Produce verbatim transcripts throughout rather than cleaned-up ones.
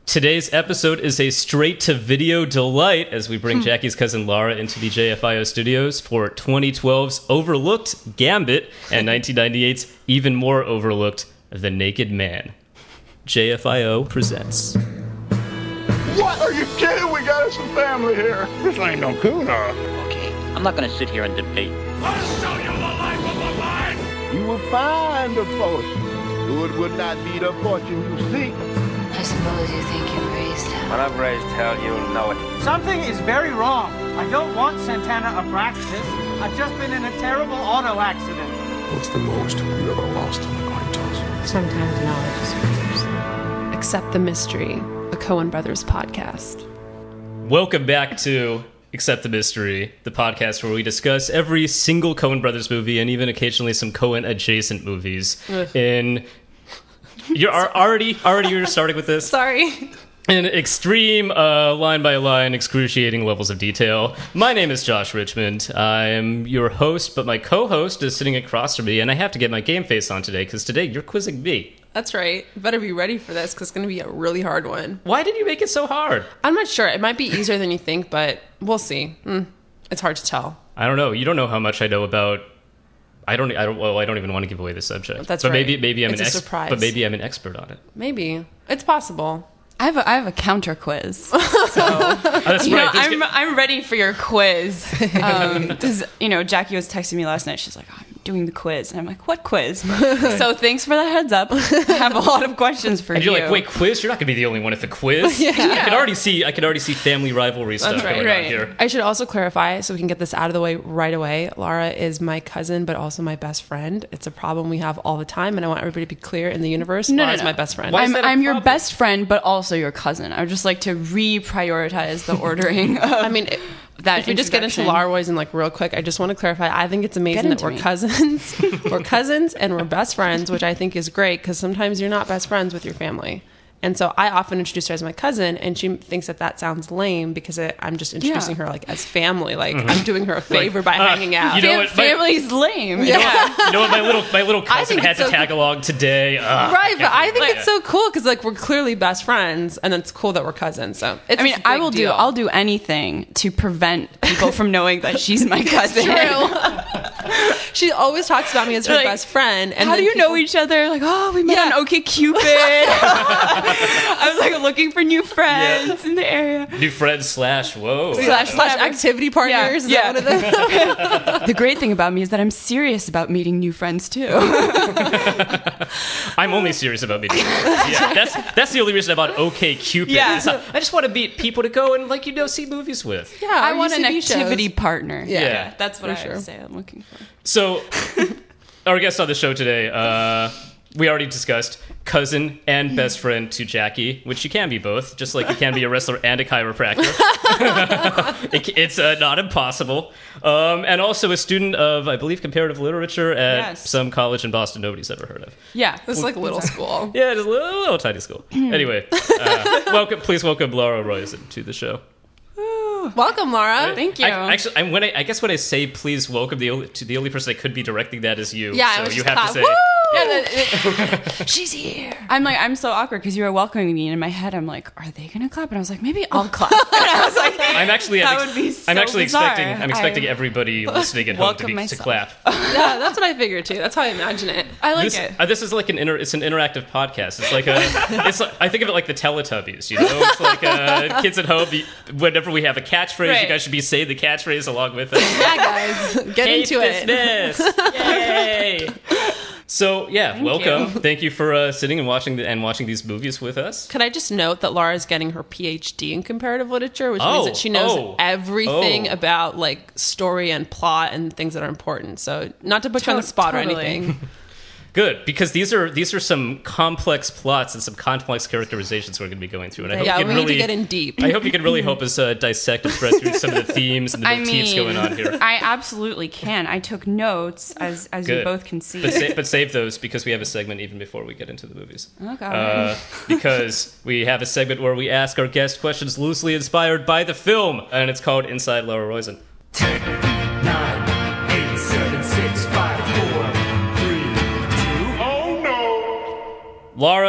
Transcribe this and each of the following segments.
Today's episode is a straight-to-video delight as we bring Jackie's cousin Laura into the J F I O studios for twenty twelve's overlooked Gambit and nineteen ninety-eight's even more overlooked The Naked Man. J F I O presents. What? Are you kidding? We got us some family here. This ain't no cooler. Okay, I'm not gonna sit here and debate. I'll show you the life of a life. You will find a fortune. It would not be the fortune you seek. I suppose you think you've raised hell. When I've raised hell, you'll know it. Something is very wrong. I don't want Santana Abraxas. I've just been in a terrible auto accident. What's the most you ever lost on a coin toss? Sometimes knowledge is fears. Accept the Mystery, a Coen Brothers podcast. Welcome back to Accept the Mystery, the podcast where we discuss every single Coen Brothers movie and even occasionally some Coen adjacent movies. Ugh. In you're already already you're starting with this. Sorry. In extreme, uh, line by line, excruciating levels of detail. My name is Josh Richmond. I'm your host, but my co-host is sitting across from me, and I have to get my game face on today because today you're quizzing me. That's right. You better be ready for this because it's going to be a really hard one. Why did you make it so hard? I'm not sure. It might be easier than you think, but we'll see. Mm, it's hard to tell. I don't know. You don't know how much I know about. I don't. I don't. Well, I don't even want to give away the subject. That's but right. maybe, maybe I'm It's an a ex- surprise. But maybe I'm an expert on it. Maybe. It's possible. I have a, I have a counter quiz. So, Oh, that's you know, right. There's I'm, g- I'm ready for your quiz. Um, 'cause, you know, Jackie was texting me last night. She's like, oh, I'm doing the quiz. And I'm like, what quiz? So thanks for the heads up. I have a lot of questions for and you. you're like, wait, quiz? You're not going to be the only one at the quiz. Yeah. I can already see. I can already see family rivalry stuff That's right. going Right. on here. I should also clarify so we can get this out of the way right away. Laura is my cousin, but also my best friend. It's a problem we have all the time, and I want everybody to be clear in the universe. No, no, Laura's no. my best friend. Why is I'm, that a I'm your problem? best friend, but also your cousin. I would just like to reprioritize the ordering of I mean, it, that if we just get into introduction. Laura Royce and like real quick, I just want to clarify. I think it's amazing that into we're me. cousins. We're cousins and we're best friends, which I think is great because sometimes you're not best friends with your family. And so I often introduce her as my cousin, and she thinks that that sounds lame because it, I'm just introducing Yeah. her like as family. Like I'm doing her a favor by uh, hanging out. you know Fam- what, my- family's lame. You know, what, you know what? My little my little cousin think had it's to so tag along today. Ugh, Right, but I think Like- it's so cool because like we're clearly best friends, and it's cool that we're cousins. So it's I mean, a I big will deal. do. I'll do anything to prevent people from knowing that she's my cousin. She always talks about me as her Like, best friend. And How do then you know people- each other? Like, oh, we met Yeah. on OkCupid. I was like looking for new friends in the area. New friends slash whoa. Slash, slash whatever. activity partners? Is Yeah, that one of them? The great thing about me is that I'm serious about meeting new friends too. I'm only serious about meeting. Yeah, that's that's the only reason about OkCupid. Yeah. It's not- I just want to meet people to go and like you know see movies with. Yeah, I or want an U C B shows. activity partner. Yeah. Yeah. that's what For I sure. would say I'm looking for. So, our guest on the show today, uh, we already discussed cousin and best friend to Jackie, which you can be both, just like you can be a wrestler and a chiropractor. it, it's uh, not impossible. Um, and also a student of, I believe, comparative literature at Yes. some college in Boston nobody's ever heard of. Yeah, It's like little school. Yeah, just a little, little tiny school. Anyway, uh, welcome. Please welcome Laura Royce to the show. Welcome, Laura. Thank you. I, actually, I, when I, I guess when I say please welcome, the only, to the only person I could be directing that is you. Yeah, I so was you just have to clap. say. Woo! Yeah, that- it- She's here. I'm like, I'm so awkward because you were welcoming me, and in my head, I'm like, are they gonna clap? And I was like, maybe I'll clap. And I was like, I'm actually. That I'm, would be so I'm actually bizarre. expecting. I'm expecting I everybody listening at home to, welcome be, to myself. clap. Yeah, that's what I figured too. That's how I imagine it. I like This, it. uh, this is like an inter, It's an interactive podcast. It's like a. It's. Like, I think of it like the Teletubbies. You know, it's like uh, kids at home. The, whenever we have a catchphrase, you Right. guys should be saying the catchphrase along with it. Yeah, guys, get Hate into it. business. Yay! So yeah, Thank welcome. you. Thank you for uh, sitting and watching the, and watching these movies with us. Can I just note that Laura is getting her P H D in comparative literature, which Oh, means that she knows oh, everything oh. about like story and plot and things that are important. So, not to put you on the spot Totally. or anything. Good, because these are these are some complex plots and some complex characterizations we're going to be going through, and I hope Yeah, you we can need really to get in deep. I hope you can really help us uh, dissect and thread through some of the themes and the I motifs mean, going on here. I absolutely can. I took notes, as as Good. you both can see. But, sa- but save those because we have a segment even before we get into the movies. Okay. Uh, because we have a segment where we ask our guest questions loosely inspired by the film, and it's called Inside Laura Roizen. Ten, nine, eight, seven, six, five, four, three, two. Oh no! Laura,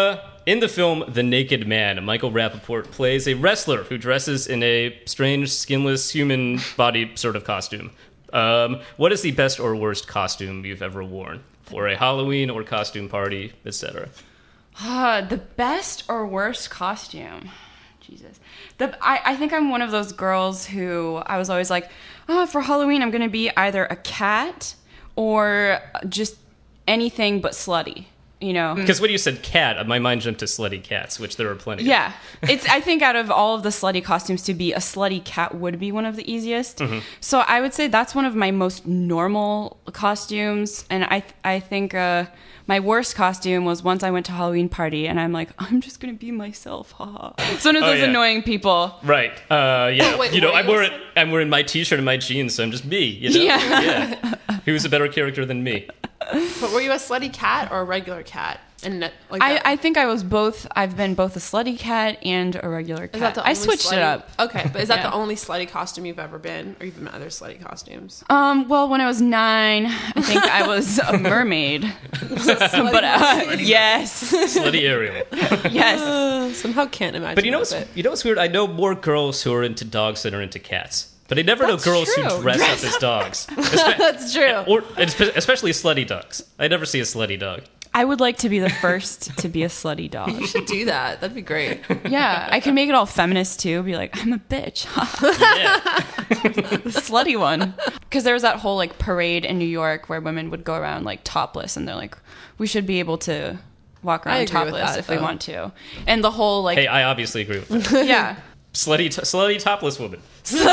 in the film The Naked Man, Michael Rappaport plays a wrestler who dresses in a strange, skinless, human body sort of costume. Um, what is the best or worst costume you've ever worn for a Halloween or costume party, et cetera? Uh, the best or worst costume? Jesus. The, I, I think I'm one of those girls who I was always like, oh, for Halloween I'm going to be either a cat or just anything but slutty. You know, because when you said cat, my mind jumped to slutty cats, which there are plenty. Yeah, of. it's. I think out of all of the slutty costumes, to be a slutty cat would be one of the easiest. Mm-hmm. So I would say that's one of my most normal costumes, and I I think uh, my worst costume was once I went to a Halloween party, and I'm like, I'm just gonna be myself, haha. It's one of those oh, yeah. annoying people, right? Uh, yeah, Wait, you know, I'm wearing I'm wearing my t-shirt and my jeans, so I'm just me. You know, yeah. yeah. Who's a better character than me? But were you a slutty cat or a regular cat? And like I, I think I was both. I've been both a slutty cat and a regular cat. Is that the I only switched slutty, it up. Okay, but is that Yeah. the only slutty costume you've ever been, or you've been other slutty costumes? Um. Well, when I was nine, I think I was a mermaid. but uh, yes, Slutty Ariel. yes. Uh, somehow can't imagine. But you know what's it. you know what's weird? I know more girls who are into dogs than are into cats. But I never That's know girls true. who dress, Dress up as dogs. Espe- That's true. Or especially slutty dogs. I never see a slutty dog. I would like to be the first to be a slutty dog. You should do that. That'd be great. Yeah, I can make it all feminist too. Be like, I'm a bitch. Yeah. The slutty one. Because there was that whole like parade in New York where women would go around like topless, and they're like, we should be able to walk I around agree with topless that, if though. we want to. And the whole like, Hey, I obviously agree with that. yeah. Slutty, t- slutty topless woman.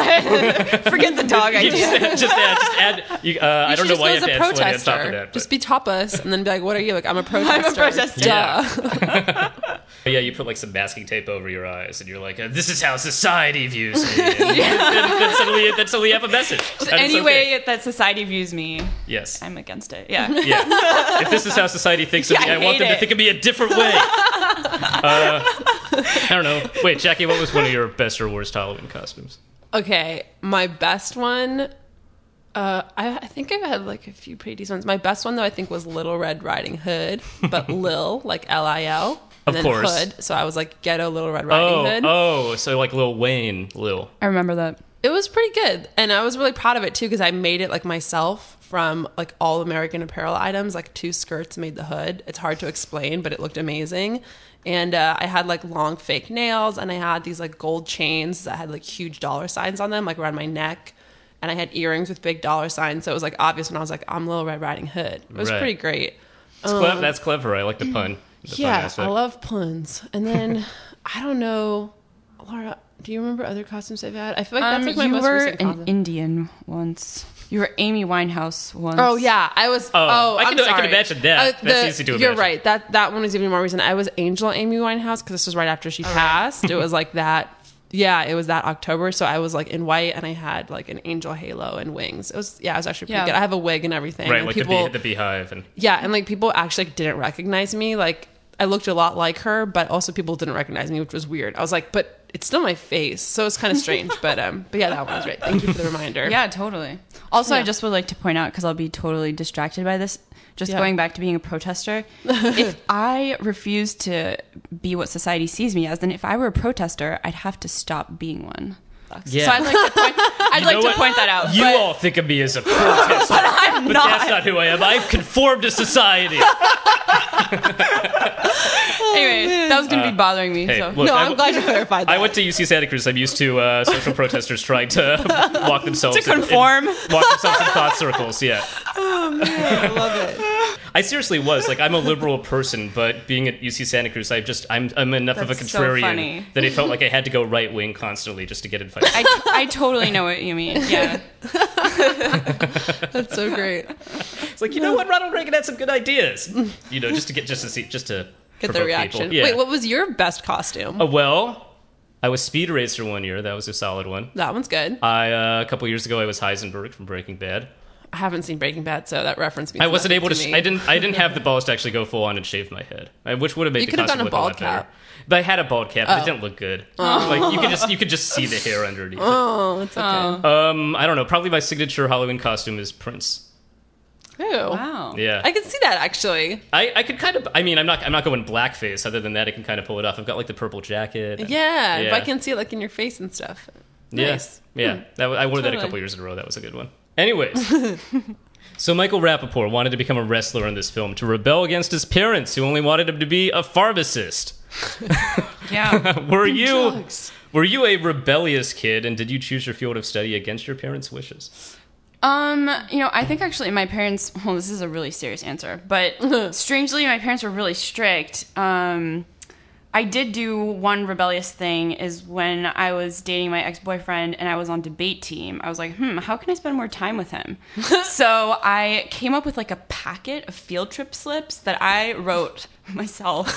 Forget the dog You idea. just, just add, just add you, uh, I don't know why you have to add slutty on top of that. But. Just be topless and then be like, what are you? Like, I'm a protester. I'm a protester. Duh. But yeah, you put like some masking tape over your eyes, and you're like, uh, "This is how society views me." And then, then suddenly, then suddenly you have a message. And Any it's way okay. that society views me, Yes. I'm against it. Yeah. Yeah. If this is how society thinks of Yeah, me, I I, want hate them to it. think of me a different way. uh, I don't know. Wait, Jackie, what was one of your best or worst Halloween costumes? Okay, my best one. Uh, I, I think I've had like a few pretty decent ones. My best one though, I think, was Little Red Riding Hood, but Lil, like L I L. Of and then course. Hood. So I was like ghetto Little Red Riding Oh, Hood. oh, so like Lil Wayne, Lil. I remember that. It was pretty good, and I was really proud of it too because I made it like myself from like all American Apparel items. Like two skirts made the hood. It's hard to explain, but it looked amazing. And uh, I had like long fake nails, and I had these like gold chains that had like huge dollar signs on them, like around my neck. And I had earrings with big dollar signs, so it was like obvious when I was like, I'm Little Red Riding Hood. It was Right. pretty great. That's, Um, cle- that's clever. I like the pun. The pun yeah, aspect. I love puns. And then I don't know, Laura, do you remember other costumes I've had? I feel like that's Um, like my you most were recent an costume. Indian once. You were Amy Winehouse once. Oh yeah, I was. Oh, Oh, I I'm can- I can sorry. imagine that. Uh, That's the- easy to You're imagine. right. That that one was even more recent. I was Angel Amy Winehouse because this was right after she passed. It was like that. Yeah, it was that October. So I was like in white, and I had like an angel halo and wings. It was yeah, it was actually pretty Yeah. good. I have a wig and everything. Right, and like people, the, bee, the beehive. And yeah, and like people actually like, didn't recognize me. Like I looked a lot like her, but also people didn't recognize me, which was weird. I was like, but it's still my face, so it's kind of strange. but um, but yeah, that one was great. Thank you for the reminder. Yeah, totally. Also, I Yeah. just would like to point out, because I'll be totally distracted by this, just Yeah. going back to being a protester, if I refuse to be what society sees me as, then if I were a protester, I'd have to stop being one. yeah. So I'd like to point, I'd You like know to what? point that out. You but, all think of me as a protester, but I'm but not. that's not who I am. I've conformed to society. Anyway, that was going to be bothering me. Hey, so. look, No, I I'm w- glad you clarified that. I went to U C Santa Cruz. I'm used to uh, social protesters trying to walk themselves To in- in- conform. walk themselves in thought circles. Yeah, I love it. I seriously was like I'm a liberal person, but being at U C Santa Cruz, I just I'm I'm enough That's of a so contrarian funny. that it felt like I had to go right wing constantly just to get in fights. I, I totally know what you mean. Yeah. That's so great. It's like you know what, Ronald Reagan had some good ideas. You know, just to get just to see just to Get the provoke reaction. people. Yeah. Wait, what was your best costume? Uh, well, I was Speed Racer one year. That was a solid one. That one's good. I uh, a couple years ago I was Heisenberg from Breaking Bad. I haven't seen Breaking Bad, so that reference means I wasn't nothing able to. me. sh- I didn't. I didn't have the balls to actually go full on and shave my head, uh, which would have made You the could have costume done a look bald lot better. cap. But I had a bald cap. But Oh. it didn't look good. Like you could just you could just see the hair underneath. Oh, it's okay. it. Um, I don't know. Probably my signature Halloween costume is Prince. Ew. Wow. Yeah. I can see that actually. I, I could kind of, I mean, I'm not I'm not going blackface. Other than that, I can kind of pull it off. I've got like the purple jacket. and- Yeah, yeah. if I can see it like in your face and stuff. Yeah. Nice. Yeah. That, I wore that a Totally. couple years in a row. That was a good one. Anyways. So Michael Rappaport wanted to become a wrestler in this film to rebel against his parents who only wanted him to be a pharmacist. Yeah. Were you Drugs. were you a rebellious kid, and did you choose your field of study against your parents' wishes? Um, you know, I think actually my parents, well, this is a really serious answer, but strangely, my parents were really strict. Um, I did do one rebellious thing is when I was dating my ex-boyfriend and I was on debate team. I was like, hmm, how can I spend more time with him? So I came up with like a packet of field trip slips that I wrote myself.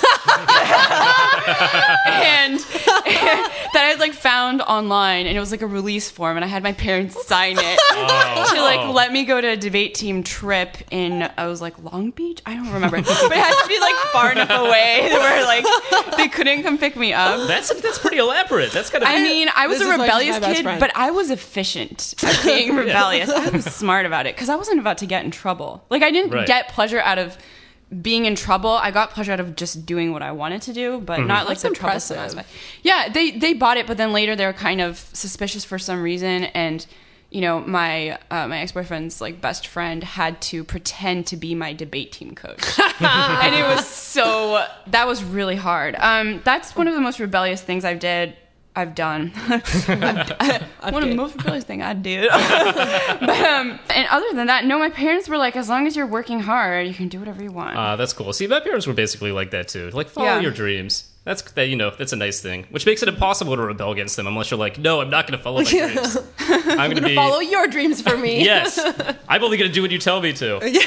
and, and that I like found online, and it was like a release form, and I had my parents sign it Oh. to like let me go to a debate team trip in, I was like Long Beach, I don't remember, but it had to be like far enough away where like they couldn't come pick me up. That's that's pretty elaborate. That's kind of. I mean, I was This a is why she's rebellious my best kid, friend. but I was efficient at being rebellious. I was smart about it because I wasn't about to get in trouble. Like I didn't Right. get pleasure out of being in trouble. I got pleasure out of just doing what I wanted to do, but not like That's the troublesome impressive. aspect. Yeah, they they bought it, but then later they were kind of suspicious for some reason, and you know, my uh, my ex boyfriend's like best friend had to pretend to be my debate team coach, and it was so that was really hard. Um, that's one of the most rebellious things I've did. I've done. I've, I, one of the most rebellious thing I did. but, um, and other than that, no, my parents were like, as long as you're working hard, you can do whatever you want. Uh, that's cool. See, my parents were basically like that too. Like, follow Yeah. your dreams. That's that. You know, that's a nice thing. Which makes it impossible to rebel against them unless you're like, no, I'm not going to follow my dreams. I'm going to be. Follow your dreams for me. Yes, I'm only going to do what you tell me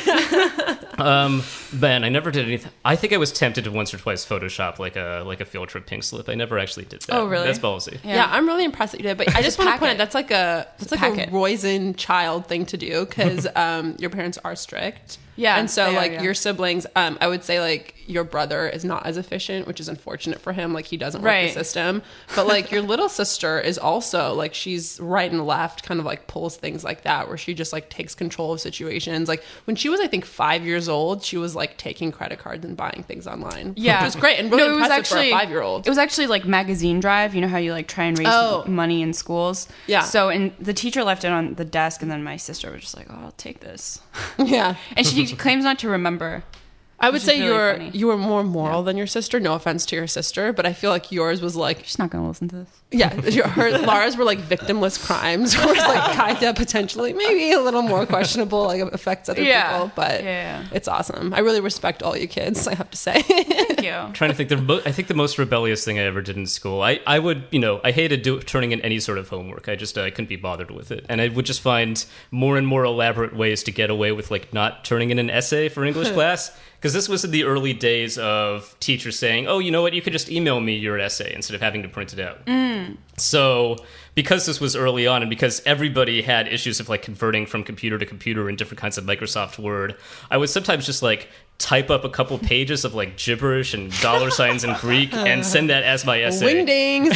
to. um, Ben, I never did anything. I think I was tempted to once or twice Photoshop like a like a field trip pink slip. I never actually did that. Oh, really? That's ballsy. Yeah. I'm really impressed that you did. But I just want to point out packet. that's like a that's like packet. a Roizen child thing to do because um, your parents are strict. Yeah, and so they are, like yeah. your siblings, um, I would say like your brother is not as efficient, which is unfortunate for him. Like he doesn't work Right. the system. But like your little sister is also like she's right and left, kind of like pulls things like that, where she just like takes control of situations. Like when she was, I think, five years old, she was like taking credit cards and buying things online. Yeah, which was great and really No, it was impressive actually- for a five year old. It was actually like magazine drive. You know how you like try and raise Oh. money in schools. Yeah. So and the teacher left it on the desk, and then my sister was just like, "Oh, I'll take this," Yeah. and she claims not to remember. I would Which is say really you were funny. you were more moral than your sister. No offense to your sister, but I feel like yours was like She's not gonna listen to this. yeah, your, her Lara's were like victimless crimes, whereas like Kaita potentially maybe a little more questionable, like affects other Yeah. people. But Yeah. it's awesome. I really respect all you kids. I have to say. Thank you. Trying to think, the mo- I think the most rebellious thing I ever did in school, I, I would, you know, I hated do- turning in any sort of homework. I just, uh, I couldn't be bothered with it. And I would just find more and more elaborate ways to get away with, like, not turning in an essay for English class. Because this was in the early days of teachers saying, oh, you know what, you could just email me your essay instead of having to print it out. Mm. So because this was early on and because everybody had issues of like converting from computer to computer in different kinds of Microsoft Word, I would sometimes just like type up a couple pages of like gibberish and dollar signs in Greek and send that as my essay. Wingdings.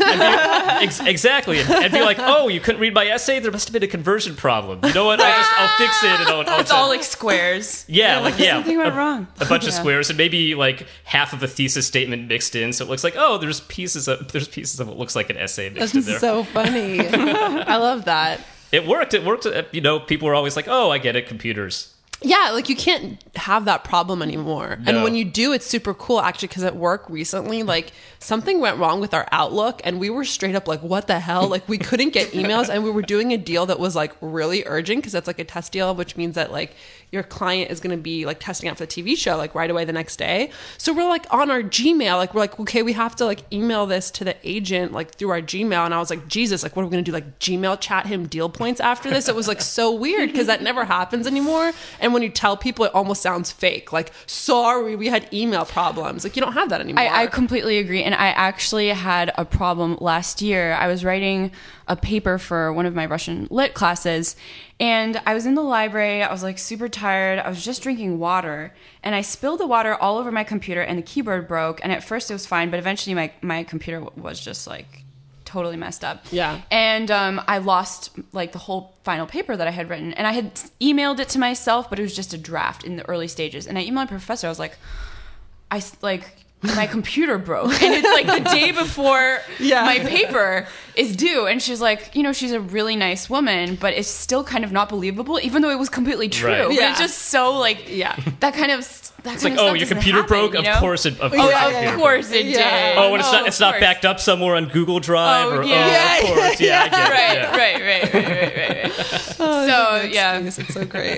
And be, ex- exactly. And, and be like, oh, you couldn't read my essay? There must have been a conversion problem. You know what? I'll, just, I'll fix it and I'll, I'll It's all like squares. yeah, like yeah, Something went a, wrong. a bunch of Yeah. squares and maybe like half of a thesis statement mixed in, so it looks like oh, there's pieces of there's pieces of what looks like an essay mixed in there. That's so funny. I love that. It worked. It worked. uh, You know, people were always like, "Oh, I get it, computers." Yeah, like you can't have that problem anymore. And No. when you do, it's super cool actually because at work recently, like something went wrong with our Outlook and we were straight up like, what the hell? Like we couldn't get emails and we were doing a deal that was like really urgent because that's like a test deal, which means that like your client is going to be like testing out for the T V show like right away the next day. So we're like on our Gmail, like we're like, okay, we have to like email this to the agent like through our Gmail. And I was like, Jesus, like what are we going to do? Like Gmail chat him deal points after this? It was like so weird because that never happens anymore. And when you tell people, it almost sounds fake. Like, sorry, we had email problems. Like, you don't have that anymore. I, I completely agree. And I actually had a problem last year. I was writing a paper for one of my Russian lit classes, and I was in the library. I was like super tired. I was just drinking water, and I spilled the water all over my computer, and the keyboard broke. And at first it was fine, but eventually my, my computer w- was just like totally messed up. Yeah. And um, I lost like the whole final paper that I had written, and I had emailed it to myself, but it was just a draft in the early stages. And I emailed my professor. I was like, I s- like. my computer broke, and it's like the day before Yeah. my paper is due, and she's like, you know, she's a really nice woman, but it's still kind of not believable, even though it was completely true. Right. But Yeah. it's just so like, Yeah. that kind of that It's kind like, of oh, stuff your doesn't computer happen, broke? you Of know? course it, of Oh, course yeah, your of computer course broke. it Yeah. did. Oh, and it's No, not it's of not course. backed up somewhere on Google Drive Oh, or yeah. oh, Yeah, of course. Yeah, I get it. Right, yeah. right, right, right, right, right, right. So yeah, It's so great.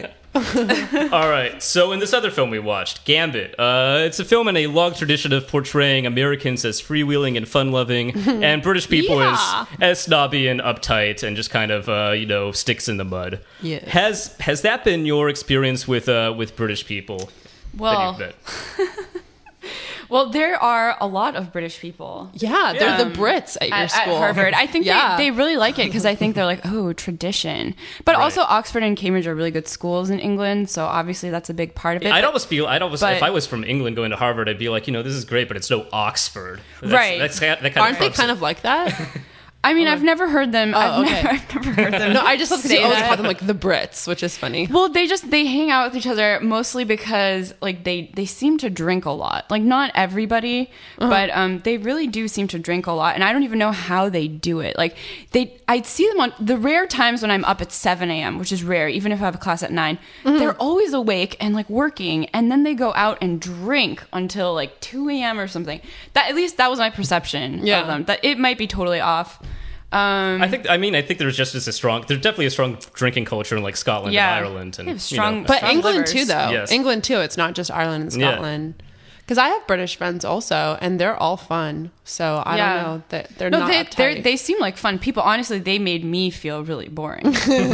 All right. So in this other film we watched, Gambit, uh, it's a film in a long tradition of portraying Americans as freewheeling and fun-loving, and British people Yeah. as as snobby and uptight and just kind of uh, you know sticks in the mud. Yeah. Has has that been your experience with uh, with British people? well, that you've met? well, there are a lot of British people. Yeah, they're Yeah. the Brits at your At, at school. Harvard. I think Yeah. they, they really like it because I think they're like, oh, tradition. But Right. also Oxford and Cambridge are really good schools in England, so obviously that's a big part of it. I'd But- almost be. I'd almost. but- if I was from England going to Harvard, I'd be like, you know, this is great, but it's no Oxford. That's, Right. That's, that kind Aren't of they trumps kind it. of like that? I mean, I've never heard them. Oh, I've, okay. never, I've never heard them. No, I just love because say you always that. call them like the Brits, which is funny. Well, they just they hang out with each other mostly because like they they seem to drink a lot. Like not everybody, Uh-huh. but um they really do seem to drink a lot, and I don't even know how they do it. Like they I'd see them on the rare times when I'm up at seven a.m., which is rare, even if I have a class at nine. Mm-hmm. They're always awake and like working, and then they go out and drink until like two a.m. or something. That at least that was my perception Yeah. of them. That it might be totally off. Um, I think. I mean, I think there's just as a strong. There's definitely a strong drinking culture in like Scotland Yeah. and Ireland, and They have you strong- know, But Strong England livers. too, though. Yes. England too. It's not just Ireland and Yeah. Scotland. Because I have British friends also, and they're all fun. So I Yeah. don't know that they're no, not they uptight. they're- they seem like fun people. Honestly, they made me feel really boring.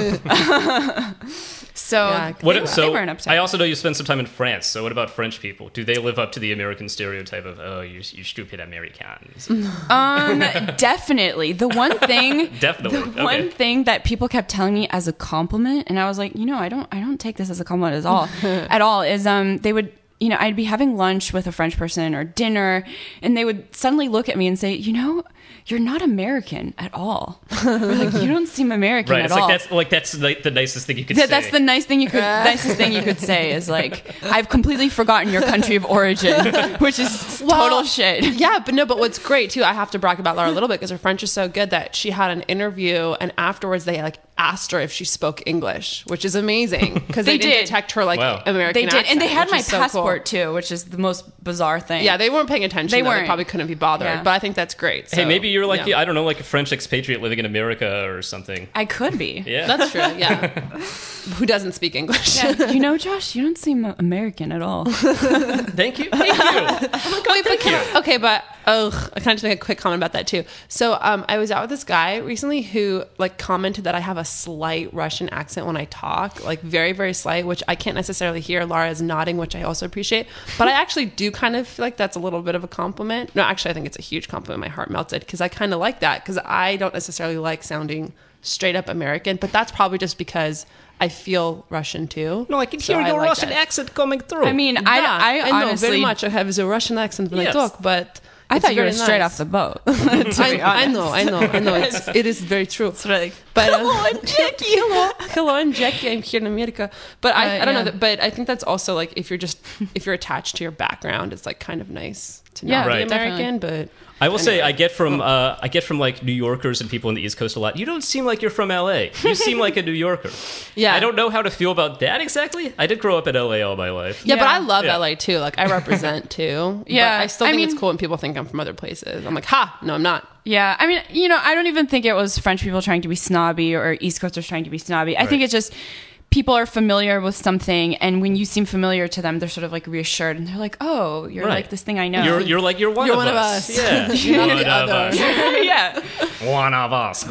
so Yeah. What, they, were- so they weren't upset. I also know you spent some time in France. So what about French people? Do they live up to the American stereotype of oh, you, you stupid Americans? Um, definitely. The one thing, Definitely. the Okay. one thing that people kept telling me as a compliment, and I was like, you know, I don't, I don't take this as a compliment at all, at all. Is um, they would, you know, I'd be having lunch with a French person or dinner, and they would suddenly look at me and say, you know, you're not American at all. Or like, you don't seem American Right. at It's all. like that's like that's the, the nicest thing you could That- say. that's the nice thing you could nicest thing you could say is like, I've completely forgotten your country of origin, which is total shit. Yeah, but no, but what's great too, I have to brag about Laura a little bit because her French is so good that she had an interview and afterwards they like asked her if she spoke English, which is amazing because they, They didn't did. detect her like Wow. American They did, and they accent, had which my is so passport cool. too, which is the most bizarre thing. Yeah, they weren't paying attention. They though. They weren't. probably couldn't be bothered, Yeah. but I think that's great. Hey, So, maybe you're like yeah. I don't know, like a French expatriate living in America or something. I could be. Yeah. That's true. Yeah, who doesn't speak English? Yeah, you know, Josh, you don't seem American at all. Thank you. Thank you. Wait, but can I- okay, but oh, I kind of make a quick comment about that too. So, um, I was out with this guy recently who like commented that I have a slight Russian accent when I talk, like very, very slight, which I can't necessarily hear. Laura is nodding, which I also appreciate, but I actually do kind of feel like that's a little bit of a compliment. No, actually, I think it's a huge compliment. My heart melted because I kind of like that because I don't necessarily like sounding straight up American, but that's probably just because I feel Russian too. No, I can So hear your like Russian that. accent coming through. I mean, I, Yeah, I, know honestly, very much. I have a Russian accent when Yes. I talk, but I it's thought you were very straight nice. off the boat. I, I know, I know, I know. It's, it is very true. Like, But uh, hello, I'm Jackie. Hello. hello, I'm Jackie. I'm here in America. But I, Uh, I don't yeah. know. That, but I think that's also like if you're just if you're attached to your background, it's like kind of nice to not Yeah, be Right. American. But I will say anyway. I get from uh, I get from like New Yorkers and people in the East Coast a lot. You don't seem like you're from L A. You seem like a New Yorker. Yeah. I don't know how to feel about that exactly. I did grow up in L A all my life. yeah, but Yeah. I love Yeah. L A too. Like I represent too. Yeah, but I still I think mean- it's cool when people think I'm from other places. I'm like, ha, no, I'm not. Yeah, I mean, you know, I don't even think it was French people trying to be snobby or East Coasters trying to be snobby. I think Right. it's just people are familiar with something, and when you seem familiar to them, they're sort of like reassured, and they're like, "Oh, you're Right. like this thing I know." You're you're like you're one, You're of, one of us. us. Yeah, You're one not the of other. us. yeah, One of us.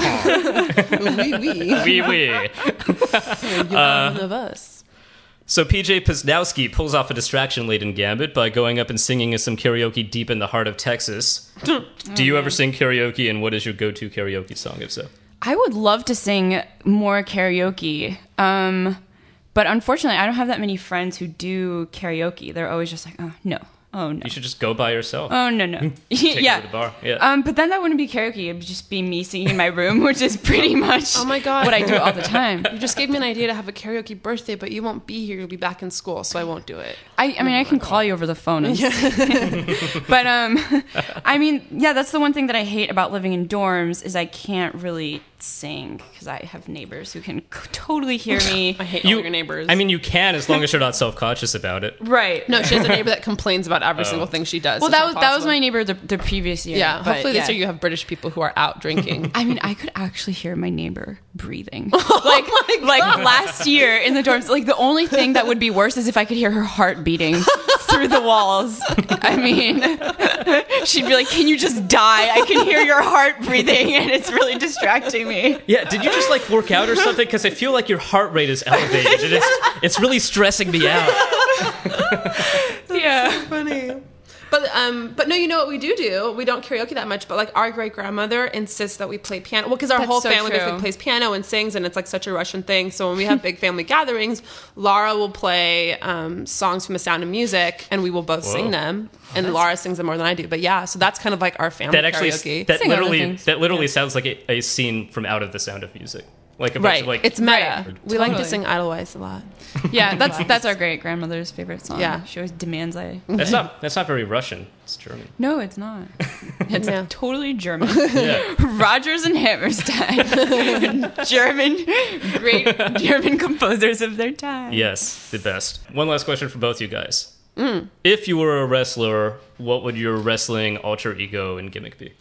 Oui, oui. Wee wee. You are one of us. So P J Posnowski pulls off a distraction-laden Gambit by going up and singing some karaoke deep in the heart of Texas. Do you ever sing karaoke, and what is your go-to karaoke song, if so? I would love to sing more karaoke. Um, but unfortunately, I don't have that many friends who do karaoke. They're always just like, "Oh, no, Oh no. You should just go by yourself. Oh no no. Take yeah. it to the bar. Yeah. Um, but then that wouldn't be karaoke. It'd just be me singing in my room, which is pretty much Oh my God. what I do all the time. You just gave me an idea to have a karaoke birthday, but you won't be here. You'll be back in school, so I won't do it. I, I mean, I can call you over the phone. And but um, I mean, yeah, that's the one thing that I hate about living in dorms is I can't really sing because I have neighbors who can c- totally hear me. I hate You- all your neighbors. I mean, you can as long as you're not self-conscious about it. Right. no, she has a neighbor that complains about every single thing she does. Well, It's that not was that was possible. my neighbor the, the previous year. Yeah, but hopefully yeah. this year you have British people who are out drinking. I mean, I could actually hear my neighbor breathing. Oh Like, like last year in the dorms, like the only thing that would be worse is if I could hear her heart beating through the walls. I mean, she'd be like, "Can you just die? I can hear your heart breathing, and it's really distracting me." Yeah, did you just like work out or something? Because I feel like your heart rate is elevated. And it's, it's really stressing me out. Yeah. Funny. But um, but no, you know what we do do? We don't karaoke that much, but like our great grandmother insists that we play piano. Well, because our That's whole so family true. basically plays piano and sings, and it's like such a Russian thing. So when we have big family gatherings, Laura will play um, songs from The Sound of Music, and we will both Whoa. sing them. And Laura sings them more than I do. But yeah, so that's kind of like our family That actually, karaoke. that Sing other literally, things. that literally sounds like a, a scene from Out of the Sound of Music. Like a bunch Right, of like it's meta. Right. We like to Totally. sing Idlewild a lot. Yeah, that's that's our great grandmother's favorite song. Yeah. She always demands I. That's not that's not very Russian. It's German. No, it's not. It's Yeah. totally German. Yeah. Rogers and Hammerstein, German, great German composers of their time. Yes, the best. One last question for both you guys. If you were a wrestler, what would your wrestling alter ego and gimmick be?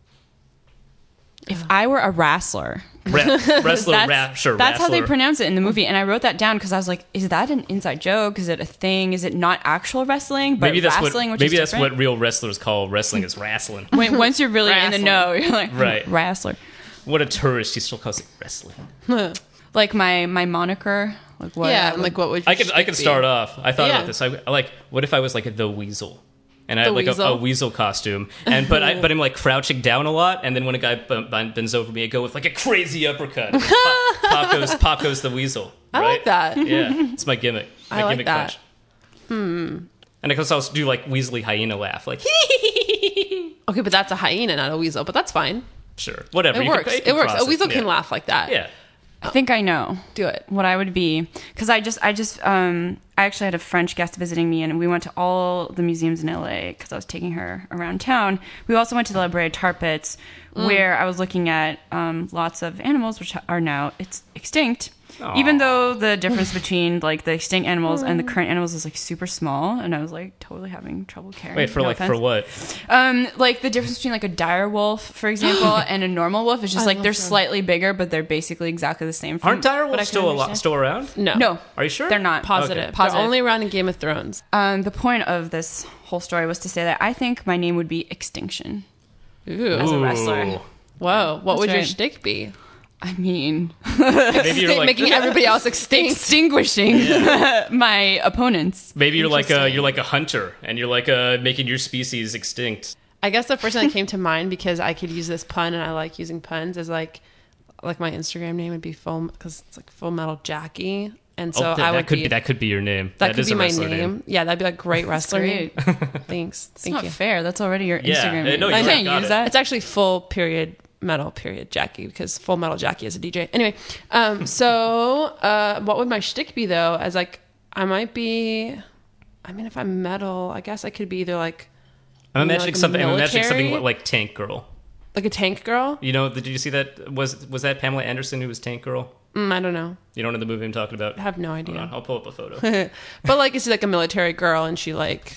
If I were a wrestler, Ra- wrestler, that's, rap, sure. that's how they wrestler. pronounce it in the movie, and I wrote that down because I was like, "Is that an inside joke? Is it a thing? Is it not actual wrestling, but Maybe that's wrestling?" what which maybe is that's different? what real wrestlers call wrestling is wrestling. When, once you're really in the Wrestling. know, you're like, Right. wrestler. What a tourist! He still calls it wrestling. Like my my moniker, like what? yeah, I and would- like what would you I could I could start off. I thought Yeah. about this. I like, what if I was like the Weasel, and I had The like a, Weasel? a weasel costume, and but I but I'm like crouching down a lot, and then when a guy b- b- bends over me, I go with like a crazy uppercut. And pop, pop goes pop goes the Weasel. I right? like that. Yeah, it's my gimmick. My I like gimmick that. punch. Hmm. And I could also do like Weasley hyena laugh, like Okay, but that's a hyena, not a weasel. But that's fine. sure, whatever. It you works. Can, you It can works. cross A weasel it. can Yeah. laugh like that. Yeah. I think I know. Do it. What I would be, because I just, I just, um, I actually had a French guest visiting me, and we went to all the museums in L A because I was taking her around town. We also went to the La Brea Tar Pits, where I was looking at um, lots of animals which are now it's extinct. Even though the difference between like the extinct animals and the current animals is like super small, and I was like totally having trouble carrying. Wait for no like offense. for what? Um, like the difference between like a dire wolf, for example, and a normal wolf is just I like love they're them. slightly bigger, but they're basically exactly the same. From Aren't dire what I wolves can still a lot, understand. still around? No. No, Are you sure? they're not. Positive. Okay. Positive. They're only around in Game of Thrones. Um, the point of this whole story was to say that I think my name would be Extinction Ooh. as a wrestler. Ooh. Whoa. What That's would your right. shtick be? I mean, Maybe you're like Making everybody else extinct. extinguishing my opponents. maybe you're like a Interesting. you're like a hunter, and you're like uh making your species extinct. I guess the first thing that came to mind, because I could use this pun and I like using puns, is like like my Instagram name would be full, because it's like Full Metal Jackie, and so oh, that, I would that could be, be that could be your name. that could is be a my wrestler name. Yeah, that'd be like great wrestler great. name. Thanks. It's Thank not you. fair. That's already your Yeah, Instagram uh, name. no, you I already can't got use it. that. It's actually Full Period Metal Period Jackie, because Full Metal Jackie is a D J. Anyway, um, so uh, what would my shtick be though? As like I might be. I mean, if I'm metal, I guess I could be either like I'm you know, imagining like a something. I'm imagining military? something like Tank Girl. like a tank girl. You know, did you see that? Was was that Pamela Anderson who was Tank Girl? Mm, I don't know. You don't know the movie I'm talking about? I have no Hold on, idea. I'll pull up a photo. But like, it's like a military girl, and she like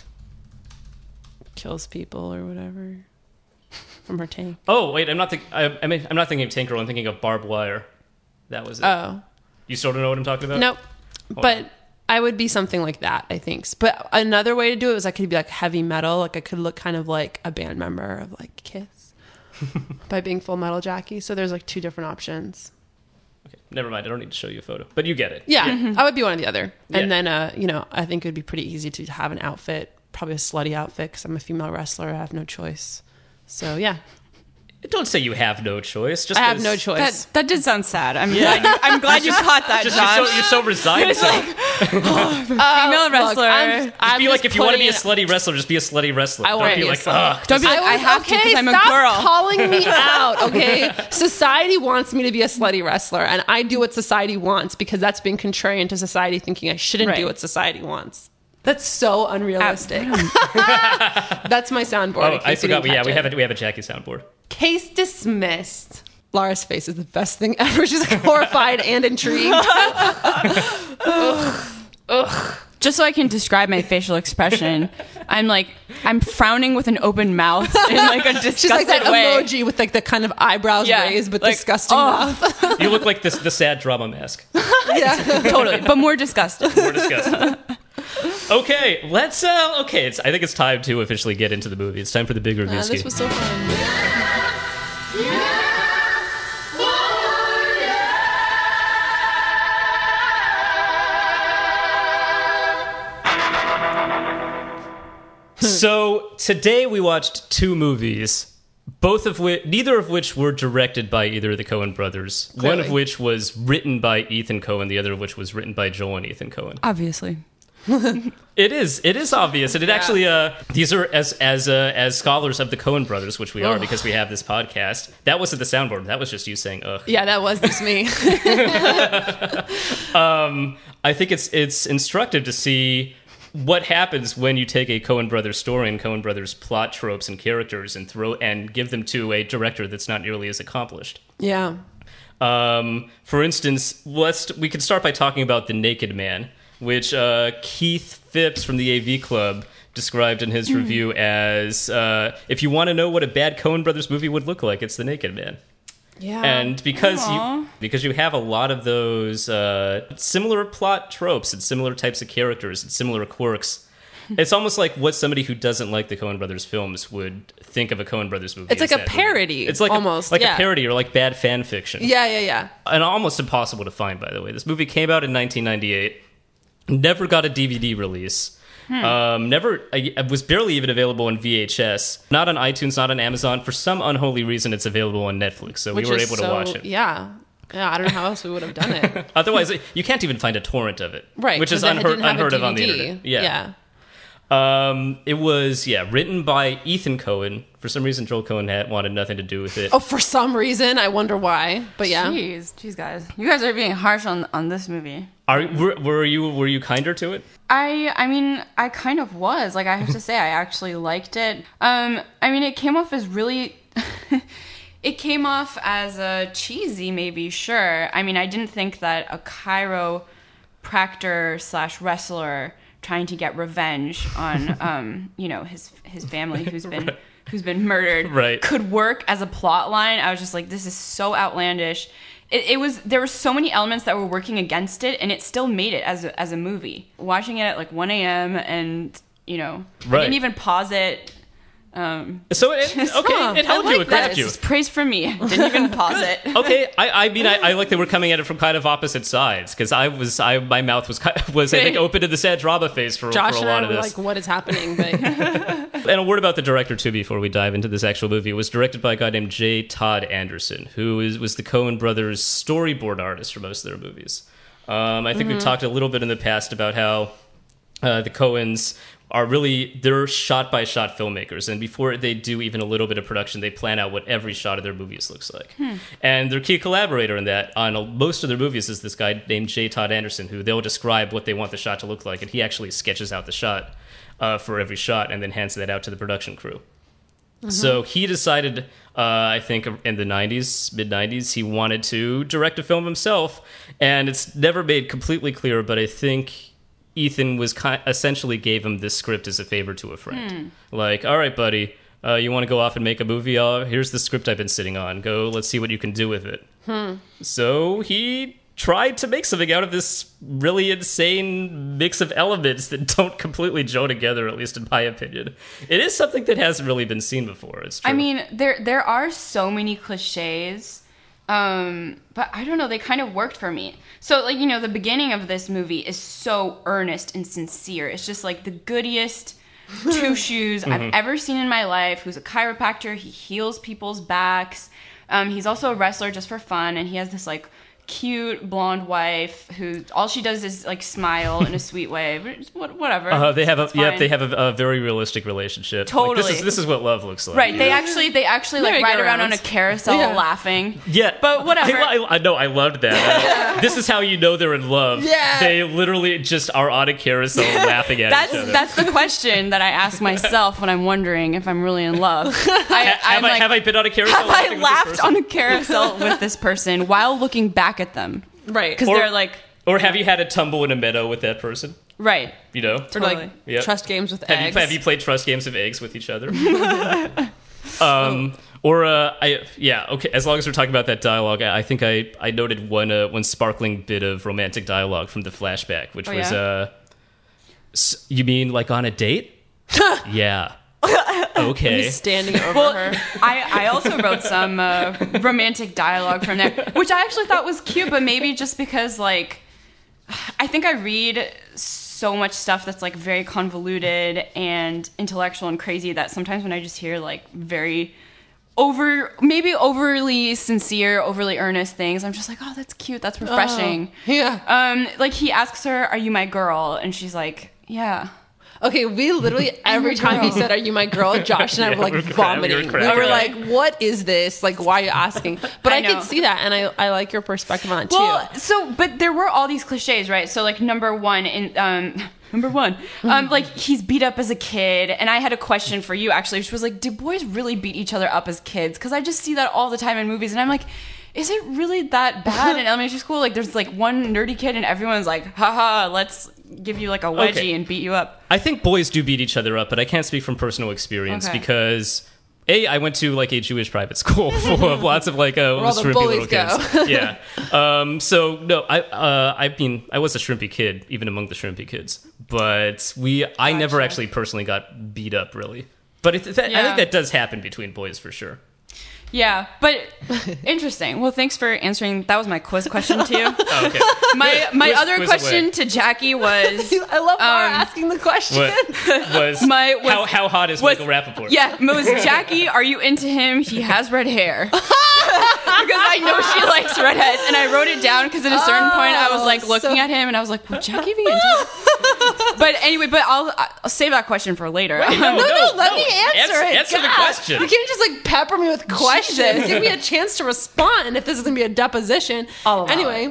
kills people or whatever from her tank. Oh wait, I'm not think. I, I mean, I'm not thinking of Tank Girl. I'm thinking of Barbed Wire. That was it. Oh You still don't know what I'm talking about? nope. But I would be something like that, I think. But another way to do it was I could be like heavy metal. Like I could look kind of like a band member of like Kiss by being Full Metal Jackie. So there's like two different options. Okay, never mind. I don't need to show you a photo, but you get it. Yeah, I would be one or the other. And Yeah. then, uh, you know, I think it would be pretty easy to have an outfit, probably a slutty outfit, because I'm a female wrestler. I have no choice. So yeah, Don't say you have no choice. Just I have 'cause- no choice. That that did sound sad. I'm glad you, I'm glad you caught that, Just you're Josh. so, you're so resigned. to it. Female wrestler. I'm, Just I'm be like, just if you want to be a putting- slutty wrestler, just be a slutty wrestler. I Don't wanna be be a like, slut. ugh. Don't be like, I, was- have to okay, because I'm a stop girl. calling me out, okay? Society wants me to be a slutty wrestler, and I do what society wants because that's being contrarian to society thinking I shouldn't Right. do what society wants. That's so unrealistic. That's my soundboard. Oh, in case I you forgot. didn't Yeah, catch we it. have a, we have a Jackie soundboard. Case dismissed. Lara's face is the best thing ever. She's like horrified and intrigued. Ugh. Ugh. Just so I can describe my facial expression, I'm like I'm frowning with an open mouth in like a disgusted She's like that way. emoji with like the kind of eyebrows Yeah, raised but like, disgusting oh. mouth. You look like this the sad drama mask. Yeah. Totally, but more disgusting. More disgusting. Okay, let's. Uh, okay, it's, I think it's time to officially get into the movie. It's time for the big review. Uh, this was so fun. So today we watched two movies, both of which, neither of which were directed by either of the Coen brothers. One of Clearly. which was written by Ethan Coen, the other of which was written by Joel and Ethan Coen. Obviously. It is. It is obvious, and it actually. Uh, these are as as uh, as scholars of the Coen brothers, which we are because we have this podcast. That wasn't the soundboard. That was just you saying "ugh." Yeah, that was just me. Um, I think it's it's instructive to see what happens when you take a Coen brothers story and Coen brothers plot tropes and characters and throw and give them to a director that's not nearly as accomplished. Yeah. Um, for instance, let's we could start by talking about The Naked Man, which uh, Keith Phipps from the A V Club described in his review as uh, if you want to know what a bad Coen brothers movie would look like, it's The Naked Man. Yeah. And because Aw. you because you have a lot of those uh, similar plot tropes and similar types of characters and similar quirks, it's almost like what somebody who doesn't like the Coen brothers films would think of a Coen brothers movie. It's as like a that movie. parody, It's like almost, a, like yeah. a parody or like bad fan fiction. Yeah, yeah, yeah. And almost impossible to find, by the way. This movie came out in nineteen ninety-eight, never got a D V D release. Um, never, it was barely even available on V H S. Not on iTunes, not on Amazon. For some unholy reason, it's available on Netflix, so Which we were is able so, to watch it. Yeah. Yeah, I don't know how else we would have done it. Otherwise, you can't even find a torrent of it, Right. Which is 'cause it unheard, didn't have a unheard of on the D V D. internet. Yeah. Yeah. Um, it was yeah written by Ethan Coen. For some reason, Joel Coen had wanted nothing to do with it. Oh, for some reason, I wonder why. But yeah. Jeez, jeez, guys, you guys are being harsh on on this movie. Are were, were you were you kinder to it? I I mean I kind of was like I have to say I actually liked it. Um, I mean it came off as really, it came off as a cheesy maybe sure. I mean I didn't think that a chiropractor slash wrestler trying to get revenge on um you know his his family who's been Right. who's been murdered Right. could work as a plot line. I was just like this is so outlandish. It, it was there were so many elements that were working against it, and it still made it as a, as a movie. Watching it at like one a.m. and you know I Right. didn't even pause it. Um, So it, okay, Huh, it I held you, like it grabbed that. you. it's praise from me. Didn't even pause it. Okay, I, I mean, I, I like that we're coming at it from kind of opposite sides because I was, I my mouth was kind of, was I think open to the sad drama phase for, Josh for a and I lot of were this. like, what is happening? But And a word about the director too before we dive into this actual movie. It was directed by a guy named J. Todd Anderson, who is was the Coen brothers' storyboard artist for most of their movies. Um, I think we've talked a little bit in the past about how uh, the Coens are really they're shot by shot filmmakers, and before they do even a little bit of production, they plan out what every shot of their movies looks like. And their key collaborator in that on most of their movies is this guy named J. Todd Anderson, who they'll describe what they want the shot to look like, and he actually sketches out the shot uh, for every shot and then hands that out to the production crew. So he decided, uh, I think in the nineties, mid nineties, he wanted to direct a film himself, and it's never made completely clear, but I think Ethan was ki- essentially gave him this script as a favor to a friend. Like, all right, buddy, uh, you want to go off and make a movie? Uh, here's the script I've been sitting on. Go, let's see what you can do with it. So he tried to make something out of this really insane mix of elements that don't completely gel together, at least in my opinion. It is something that hasn't really been seen before. It's true. I mean, there there are so many cliches, um, but I don't know. They kind of worked for me. So, like you know, the beginning of this movie is so earnest and sincere. It's just like the goodiest, two shoes I've ever seen in my life, who's a chiropractor. He heals people's backs. Um, he's also a wrestler just for fun, and he has this like cute blonde wife who all she does is like smile in a sweet way. But whatever. Uh, they have a It's yeah, fine. they have a, a very realistic relationship. Totally. Like, this is this is what love looks like. Right, they actually they actually like ride around on a carousel Yeah. laughing. Yeah, But whatever. I, I, I know. I loved that. This is how you know they're in love. Yeah. They literally just are on a carousel laughing at That's each other. that's the question that I ask myself when I'm wondering if I'm really in love. I, Ha- have, I'm I, like, have I been on a carousel? have laughing I with this laughed person? on a carousel with this person while looking back at them? Right. Because Or- they're like, Or have you had a tumble in a meadow with that person? right. You know? Or Totally. like Yep. trust games with Have eggs. you, have you played trust games of eggs with each other? um, or uh, I yeah okay. As long as we're talking about that dialogue, I, I think I, I noted one uh, one sparkling bit of romantic dialogue from the flashback, which Oh, was yeah? uh, s- you mean like on a date? Yeah. Okay. He's standing over Well, her. I, I also wrote some uh, romantic dialogue from there, which I actually thought was cute, but maybe just because, like, I think I read so much stuff that's, like, very convoluted and intellectual and crazy that sometimes when I just hear, like, very over, maybe overly sincere, overly earnest things, I'm just like, oh, that's cute, that's refreshing. Yeah. Um, like, he asks her, are you my girl? And she's like, yeah. Okay, we literally every time he said, "Are you my girl?" Josh and I Yeah, were like we were cra- we vomiting. were We cracking were up. like, "What is this? Like, why are you asking?" But I, I know. could see that, and I I like your perspective on it too. Well, so but there were all these cliches, right? So like number one in um number one, um like he's beat up as a kid, and I had a question for you actually, which was like, do boys really beat each other up as kids? Because I just see that all the time in movies, and I'm like, is it really that bad in elementary school? Like there's like one nerdy kid, and everyone's like, haha, let's give you like a wedgie Okay. and beat you up. I think boys do beat each other up, but I can't speak from personal experience Okay. because A, I went to like a Jewish private school full of lots of like uh, all the shrimpy bullies little go. kids. Yeah. Um, so no, I uh, I mean I was a shrimpy kid, even among the shrimpy kids. But we I never actually personally got beat up really. But it, that, I Yeah. think that does happen between boys for sure. Yeah, but interesting. Well, thanks for answering. That was my quiz question to you. Oh, okay. My my Quiz- other quiz question away. to Jackie was I love Laura um, asking the question. What was, My- was- how how hot is was- Michael Rappaport? Yeah, was Jackie, are you into him? He has red hair. Because I know she likes redheads. And I wrote it down because at a certain point I was like Oh, looking so- at him and I was like, would Jackie be into him? But anyway, but I'll, I'll save that question for later. No, No, no, let no. me answer, Answer- it. answer the God. question. You can't just like pepper me with questions. Give me a chance to respond if this is gonna be a deposition. I'll allow Anyway,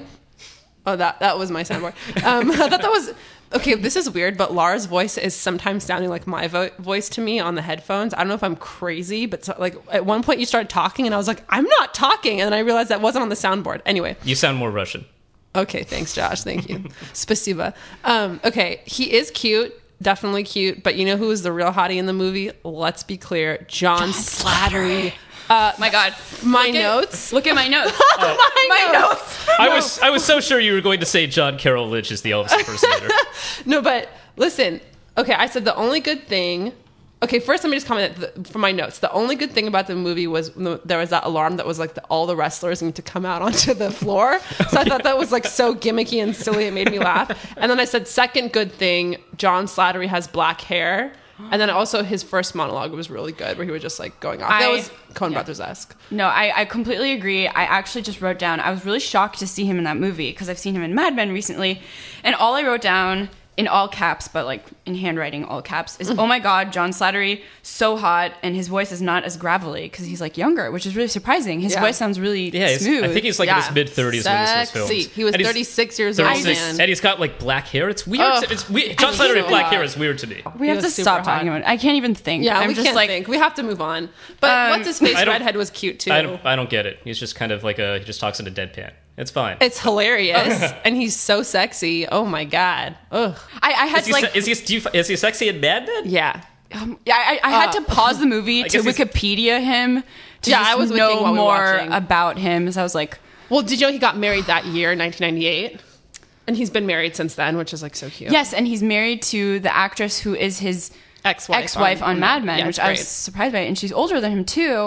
oh that that was my soundboard. Um, I thought that was okay. This is weird, but Laura's voice is sometimes sounding like my vo- voice to me on the headphones. I don't know if I'm crazy, but so, like at one point you started talking, and I was like, I'm not talking, and then I realized that wasn't on the soundboard. Anyway. You sound more Russian. Okay, thanks, Josh. Thank you. Spasiba. Um, okay, he is cute. Definitely cute. But you know who is the real hottie in the movie? Let's be clear. John, Slattery. Uh, My God. my Look at- notes. Look at my notes. my, my notes. notes. I was I was so sure you were going to say John Carroll Lynch is the Elvis impersonator. No, but listen. Okay, I said the only good thing. Okay, first let me just comment that the, from my notes. The only good thing about the movie was the, there was that alarm that was like the, all the wrestlers need to come out onto the floor. So I thought that was like so gimmicky and silly. It made me laugh. And then I said second good thing, John Slattery has black hair. And then also his first monologue was really good, where he was just like going off. that I- was Coen yeah. Brothers-esque. No, I, I completely agree. I actually just wrote down, I was really shocked to see him in that movie because I've seen him in Mad Men recently. And all I wrote down in all caps, but like in handwriting, all caps, is, oh my God, John Slattery, so hot. And his voice is not as gravelly because he's like younger, which is really surprising. His Yeah. voice sounds really Yeah, he's- smooth. I think he's like in his mid thirties when this was filmed. Sexy. He was And he's thirty-six years old, thirty-six, man. and he's got like black hair. It's weird. Ugh. It's weird. John I Slattery hate with black it. hair is weird to me. we He have was to super stop hot. talking about it. I can't even think. Yeah, I'm we just can't like, think. We have to move on. But Um, what's his face? I don't- Redhead was cute too. I don't, I don't get it. He's just kind of like a he just talks in a deadpan. It's fine. It's hilarious, and he's so sexy. Oh my God. Ugh. I, I had is, he, like, se- is, he, do you, is he sexy in Mad Men? Yeah. Um, yeah, I, I had Uh, to pause the movie I to guess he's- Wikipedia him to Yeah, just I was looking know while we were more watching. about him. So I was like, Well, did you know he got married that year, nineteen ninety-eight? And he's been married since then, which is like so cute. yes, and he's married to the actress who is his Ex-wife, ex-wife on, Mad Men, Yeah, which it's I was great. surprised by. And she's older than him too,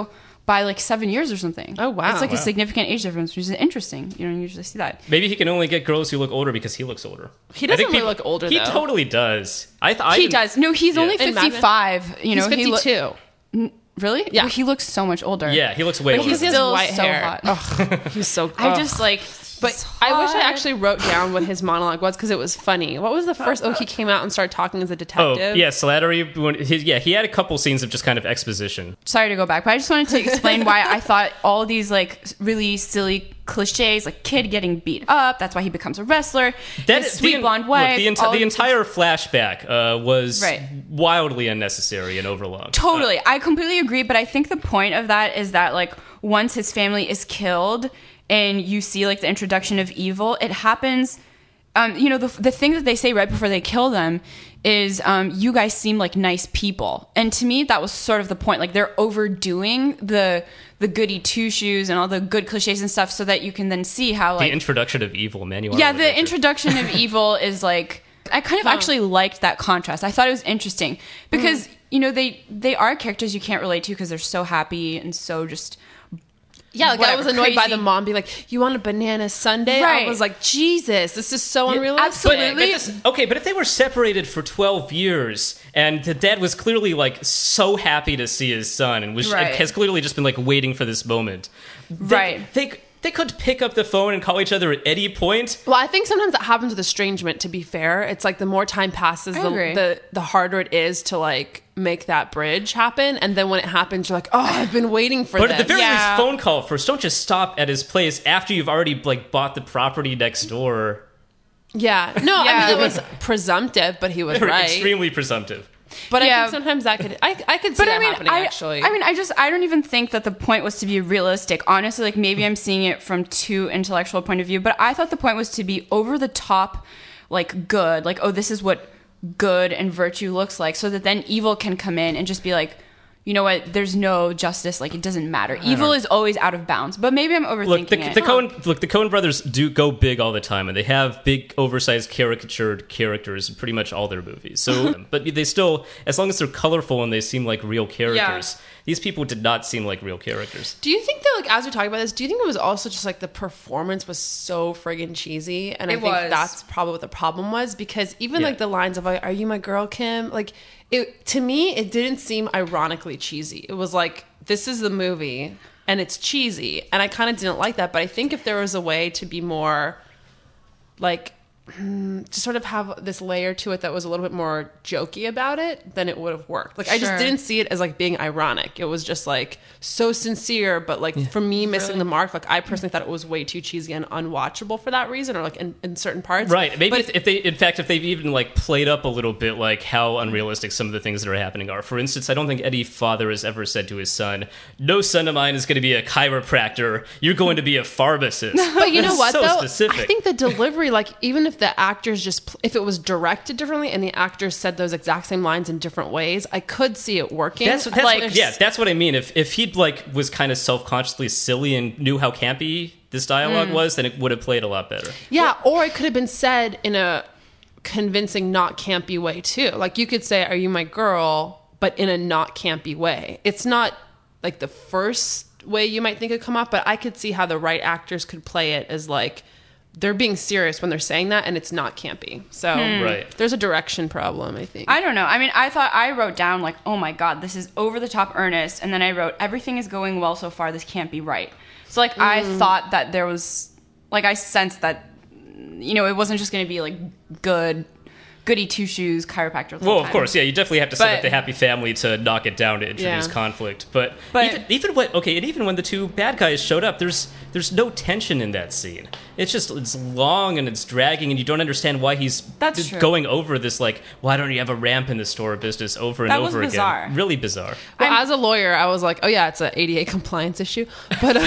by like seven years or something. Oh, wow. It's like Wow. a significant age difference, which is interesting. You don't usually see that. Maybe he can only get girls who look older because he looks older. He I doesn't think really people- look older, He though. totally does. I th- I He didn't- does. No, he's Yeah. only In Mad Men? fifty-five. You know, He's he lo- fifty-two. really? Yeah. Well, he looks so much older. Yeah, he looks way But older. he's than still white so hair. hot. Ugh, he's so. I ugh. just like. But he's I wish I hot. actually wrote down what his monologue was because it was funny. What was the first? Oh, he came out and started talking as a Oh, detective. yeah, Slattery, when his, yeah, he had a couple scenes of just kind of exposition. Sorry to go back, but I just wanted to explain why I thought all these like really silly cliches, like kid getting beat up. That's why he becomes a wrestler. That his is- sweet the, blonde look, wife. the, enti- all the of these- entire flashback uh, was Right. wildly unnecessary and overlong. Totally. I completely agree, but I think the point of that is that like once his family is killed and you see like the introduction of evil, it happens um, you know, the the thing that they say right before they kill them is um, you guys seem like nice people. And to me that was sort of the point. Like they're overdoing the the goody two shoes and all the good cliches and stuff so that you can then see how The like introduction of evil, Manuel. yeah, the introduction of evil is like I kind of actually liked that contrast. I thought it was interesting because you know they they are characters you can't relate to because they're so happy and so just Yeah, like I whatever, was annoyed by crazy. the mom being like, "You want a banana sundae?" Right. I was like, "Jesus, this is so unrealistic." absolutely. But, but this, okay, but if they were separated for twelve years and the dad was clearly like so happy to see his son and was Right. has clearly just been like waiting for this moment, they, Right. They they could pick up the phone and call each other at any point. Well, I think sometimes that happens with estrangement. To be fair, it's like the more time passes, I the, agree. the the harder it is to like make that bridge happen. And then when it happens, you're like, "Oh, I've been waiting for But this." at the very Yeah. least, phone call first. Don't just stop at his place after you've already like bought the property next door. yeah, no, I Yeah. mean it was presumptive, but he was They're right. extremely presumptive. But I Yeah. think sometimes that could, I, I could see But that I mean, happening I, actually. I mean, I just, I don't even think that the point was to be realistic. Honestly, like maybe I'm seeing it from too intellectual point of view, but I thought the point was to be over the top, like good, like, oh, this is what good and virtue looks like, so that then evil can come in and just be like, you know what, there's no justice, like it doesn't matter. Evil is always out of bounds. But maybe I'm overthinking Look, the, it. the Coen look the Coen brothers do go big all the time, and they have big, oversized, caricatured characters in pretty much all their movies. So, but they still, as long as they're colorful and they seem like real characters, these people did not seem like real characters. Do you think that, like, as we talk about this, do you think it was also just like the performance was so friggin' cheesy? And I It think was. that's probably what the problem was, because even Yeah. like the lines of like, "Are you my girl, Kim?" Like, it to me, it didn't seem ironically cheesy. It was like, this is the movie and it's cheesy, and I kind of didn't like that. But I think if there was a way to be more like to sort of have this layer to it that was a little bit more jokey about it, then it would have worked. Like I just Sure. didn't see it as like being ironic. It was just like so sincere, but like for me missing the mark. Like I personally thought it was way too cheesy and unwatchable for that reason, or like in, in certain parts. Right. Maybe But if, if they, in fact, if they've even like played up a little bit, like how unrealistic some of the things that are happening are. For instance, I don't think any father has ever said to his son, "No son of mine is going to be a chiropractor. You're going to be a pharmacist." But you know That's what so though? specific. I think the delivery, like even if the actors just pl- if it was directed differently and the actors said those exact same lines in different ways, I could see it working. That's, that's like what, yeah, that's what I mean. If if he'd like was kind of self consciously silly and knew how campy this dialogue was, then it would have played a lot better. Yeah, or it could have been said in a convincing, not campy way too. Like you could say, "Are you my girl?" but in a not campy way. It's not like the first way you might think it come up, but I could see how the right actors could play it as like they're being serious when they're saying that, and it's not campy. So Right. there's a direction problem, I think. I don't know. I mean, I thought I wrote down like, oh my god, this is over the top earnest, and then I wrote everything is going well so far. This can't be right. So like, I thought that there was like I sensed that you know it wasn't just going to be like good, goody two shoes chiropractor. the whole Well, of time. course, yeah. You definitely have to set But- up the happy family to knock it down to introduce Yeah. conflict. But, But- even, even when okay, and even when the two bad guys showed up, there's there's no tension in that scene. It's just it's long and it's dragging, and you don't understand why he's That's just true. going over this. Like, why don't you have a ramp in the store business over and That was over bizarre. again? Really bizarre. Well, as a lawyer, I was like, "Oh yeah, it's a A D A compliance issue," but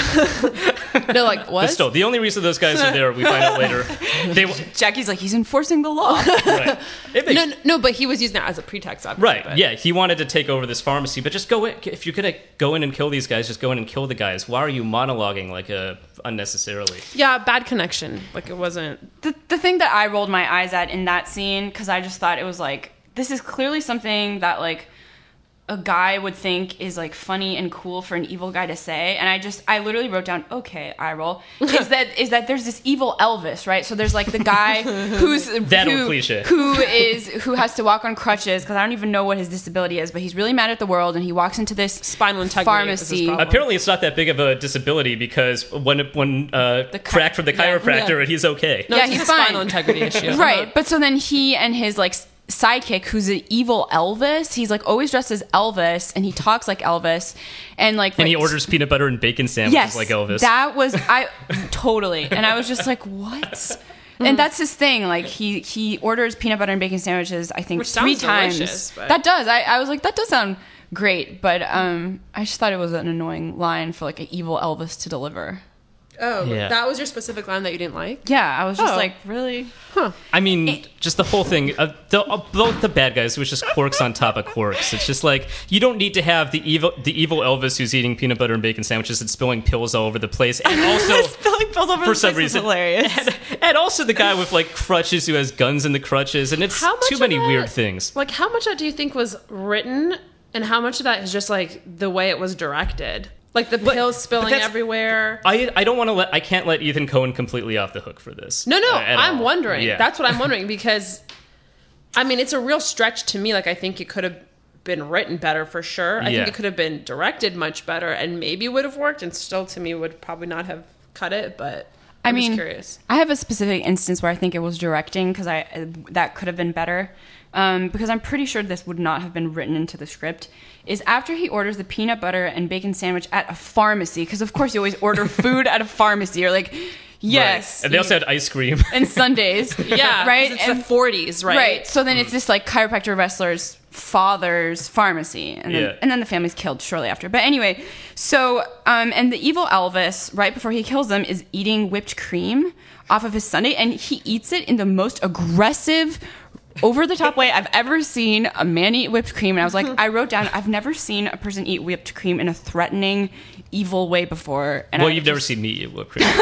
uh, no, like what? But still, the only reason those guys are there, we find out later, they Jackie's like he's enforcing the law. right. It makes- No, no, no, but he was using that as a pretext, obviously. Right. but- Yeah, he wanted to take over this pharmacy, but just go in. If you're gonna go in and kill these guys, just go in and kill the guys. Why are you monologuing like a unnecessarily? Yeah, bad connection. Like it wasn't. the, the thing that I rolled my eyes at in that scene, because I just thought it was like, this is clearly something that like a guy would think is like funny and cool for an evil guy to say. And I just, I literally wrote down, okay, eye roll, is that is that there's this evil Elvis, right? So there's like the guy who's that who, old cliche. who is who has to walk on crutches because I don't even know what his disability is, but he's really mad at the world and he walks into this Spinal integrity pharmacy. is his problem. Apparently, it's not that big of a disability because when when uh, The chi- cracked from the yeah, chiropractor, yeah. and he's okay. No, Yeah, it's he's a fine. spinal integrity issue. Right, but so then he and his like sidekick, who's an evil Elvis, he's like always dressed as Elvis, and he talks like Elvis, and like And he like, orders peanut butter and bacon sandwiches yes, like Elvis. That was I totally, and I was just like, what? And that's his thing. Like he he orders peanut butter and bacon sandwiches. I think Which three sounds times. delicious, but- That does. I, I was like, that does sound great, but um, I just thought it was an annoying line for like an evil Elvis to deliver. Oh, Yeah. that was your specific line that you didn't like? Yeah, I was just Oh. like, really? I mean, just the whole thing. Uh, the, uh, both the bad guys, it was just quirks on top of quirks. It's just like you don't need to have the evil, the evil Elvis who's eating peanut butter and bacon sandwiches and spilling pills all over the place, and also Spilling pills over for the some place was reason, hilarious. and, and also the guy with like crutches who has guns in the crutches, and it's How much too of many that- weird things. Like, how much of that do you think was written, and how much of that is just like the way it was directed? Like the But- pills but spilling that's- everywhere. I I don't want to let I can't let Ethan Coen completely off the hook for this. No, no, uh, at I'm all. wondering. Yeah. That's what I'm wondering because, I mean, it's a real stretch to me. Like, I think it could have been written better for sure. I Yeah. think it could have been directed much better, and maybe would have worked. And still, to me, would probably not have cut it. But I I'm mean, just curious. I have a specific instance where I think it was directing because I uh, that could have been better. Um, because I'm pretty sure this would not have been written into the script. Is after he orders the peanut butter and bacon sandwich at a pharmacy, because of course you always order food at a pharmacy. You're like, yes, Right. And they also had ice cream. and Sundays, Yeah, right. 'cause It's And- the forties, right? Right. So then it's this like chiropractor wrestler's father's pharmacy, and then Yeah. and then the family's killed shortly after. But anyway, so um, and the evil Elvis, right before he kills them, is eating whipped cream off of his sundae, and he eats it in the most aggressive, over the top way I've ever seen a man eat whipped cream. And I was like, I wrote down, I've never seen a person eat whipped cream in a threatening, evil way before. And Well, I you've never just- seen me eat whipped cream.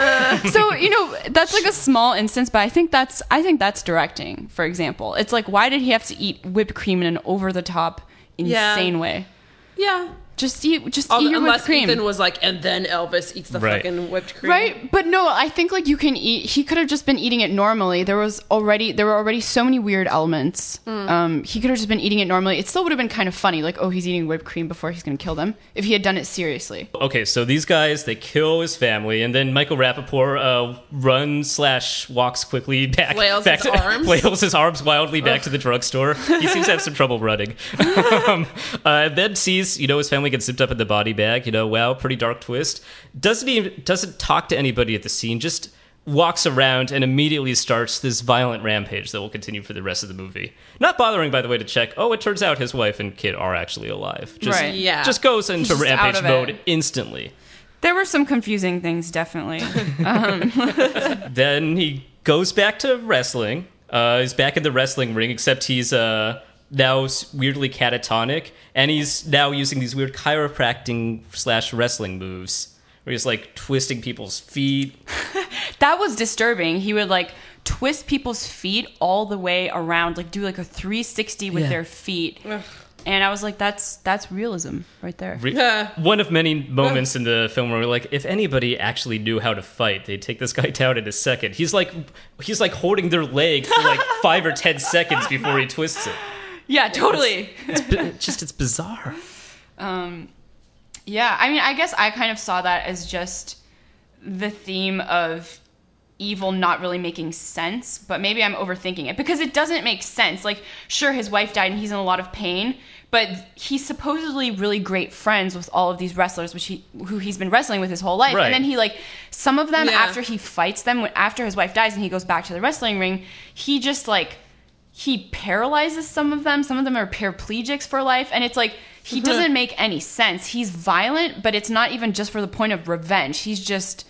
so you know that's like a small instance, but I think that's I think that's directing. For example, it's like, why did he have to eat whipped cream in an over the top, Yeah. insane way? Yeah. Just eat, just Al- eat your Unless whipped cream. Ethan was like, and then Elvis eats the Right. fucking whipped cream. Right, but no, I think like you can eat. He could have just been eating it normally. There was already there were already so many weird elements. Um, he could have just been eating it normally. It still would have been kind of funny, like, oh, he's eating whipped cream before he's going to kill them. If he had done it seriously. Okay, so these guys, they kill his family, and then Michael Rappaport uh, runs slash walks quickly back. Flails back his to, arms. Flails his arms wildly back to the drugstore. He seems to have some trouble running. um, uh, then sees, you know, his family gets zipped up in the body bag. You know, wow, pretty dark twist. Doesn't even, doesn't talk to anybody at the scene, just walks around and immediately starts this violent rampage that will continue for the rest of the movie. Not bothering, by the way, to check, oh, it turns out his wife and kid are actually alive. Just, Right. Yeah. Just goes into just out rampage of it. mode instantly. There were some confusing things, definitely. Then he goes back to wrestling. Uh, he's back in the wrestling ring, except he's uh, now s- weirdly catatonic, and he's now using these weird chiropractic slash wrestling moves, where he's like twisting people's feet. That was disturbing. He would like twist people's feet all the way around, like do like a three sixty with Yeah. their feet. And I was like, that's that's realism right there. Re- One of many moments in the film where we're like, if anybody actually knew how to fight, they'd take this guy down in a second. He's like, he's like holding their leg for like five or ten seconds before he twists it. Yeah, totally. It's bi- just, it's bizarre. Um, yeah, I mean, I guess I kind of saw that as just the theme of evil not really making sense, but maybe I'm overthinking it because it doesn't make sense. Like, sure, his wife died and he's in a lot of pain, but he's supposedly really great friends with all of these wrestlers, which he who he's been wrestling with his whole life. Right. And then he like some of them Yeah. after he fights them, when, after his wife dies and he goes back to the wrestling ring, he just like he paralyzes some of them. Some of them are paraplegics for life, and it's like he doesn't make any sense. He's violent, but it's not even just for the point of revenge. He's just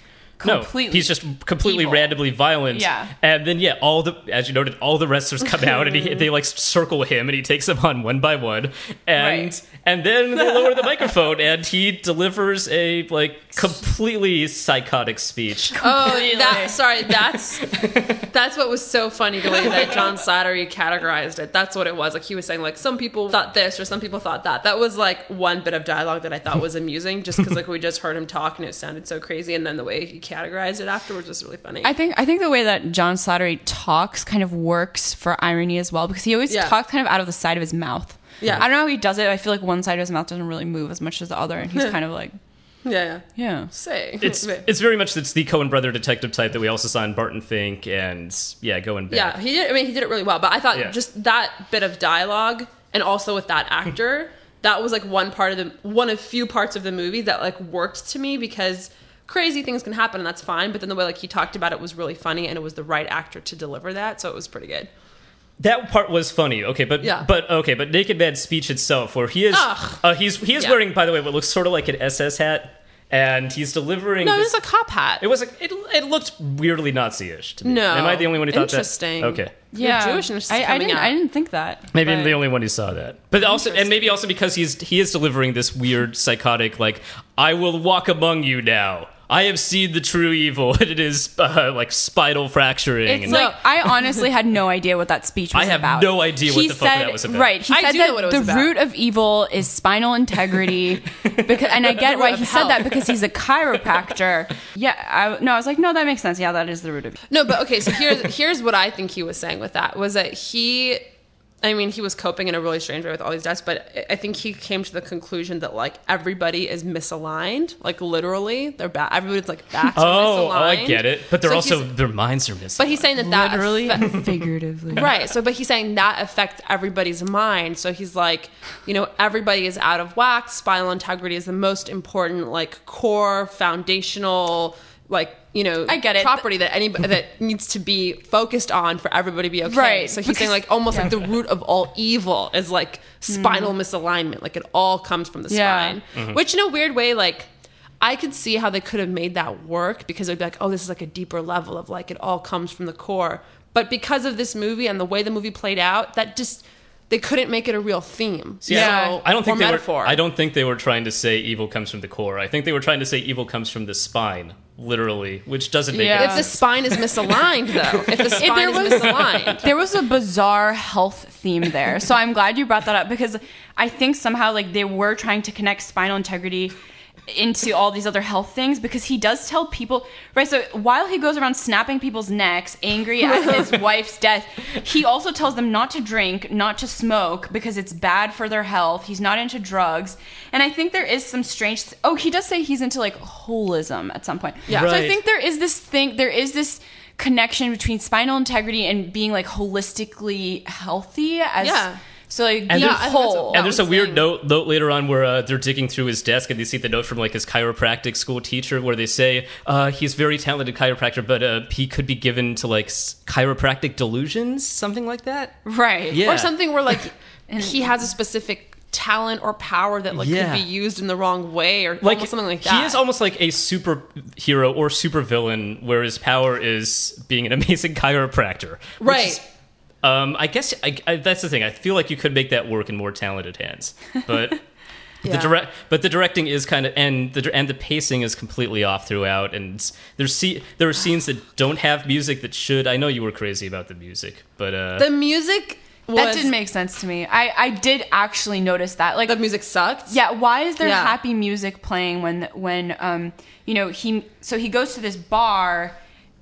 completely. No, he's just completely evil. randomly violent. Yeah. And then, yeah, all the, as you noted, all the wrestlers come out and he, they like circle him and he takes them on one by one. And Right. and then they lower the microphone and he delivers a like completely psychotic speech. Oh, that sorry, that's that's what was so funny, the way that John Slattery categorized it. That's what it was. Like he was saying, like some people thought this or some people thought that. That was like one bit of dialogue that I thought was amusing, just because like we just heard him talk and it sounded so crazy, and then the way he categorized it afterwards was really funny. I think I think the way that John Slattery talks kind of works for irony as well, because he always Yeah. talks kind of out of the side of his mouth. Yeah. I don't know how he does it. I feel like one side of his mouth doesn't really move as much as the other, and he's kind of like, yeah, yeah. yeah. Say It's it's very much it's the Coen brother detective type that we also saw in Barton Fink and yeah, going back. Yeah, he did. I mean, he did it really well. But I thought Yeah. just that bit of dialogue, and also with that actor, that was like one part of the one of few parts of the movie that like worked to me, because crazy things can happen and that's fine. But then the way like he talked about it was really funny, and it was the right actor to deliver that, so it was pretty good. That part was funny, okay, but Yeah. but okay, but Naked Man's speech itself, where he is, Ugh. uh, he's he is Yeah. wearing, by the way, what looks sort of like an S S hat, and he's delivering. No, it this, was a cop hat. It was. A, it it looked weirdly Nazi-ish to me. No. Am I the only one who thought Interesting. that? Okay, Yeah, Jewishness is I, I coming didn't. out. I didn't think that. maybe I'm but- the only one who saw that. But also, and maybe also because he's he is delivering this weird psychotic, like, I will walk among you now. I have seen the true evil, and it is uh, like spinal fracturing. It's and like I honestly had no idea what that speech was I have about. no idea what He the fuck said, that was about. Right, he I said do know that what it was the about. root of evil is spinal integrity, because, and I get The why root he of said that health. because he's a chiropractor. Yeah, I, no, I was like, no, that makes sense. Yeah, that is the root of. No, but okay, so here's here's what I think he was saying with that, was that he, I mean, he was coping in a really strange way with all these deaths, but I think he came to the conclusion that like everybody is misaligned, like literally, they're back. Everybody's like backs are oh, misaligned. oh, I get it. But they're So also he's- their minds are missing. But he's saying that that Literally affe- and figuratively. Right. So, but he's saying that affects everybody's mind. So he's like, you know, everybody is out of whack. Spinal integrity is the most important, like, core, foundational, like, you know, I get it. property that anybody that needs to be focused on for everybody to be okay. Right. So he's saying like almost like the root of all evil is like spinal misalignment. Like it all comes from the Yeah. spine. Which in a weird way, like, I could see how they could have made that work, because it'd be like, oh, this is like a deeper level of like it all comes from the core. But because of this movie and the way the movie played out, that just they couldn't make it a real theme. Yeah, So, I don't think or they metaphor. were. I don't think they were trying to say evil comes from the core. I think they were trying to say evil comes from the spine, literally, which doesn't make Yeah. any If the sense. spine is misaligned, though, if the spine there is was- misaligned, There was a bizarre health theme there. So I'm glad you brought that up, because I think somehow like they were trying to connect spinal integrity into all these other health things, because he does tell people, right? So while he goes around snapping people's necks, angry at his wife's death, he also tells them not to drink, not to smoke, because it's bad for their health. He's not into drugs. And I think there is some strange, oh, he does say he's into like holism at some point. Yeah. So I Right. think there is this thing, there is this connection between spinal integrity and being like holistically healthy as Yeah. so like And being there's- I think that's whole. what- And there's a was weird saying. note, note later on where uh, they're digging through his desk and they see the note from like his chiropractic school teacher where they say uh, he's very talented chiropractor, but uh, he could be given to like s- chiropractic delusions, something like that. Right. Yeah. or something where like he has a specific talent or power that like Yeah. could be used in the wrong way, or Like almost something like that. he is almost like a superhero or supervillain, where his power is being an amazing chiropractor. which Right. is- um, I guess I, I, that's the thing. I feel like you could make that work in more talented hands, but. The Yeah. direct, but the directing is kind of, and the and the pacing is completely off throughout. And there's see, there are scenes that don't have music that should. I know you were crazy about the music, but uh, the music was, That didn't make sense to me. I I did actually notice that. Like the music sucked. yeah, why is there Yeah. happy music playing when when um you know he so he goes to this bar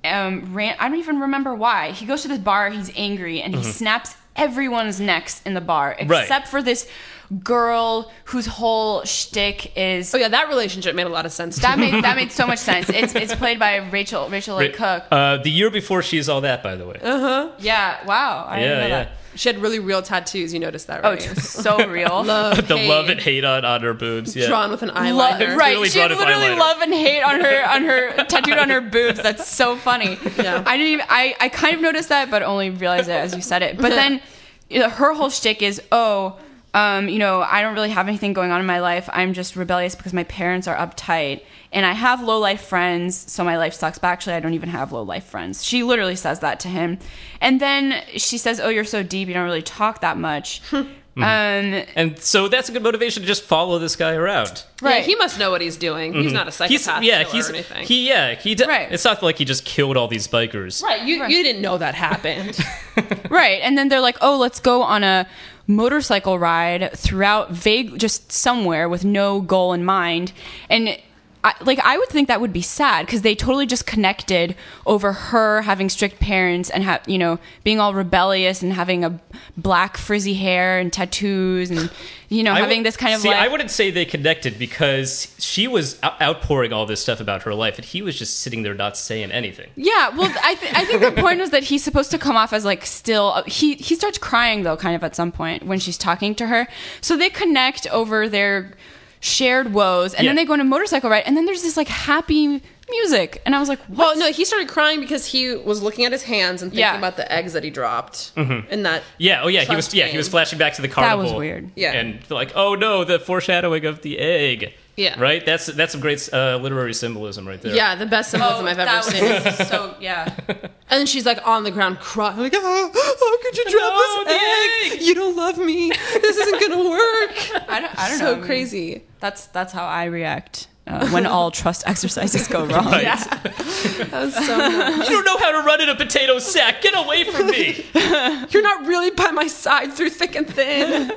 um ran I don't even remember why. He goes to this bar, he's angry, and he snaps everyone's necks in the bar Right. except for this girl whose whole shtick is Oh yeah, that relationship made a lot of sense. that made that made so much sense. It's it's played by Rachel Rachel Leigh Cook. uh, the year before She's All That, by the way. Yeah, wow. I didn't yeah, know yeah. that. She had really real tattoos. You noticed that, Oh, right? it's so real. love, The hate, love and hate on, on her boobs. Yeah. drawn with an Lo- eyeliner. right, Literally she had drawn with literally eyeliner. love and hate on her on her tattooed on her boobs. That's so funny. Yeah. I didn't even. I I kind of noticed that, but only realized it as you said it. But then, you know, her whole shtick is, oh, um, you know, I don't really have anything going on in my life. I'm just rebellious because my parents are uptight. And I have low-life friends, so my life sucks. But actually, I don't even have low-life friends. She literally says that to him. And then she says, oh, you're so deep, you don't really talk that much. Mm-hmm. um, and so that's a good motivation to just follow this guy around. Right. Yeah, he must know what he's doing. He's not a psychopath He's, yeah, killer he's, or anything. He, yeah, he. D- Right. It's not like he just killed all these bikers. right, you, you didn't know that happened. Right. And then they're like, oh, let's go on a motorcycle ride throughout vague, just somewhere with no goal in mind. And I, like, I would think that would be sad because they totally just connected over her having strict parents and, ha- you know, being all rebellious and having a black frizzy hair and tattoos and, you know, I having would- this kind of see, like... I wouldn't say they connected because she was out- outpouring all this stuff about her life, and he was just sitting there not saying anything. Yeah, well, I, th- I think the point was that he's supposed to come off as like still. He he starts crying though, kind of at some point when she's talking to her. So they connect over their shared woes, and Yeah. then they go on a motorcycle ride, and then there's this like happy music, and I was like, what? Well, no, he started crying because he was looking at his hands and thinking Yeah. about the eggs that he dropped. And that Yeah. Oh, yeah. He trust was. Yeah. He was game. flashing back to the That carnival. was weird. Yeah. And like, oh no, the foreshadowing of the egg. Yeah. Right. That's that's some great uh, literary symbolism right there. Yeah, the best symbolism I've ever that was seen. so yeah. And then she's like on the ground crying, like, oh, how could you drop No, this the egg? You don't love me. This isn't gonna work. I don't, I don't So know. crazy. That's that's how I react uh, when all trust exercises go wrong. Right. That was so nice. You don't know how to run in a potato sack. Get away from me. You're not really by my side through thick and thin.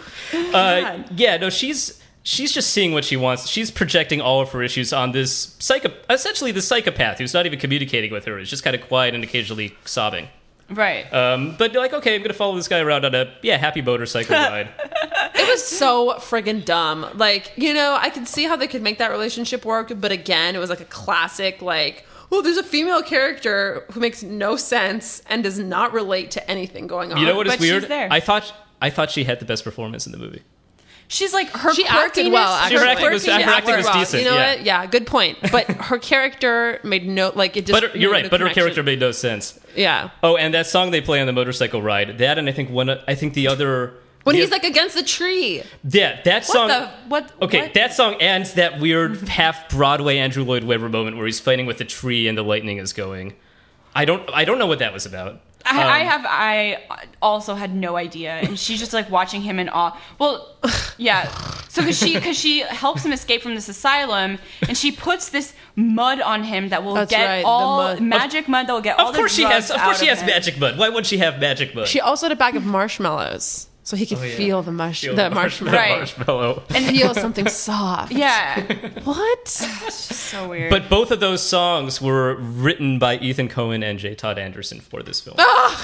Uh, yeah. No. She's. She's just seeing what she wants. She's projecting all of her issues on this psycho, essentially the psychopath who's not even communicating with her. Is just kind of quiet and occasionally sobbing. Right. Um, but like, okay, I'm gonna follow this guy around on a yeah happy motorcycle ride. It was so friggin' dumb. Like, you know, I could see how they could make that relationship work, but again, it was like a classic, like, well, there's a female character who makes no sense and does not relate to anything going on. You know what is But she's weird? there. I thought I thought she had the best performance in the movie. She's like her. She acted quirkiness- well, actually. Her acting was- She her acting acted was well. decent, You know yeah. what? Yeah, good point. But her character made no, like, it just. But her, you're made right. no But her connection. character made no sense. Yeah. Oh, and that song they play on the motorcycle ride. That and I think one. I think the other. When the he's oth- like against the tree. yeah, that song. the- what- Okay, what? that song and that weird half Broadway Andrew Lloyd Webber moment where he's fighting with the tree and the lightning is going. I don't. I don't know what that was about. I, I Um, have. I also had no idea, and she's just like watching him in awe. Well, yeah. So because she because she helps him escape from this asylum, and she puts this mud on him that will That's get right, the all mud. magic mud that will get all Of the course she drugs has. Of course out she has him. magic mud. Why would she have magic mud? She also had a bag of marshmallows. So he could Oh, yeah. feel the, mush- Feel the the marshmallow. Right. marshmallow. And feel something soft. Yeah, What? so weird. But both of those songs were written by Ethan Cohen and J. Todd Anderson for this film. no,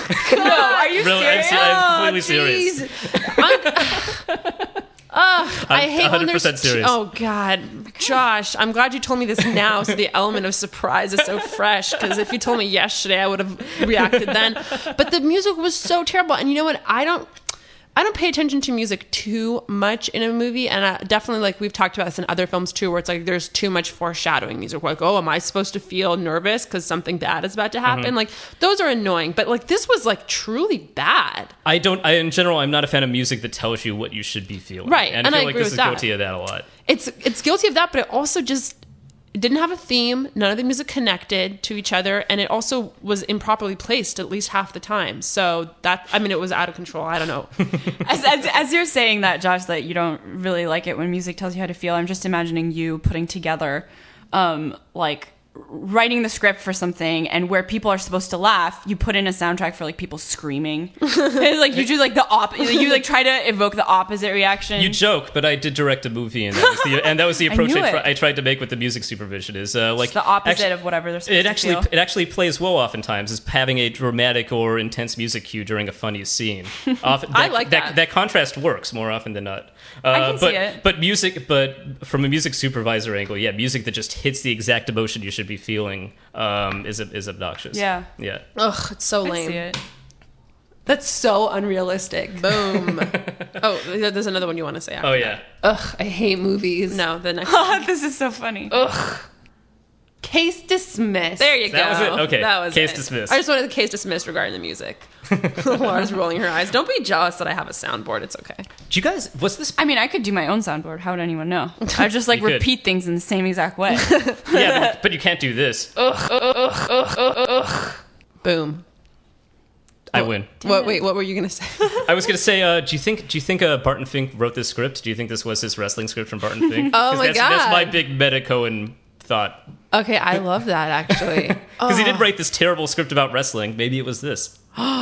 are you Really, I'm, serious? se- I'm completely jeez. serious. Ugh, I I'm hate when one hundred there's percent t- serious. Oh God, Josh, I'm glad you told me this now, so the element of surprise is so fresh. Because if you told me yesterday, I would have reacted then. But the music was so terrible, and you know what? I don't. I don't pay attention to music too much in a movie, and I definitely, like we've talked about this in other films too, where it's like there's too much foreshadowing music. Like, oh, am I supposed to feel nervous because something bad is about to happen? Mm-hmm. Like, those are annoying. But like, this was like truly bad. I don't. I, in general, I'm not a fan of music that tells you what you should be feeling. Right, and, and I I feel like agree this with is that. guilty of that a lot. It's it's guilty of that, but it also just it didn't have a theme. None of the music connected to each other, and it also was improperly placed at least half the time. So that I mean, it was out of control. I don't know. As, as, as you're saying that, Josh, that you don't really like it when music tells you how to feel, I'm just imagining you putting together, um, like, writing the script for something, and where people are supposed to laugh, you put in a soundtrack for, like, people screaming. It's like, you do, like, the op- you, like, try to evoke the opposite reaction. You joke, but I did direct a movie, and that was the and that was the I approach knew I, try, it. I tried to make with the music supervision. Is uh, like It's the opposite actu- of whatever they're supposed It to actually feel. it actually plays well oftentimes is having a dramatic or intense music cue during a funny scene. Often, I like that. that. contrast works more often than not. Uh, I can but, see it. But music, but from a music supervisor angle, yeah, music that just hits the exact emotion you should be feeling um, is is obnoxious. Yeah. yeah. Ugh, it's so I lame. see it. That's so unrealistic. Boom. Oh, there's another one you want to say. After Oh yeah. Ugh, I hate movies. No, the next. This is so funny. Ugh. Case dismissed. There you go. That was it? Okay. That was Case it. dismissed. I just wanted the case dismissed regarding the music. Laura's rolling her eyes. Don't be jealous that I have a soundboard. It's okay. Do you guys? What's this? I mean, I could do my own soundboard. How would anyone know? I just like You could. repeat things in the same exact way. Yeah, but, but you can't do this. Boom. I win. What? Wait, what were you gonna say? I was gonna say, uh, do you think? Do you think uh, Barton Fink wrote this script? Do you think this was his wrestling script from Barton Fink? Oh 'Cause my that's, That's my God. big meta Cohen thought. Okay, I love that actually. Because he did write this terrible script about wrestling. Maybe it was this.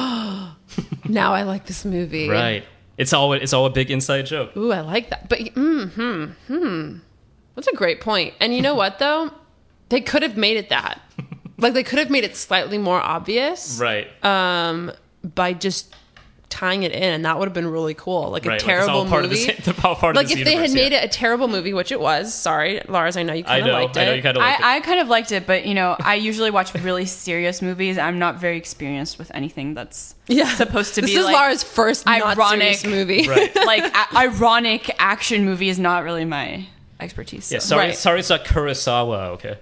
Now I like this movie. Right. It's all. It's all a big inside joke. Ooh, I like that. But mm, hmm, hmm. That's a great point. And you know what though? They could have made it that. Like they could have made it slightly more obvious. Right. Um, by just tying it in, and that would have been really cool. Like Right, a like it's all terrible part of movie. this- it's all part of like this if they had universe, made yeah. it a terrible movie, which it was. Sorry, Lars, I know you I kind of know. liked it. I know you kind of liked it. I, I kind of liked it, but you know, I usually watch really serious movies. I'm not very experienced with anything that's yeah. supposed to this be is like Lara's first not ironic serious movie. Right. like a- ironic action movie is not really my expertise. So. Yeah. Sorry. Right. Sorry, it's not Kurosawa. Okay.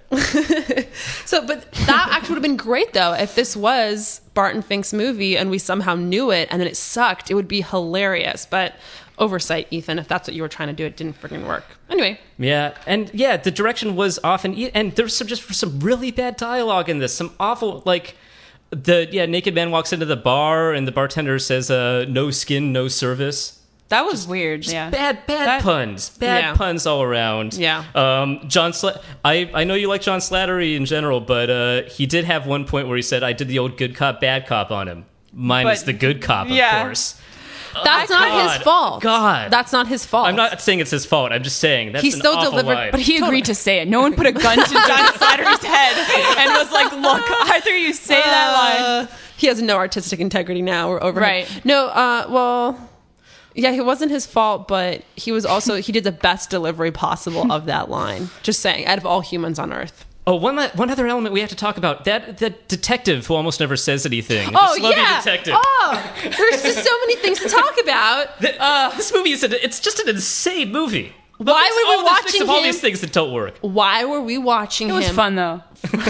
So, but that actually would have been great though if this was Barton Fink's movie and we somehow knew it and then it sucked. It would be hilarious. But oversight, Ethan. If that's what you were trying to do, it didn't freaking work. Anyway. Yeah, and yeah, the direction was off, and and there's some just some really bad dialogue in this. Some awful like. The yeah, naked man walks into the bar and the bartender says, uh, "No skin, no service." That was weird. Yeah. Bad, bad That- puns, bad Yeah. puns all around. Yeah. Um, John, Sla- I I know you like John Slattery in general, but uh, he did have one point where he said, "I did the old good cop, bad cop on him." Minus But- the good cop, of yeah. course. That's not God. his fault. God. That's not his fault. I'm not saying it's his fault. I'm just saying that's He an still awful delivered- line. But he agreed to say it. No one put a gun to John Slattery's head and was like, "Look, either you say that line." Uh, he has no artistic integrity now. We're over him. Right. No, uh, well, yeah, it wasn't his fault, but he was also, he did the best delivery possible of that line. Just saying, out of all humans on Earth. Oh, one la- one other element we have to talk about that the detective who almost never says anything. The Oh, slutty yeah. detective. Oh, there's just so many things to talk about. The- this movie is a, it's just an insane movie. Why It's were we all this mix watching of all him? these things that don't work? Why were we watching It was him fun though.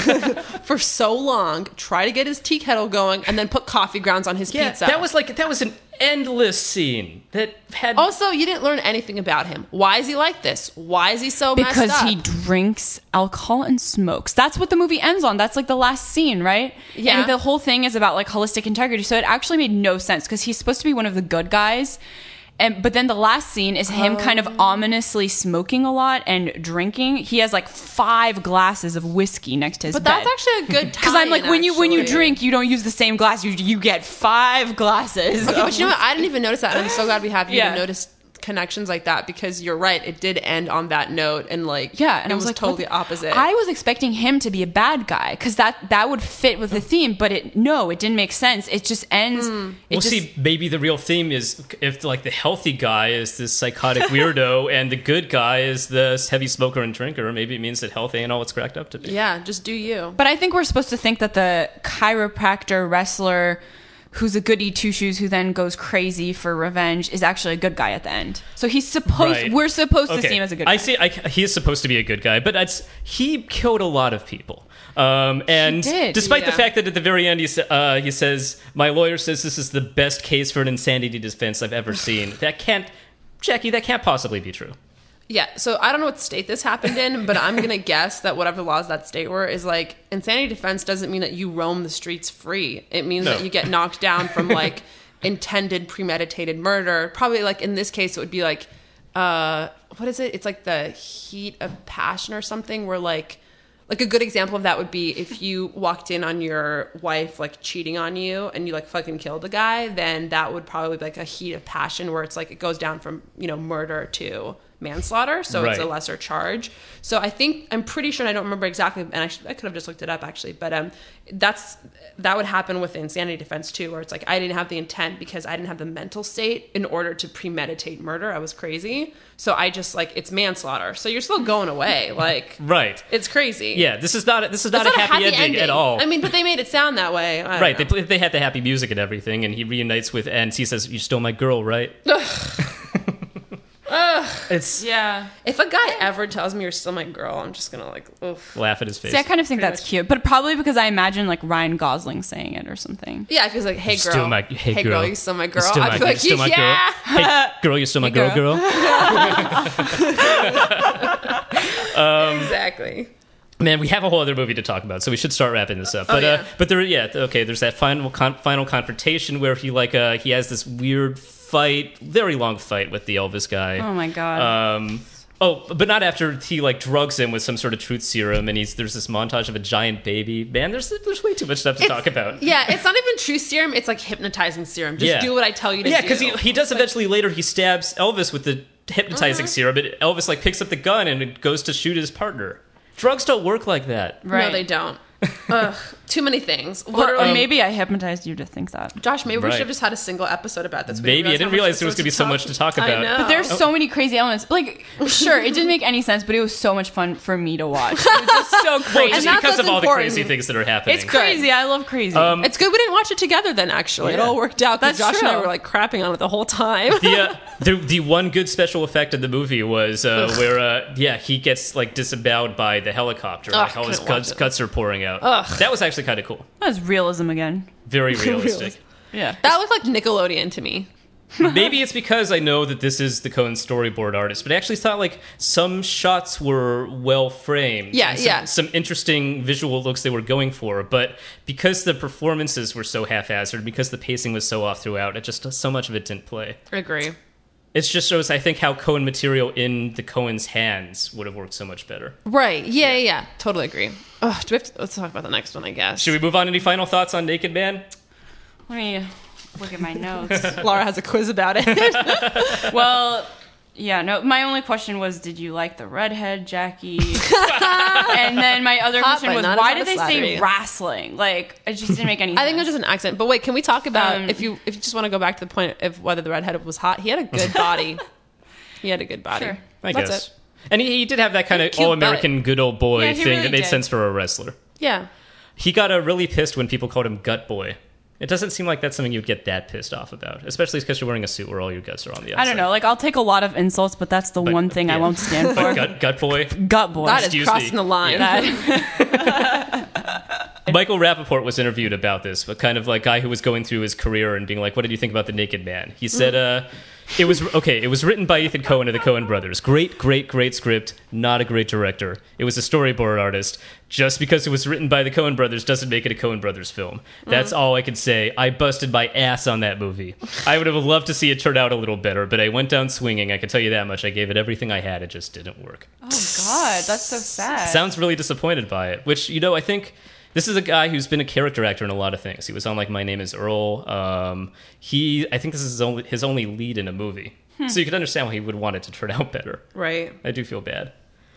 for so long, try to get his tea kettle going, and then put coffee grounds on his Yeah, pizza? that was like that was an endless scene that had Also, you didn't learn anything about him. Why is he like this? Why is he so Because messed up? he drinks alcohol and smokes. That's what the movie ends on. That's like the last scene, right? Yeah. And the whole thing is about like holistic integrity. So it actually made no sense because he's supposed to be one of the good guys. And but then the last scene is him kind of ominously smoking a lot and drinking. He has like five glasses of whiskey next to his But bed. that's actually a good time. Because I'm like, when you when you actually. drink, you don't use the same glass. You you get five glasses. Okay, but you know what? I didn't even notice that, and I'm so glad we have you Yeah. to notice connections like that because you're right. It did end on that note, and like, Yeah, and it I was, like, totally what the- opposite. I was expecting him to be a bad guy because that that would fit with the theme, but it no, it didn't make sense. It just ends. Hmm. It Well, just, see, maybe the real theme is if like the healthy guy is this psychotic weirdo and the good guy is this heavy smoker and drinker. Maybe it means that health ain't all it's cracked up to be. yeah, just do you. But I think we're supposed to think that the chiropractor wrestler, who's a goody two shoes, who then goes crazy for revenge, is actually a good guy at the end. So he's supposed. Right. We're supposed to Okay, see him as a good guy. I see. I, he is supposed to be a good guy, but it's, he killed a lot of people. Um, and did, despite the yeah. fact that at the very end he, sa- uh, he says, "My lawyer says this is the best case for an insanity defense I've ever seen." That can't, Jackie. That can't possibly be true. Yeah, so I don't know what state this happened in, but I'm gonna guess that whatever laws that state were is like insanity defense doesn't mean that you roam the streets free. It means No. that you get knocked down from like intended premeditated murder. Probably like in this case it would be like uh what is it? It's like the heat of passion or something where like like a good example of that would be if you walked in on your wife like cheating on you and you like fucking killed the guy, then that would probably be like a heat of passion where it's like it goes down from, you know, murder to manslaughter, so it's a Right. lesser charge. So I think I'm pretty sure, and I don't remember exactly, and I, should, I could have just looked it up actually, but um, that's that would happen with the insanity defense too, where it's like I didn't have the intent because I didn't have the mental state in order to premeditate murder. I was crazy, so I just like it's manslaughter. So you're still going away, like Right. it's crazy. Yeah. This is not. This is It's not, a happy, ending, at all. I mean, but they made it sound that way. I don't Right, know. they play, they had the happy music and everything, and he reunites with, and he says, "You stole my girl, right?" Ugh. It's Yeah. If a guy ever tells me you're still my girl, I'm just gonna like, oof. laugh at his face. See, I kind of think Pretty that's much. cute, but probably because I imagine like Ryan Gosling saying it or something. Yeah, if he's like, hey girl, Still my- hey, girl. you still my You're girl. still I'd my- be like, you're still my girl. yeah. Hey, girl, you're still my Hey, girl, girl. girl. Exactly. Man, we have a whole other movie to talk about, so we should start wrapping this up. Oh, But yeah. uh, but there, yeah, okay. There's that final con- final confrontation where he like uh he has this weird fight, very long fight with the Elvis guy. Oh my god. Um. Oh, but not after he like drugs him with some sort of truth serum, and he's there's this montage of a giant baby. Man, there's there's way too much stuff to It's- talk about. Yeah, it's not even true serum. It's like hypnotizing serum. Just Yeah. do what I tell you to Yeah, do. because he he does eventually later. He stabs Elvis with the hypnotizing serum, but Elvis like picks up the gun and it goes to shoot his partner. Drugs don't work like that. right. No, they don't. Ugh, too many things. Or, Literally, or maybe I hypnotized you to think that. Josh, maybe we Right. should have just had a single episode about this. We Maybe I how didn't much realize there we're was going to be so supposed much to talk I about. know. But there's so many crazy elements. Like, sure, it didn't make any sense, but it was so much fun for me to watch. It was just so Well, crazy. just that's because of what's all the important. crazy things that are happening. It's crazy. I love crazy. Um, It's good we didn't watch it together then, actually. It Yeah. all worked out because That's Josh and I true. were like crapping on it the whole time. the, uh, the the one good special effect in the movie was uh, where uh, yeah he gets like disemboweled by the helicopter, Ugh, like all his couldn't watch guts, it. guts are pouring out. Ugh. That was actually kind of cool, that was realism again. very realistic. Yeah. That looked like Nickelodeon to me. Maybe it's because I know that this is the Coen storyboard artist, but I actually thought like some shots were well framed. Yeah, and some, yeah. Some interesting visual looks they were going for, but because the performances were so haphazard, because the pacing was so off throughout, it just so much of it didn't play. I agree. It just shows, I think, how Coen material in the Coen's hands would have worked so much better. Right. Yeah, yeah, yeah. Totally agree. Ugh, do we have to, let's talk about the next one, I guess. Should we move on? Any final thoughts on Naked Man? Let me look at my notes. Laura has a quiz about it. Well, yeah, no, my only question was, did you like the redhead, Jackie? And then my other Hot, question but was, not why as did they hot as say Slattery. wrestling? Like, it just didn't make any sense. I think it's just an accent. But wait, can we talk about Um, if you if you just want to go back to the point of whether the redhead was hot? He had a good body. He had a good body. Sure. I That's guess. it. And he, he did have that kind of Cute all-American good old boy Yeah, he thing really that made did. sense for a wrestler. Yeah. He got uh, really pissed when people called him Gut Boy. It doesn't seem like that's something you'd get that pissed off about, especially because you're wearing a suit where all your guts are on the outside. I don't know. Like, I'll take a lot of insults, but that's the But, one thing yeah. I won't stand for. But gut, gut Boy. Gut boy. That is Excuse crossing me. the line. Michael Rappaport was interviewed about this, but kind of like guy who was going through his career and being like, what did you think about The Naked Man? He said, uh, it was, okay, it was written by Ethan Coen of the Coen brothers. Great, great, great script, not a great director. It was a storyboard artist. Just because it was written by the Coen brothers doesn't make it a Coen brothers film. That's all I can say. I busted my ass on that movie. I would have loved to see it turn out a little better, but I went down swinging. I can tell you that much. I gave it everything I had. It just didn't work. Oh, God. That's so sad. Sounds really disappointed by it, which, you know, I think this is a guy who's been a character actor in a lot of things. He was on like My Name is Earl. Um, he, I think this is his only, his only lead in a movie. So you could understand why he would want it to turn out better. Right. I do feel bad.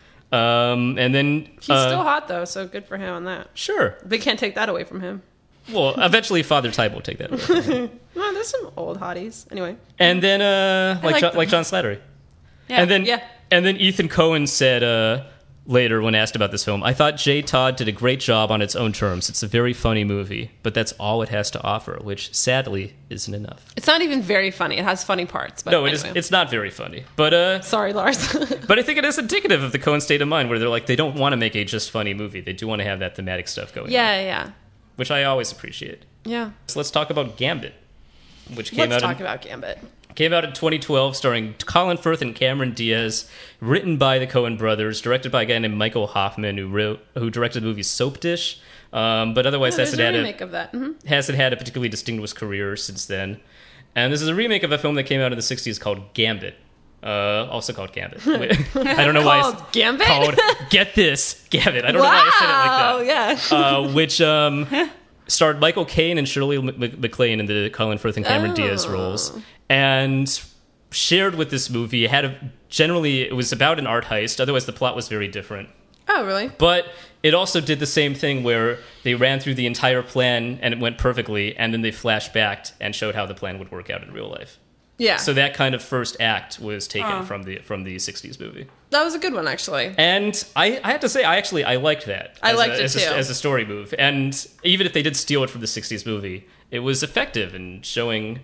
Um, and then He's uh, still hot though, so good for him on that. Sure. They can't take that away from him. Well, eventually Father Type will take that away from him. No, there's some old hotties. Anyway. And then uh, like like John, them. like John Slattery. Yeah. And then Yeah. and then Ethan Coen said uh, later when asked about this film, I thought J. Todd did a great job on its own terms. It's a very funny movie, but that's all it has to offer, which sadly isn't enough. It's not even very funny. It has funny parts. But No, it is. anyway. It's not very funny, but uh, Sorry, Lars. but I think it is indicative of the Coen state of mind, where they're like they don't want to make a just funny movie. They do want to have that thematic stuff going. yeah, on, yeah, which I always appreciate. yeah. So let's talk about Gambit, which came Let's out talk in, about Gambit. came out in twenty twelve, starring Colin Firth and Cameron Diaz, written by the Coen brothers, directed by a guy named Michael Hoffman, who wrote, who directed the movie Soap Dish, um, but otherwise Yeah, there's hasn't a had remake a of that. hmm hasn't had a particularly distinguished career since then. And this is a remake of a film that came out in the sixties called Gambit. Uh, also called Gambit. I don't know why Called it's Gambit? called Get This Gambit. I don't wow. know why I said it like that. yeah. Uh, which um, starred Michael Caine and Shirley M- M- MacLaine in the Colin Firth and Cameron Oh. Diaz roles, and shared with this movie. It had a generally it was about an art heist. Otherwise, the plot was very different. Oh, really? But it also did the same thing where they ran through the entire plan and it went perfectly, and then they flashed back and showed how the plan would work out in real life. Yeah. So that kind of first act was taken from the from the sixties movie. that was a good one, actually. And I, I have to say, I actually I liked that. I as liked a, it as too. A, as a story move. And even if they did steal it from the sixties movie, it was effective in showing,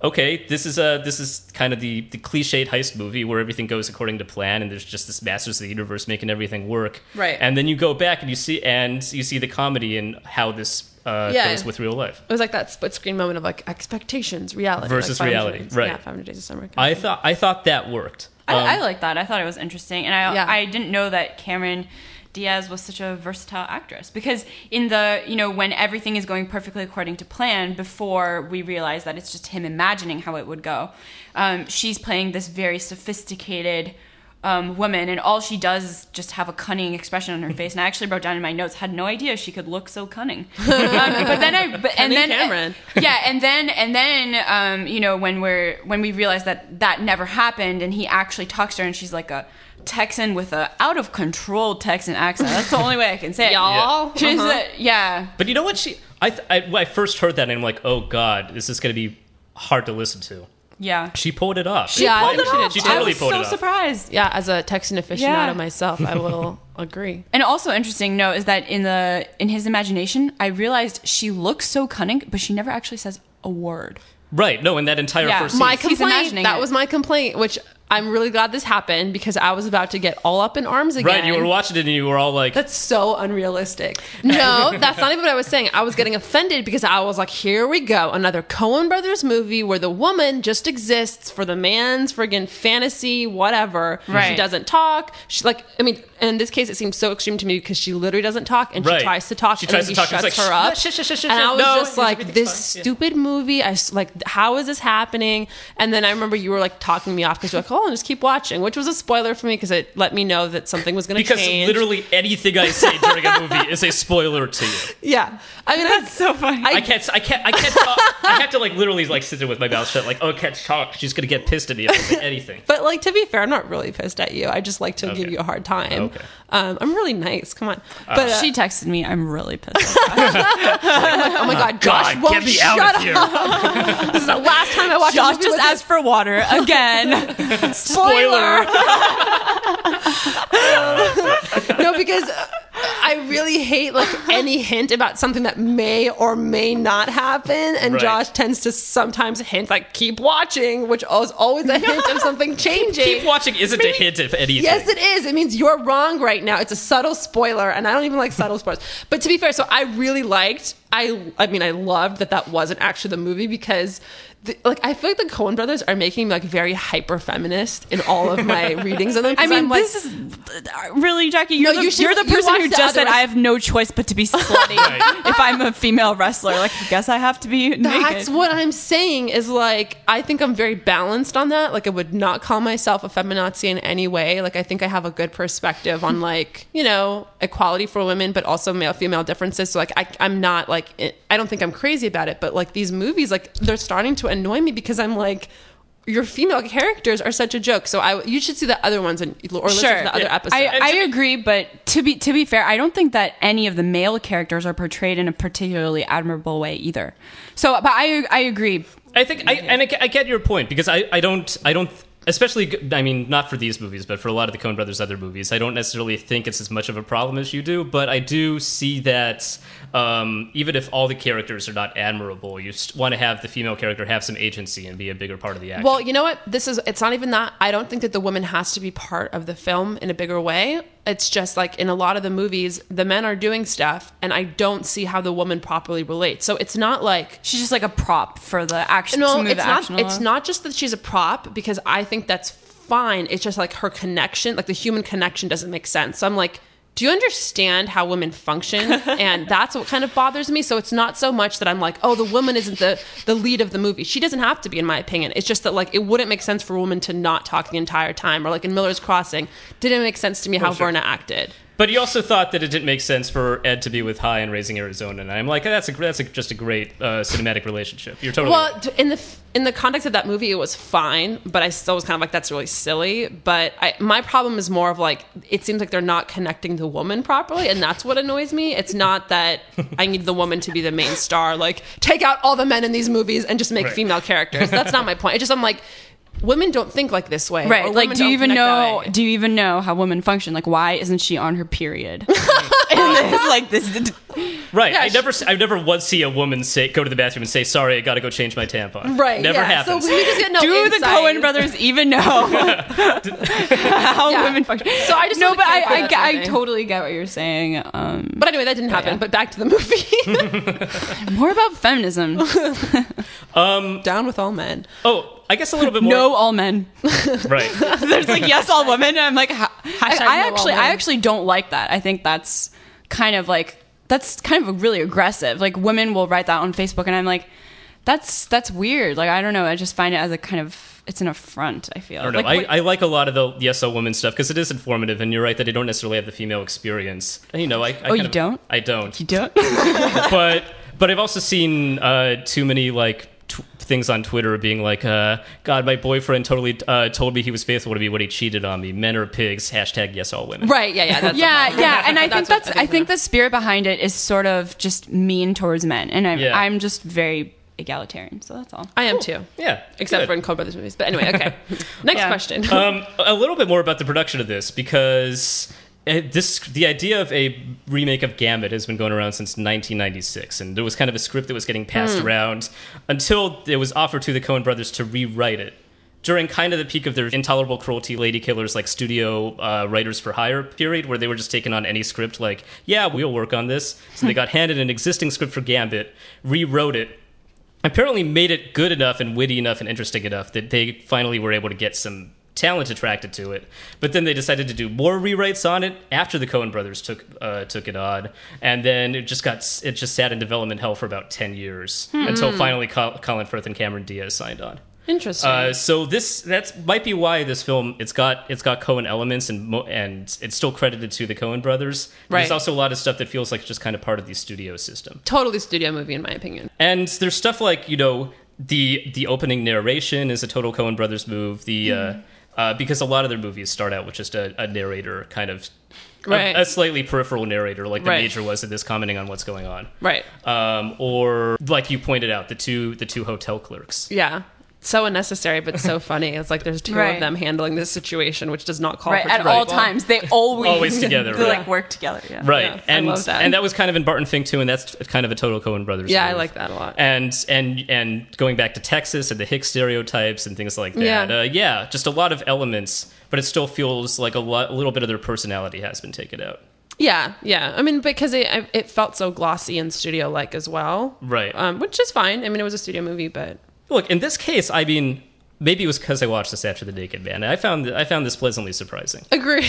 okay, this is a this is kind of the the cliched heist movie where everything goes according to plan, and there's just this masters of the universe making everything work. Right. And then you go back and you see and you see the comedy and how this uh, Yeah. goes with real life. It was like that split screen moment of like expectations, reality Versus like five reality, hundred right. Yeah, five hundred Days of Summer. kind I of thing. thought I thought that worked. I, Um, I like that. I thought it was interesting, and I Yeah. I didn't know that Cameron Diaz was such a versatile actress, because in the, you know, when everything is going perfectly according to plan, before we realize that it's just him imagining how it would go, um, she's playing this very sophisticated um, woman, and all she does is just have a cunning expression on her face. And I actually wrote down in my notes, had no idea she could look so cunning. um, but then I, but, and Cunning then Cameron. yeah, and then and then um, you know, when we're when we realize that that never happened, and he actually talks to her, and she's like a Texan with a out of control Texan accent. That's the only way I can say it. Y'all. Yeah. She's Uh-huh. a, yeah. But you know what? She I, th- I when I first heard that, and I'm like, oh god, this is going to be hard to listen to. Yeah. She pulled it off. Yeah, I She, think she did she too. totally I was pulled so it off. surprised. Yeah, as a Texan aficionado Yeah. myself, I will agree. And also interesting note is that in the in his imagination, I realized she looks so cunning, but she never actually says a word. Right? No, in that entire Yeah. first scene. My He's complaint, imagining that it. was my complaint, which I'm really glad this happened because I was about to get all up in arms again. Right, you were watching it and you were all like, That's so unrealistic. No, that's not even what I was saying. I was getting offended because I was like, here we go. Another Coen Brothers movie where the woman just exists for the man's friggin' fantasy, whatever. Right. She doesn't talk. She like, I mean, in this case, it seems so extreme to me because she literally doesn't talk and Right. she tries to talk She and tries then to he talk and shuts it's her like, up. shh, shh, shh, shh, and I was no, just like, everything's this fine. Yeah. stupid movie. I s- like, how is this happening? And then I remember you were like talking me off because you're like, oh, just keep watching, which was a spoiler for me because it let me know that something was going to because change. literally anything I say during a movie is a spoiler to you. Yeah, I mean That's so funny. I can't. I can't. I can't talk. I have to like literally like sit there with my mouth shut. Like, oh, I can't talk. She's gonna get pissed at me if I say anything. But like to be fair, I'm not really pissed at you. I just like to give Okay. you a hard time. Okay. Um, I'm really nice. Come on. But uh, she texted me, I'm really pissed. oh my god, Josh God, won't get me shut out up. of here! This is the last time I watched. a Josh movie just with asked for water again. Spoiler. no, because uh, I really hate like any hint about something that may or may not happen, and Right. Josh tends to sometimes hint like "keep watching," which is always a hint of something changing. Keep watching isn't a hint if anything. Yes, it is. It means you're wrong right now. It's a subtle spoiler, and I don't even like subtle spoilers. But to be fair, so I really liked. I I mean, I loved that that wasn't actually the movie because. The, like I feel like the Coen Brothers are making me like very hyper feminist in all of my readings of them. 'cause I mean, I'm like, this is really, Jackie. You're, No, the, you should- you're the you person watch who the just said other- I have no choice but to be slutty Right. if I'm a female wrestler. Like, I guess I have to be naked. that's what I'm saying is like I think I'm very balanced on that. Like I would not call myself a feminazi in any way. Like I think I have a good perspective on like you know equality for women, but also male female differences. So like I, I'm not like it, I don't think I'm crazy about it. But like these movies, like they're starting to annoy me because I'm like. Your female characters are such a joke, so I you should see the other ones and or listen Sure. to the other Yeah. episodes. I, I agree, but to be to be fair, I don't think that any of the male characters are portrayed in a particularly admirable way either. So, but I I agree. I think, I, and I, I get your point because I, I don't, I don't, especially, I mean, not for these movies, but for a lot of the Coen Brothers' other movies, I don't necessarily think it's as much of a problem as you do. But I do see that um, even if all the characters are not admirable, you want to have the female character have some agency and be a bigger part of the action. Well, you know what? This is it's not even that. I don't think that the woman has to be part of the film in a bigger way. It's just like in a lot of the movies, the men are doing stuff, and I don't see how the woman properly relates. So it's not like She's just like a prop for the action. no, to move it's the not. action It's along. not just that she's a prop because I think that's fine. It's just like her connection, like the human connection, doesn't make sense. So I'm like. Do you understand how women function? And that's what kind of bothers me. So it's not so much that I'm like, oh, the woman isn't the, the lead of the movie. She doesn't have to be, in my opinion. It's just that like it wouldn't make sense for a woman to not talk the entire time. Or like in Miller's Crossing, didn't make sense to me how Well, sure. Verna acted. But you also thought that it didn't make sense for Ed to be with High in Raising Arizona, and I'm like, that's a that's a, just a great uh, cinematic relationship. You're totally Well, right. t- in the in the context of that movie, it was fine, but I still was kind of like, that's really silly. But I, my problem is more of like, it seems like they're not connecting the woman properly, and that's what annoys me. It's not that I need the woman to be the main star. Like, take out all the men in these movies and just make Right. female characters. That's not my point. It's just I'm like, women don't think like this way, Right, or like, women do you don't even connect that know? way. Do you even know how women function? Like, why isn't she on her period? And it's like this. Right. Yeah, I she- never, I never once see a woman say, go to the bathroom and say, "Sorry, I got to go change my tampon." Right. Never yeah. happens. So we just get no Do the insight. Coen brothers even know how Yeah. women function? So I just no, wanted but to I, clarify I, that I movie. totally get what you're saying. Um, But anyway, that didn't happen. yeah. But back to the movie. more about feminism. Down with all men. Oh, I guess a little bit more. No, all men. Right. There's like yes, all women. And I'm like, ha- I, Hashtag I no, all actually, men. I actually don't like that. I think that's kind of like that's kind of really aggressive. Like women will write that on Facebook, and I'm like, that's that's weird. Like I don't know. I just find it as a kind of it's an affront. I feel. I don't know. Like, I, I like a lot of the yes, all women stuff because it is informative, and you're right that they don't necessarily have the female experience. And, you know, I, I Oh, kind you of- don't? I don't. you don't. but but I've also seen uh, too many like t- things on Twitter being like, uh, "God, my boyfriend totally uh, told me he was faithful to me when he cheated on me. Men are pigs." Hashtag yes, all women. Right. Yeah. Yeah. That's yeah, yeah, and I think That's what that's I think I think we're- the spirit behind it is sort of just mean towards men, and I'm Yeah. I'm just very egalitarian. So that's all. I am too. Yeah. Except good. for in Coen Brothers movies. But anyway, okay. Next Yeah. question. um, a little bit more about the production of this because it, this the idea of a remake of Gambit has been going around since nineteen ninety-six, and there was kind of a script that was getting passed around until it was offered to the Coen brothers to rewrite it during kind of the peak of their intolerable cruelty lady killers like studio uh, writers for hire period, where they were just taking on any script like, yeah, we'll work on this. So they got handed an existing script for Gambit, rewrote it, apparently made it good enough and witty enough and interesting enough that they finally were able to get some talent attracted to it. But then they decided to do more rewrites on it after the Coen brothers took uh, took it on, and then it just got it just sat in development hell for about ten years until finally Col- Colin Firth and Cameron Diaz signed on. Interesting. Uh, so this that's might be why this film it's got it's got Coen elements and mo- and it's still credited to the Coen brothers. Right. There's also a lot of stuff that feels like just kind of part of the studio system. Totally studio movie, in my opinion. And there's stuff like, you know, the the opening narration is a total Coen brothers move. The uh, uh, because a lot of their movies start out with just a, a narrator, kind of Right. a, a slightly peripheral narrator, like the Right. Major was in this, commenting on what's going on. Right. Um, or like you pointed out, the two the two hotel clerks. Yeah. So unnecessary, but so funny. It's like there's two Right. of them handling this situation, which does not call Right for at two all people. times, they always Always together, they right. like work together. Yeah. Right, Yeah, I and love that. and that was kind of in Barton Fink too, and that's kind of a total Coen brothers. Yeah, I move. like that a lot. And and and going back to Texas and the Hick stereotypes and things like that. Yeah. uh, yeah, just a lot of elements, but it still feels like a, lot, a little bit of their personality has been taken out. Yeah, yeah. I mean, because it it felt so glossy and studio like as well. Right. Um, which is fine. I mean, it was a studio movie, but Look, in this case, I mean, maybe it was because I watched this after The Naked Man. I found I found this pleasantly surprising. agree.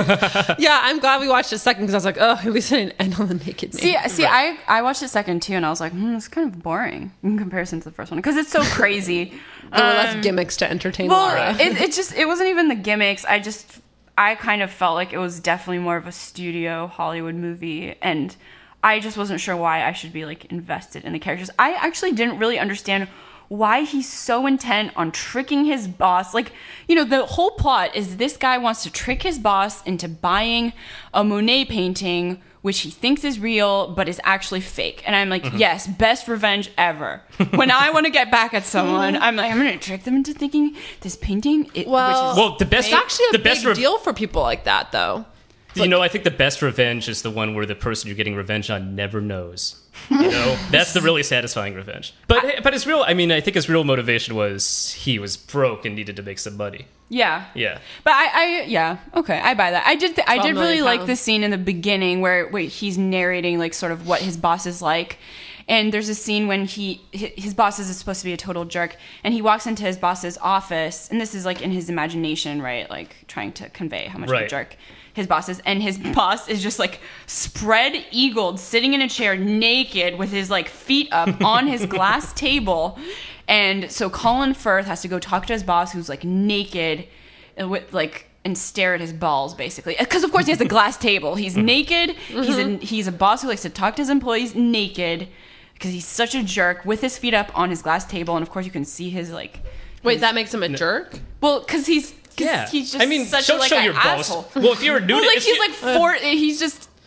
Yeah, I'm glad we watched it second because I was like, oh, at least I didn't end on the naked man. See, see, I, I watched it second too, and I was like, hmm, it's kind of boring in comparison to the first one because it's so crazy. There were less gimmicks to entertain Well, Laura. it, it just it wasn't even the gimmicks. I just I kind of felt like it was definitely more of a studio Hollywood movie, and I just wasn't sure why I should be like invested in the characters. I actually didn't really understand why he's so intent on tricking his boss. Like, you know, the whole plot is this guy wants to trick his boss into buying a Monet painting, which he thinks is real, but is actually fake. And I'm like, Mm-hmm. yes, best revenge ever. When I want to get back at someone, I'm like, I'm going to trick them into thinking this painting, it, Well- which is Well, the best It's actually a the big best rev- deal for people like that, though. You know, I think the best revenge is the one where the person you're getting revenge on never knows. You know, that's the really satisfying revenge. But but his real, I mean, I think his real motivation was he was broke and needed to make some money. yeah. Yeah. But I, I, yeah, okay, I buy that. I did, th- I did twelve really million like pounds. the scene in the beginning where, where he's narrating like sort of what his boss is like, and there's a scene when he, hi- his boss is supposed to be a total jerk, and he walks into his boss's office, and this is like in his imagination, right, like trying to convey how much of a Right. jerk his boss is, and his boss is just like spread eagled, sitting in a chair naked with his like feet up on his glass table, and so Colin Firth has to go talk to his boss who's like naked with like and stare at his balls basically because of course he has a glass table. He's naked. He's a he's a boss who likes to talk to his employees naked because he's such a jerk with his feet up on his glass table, and of course you can see his like Wait, that makes him a jerk? well because he's 'cause Yeah. he's just I mean, such don't a, like show an your asshole. balls. Well, if you're a nudist, Well, like if he's you- like four. He's just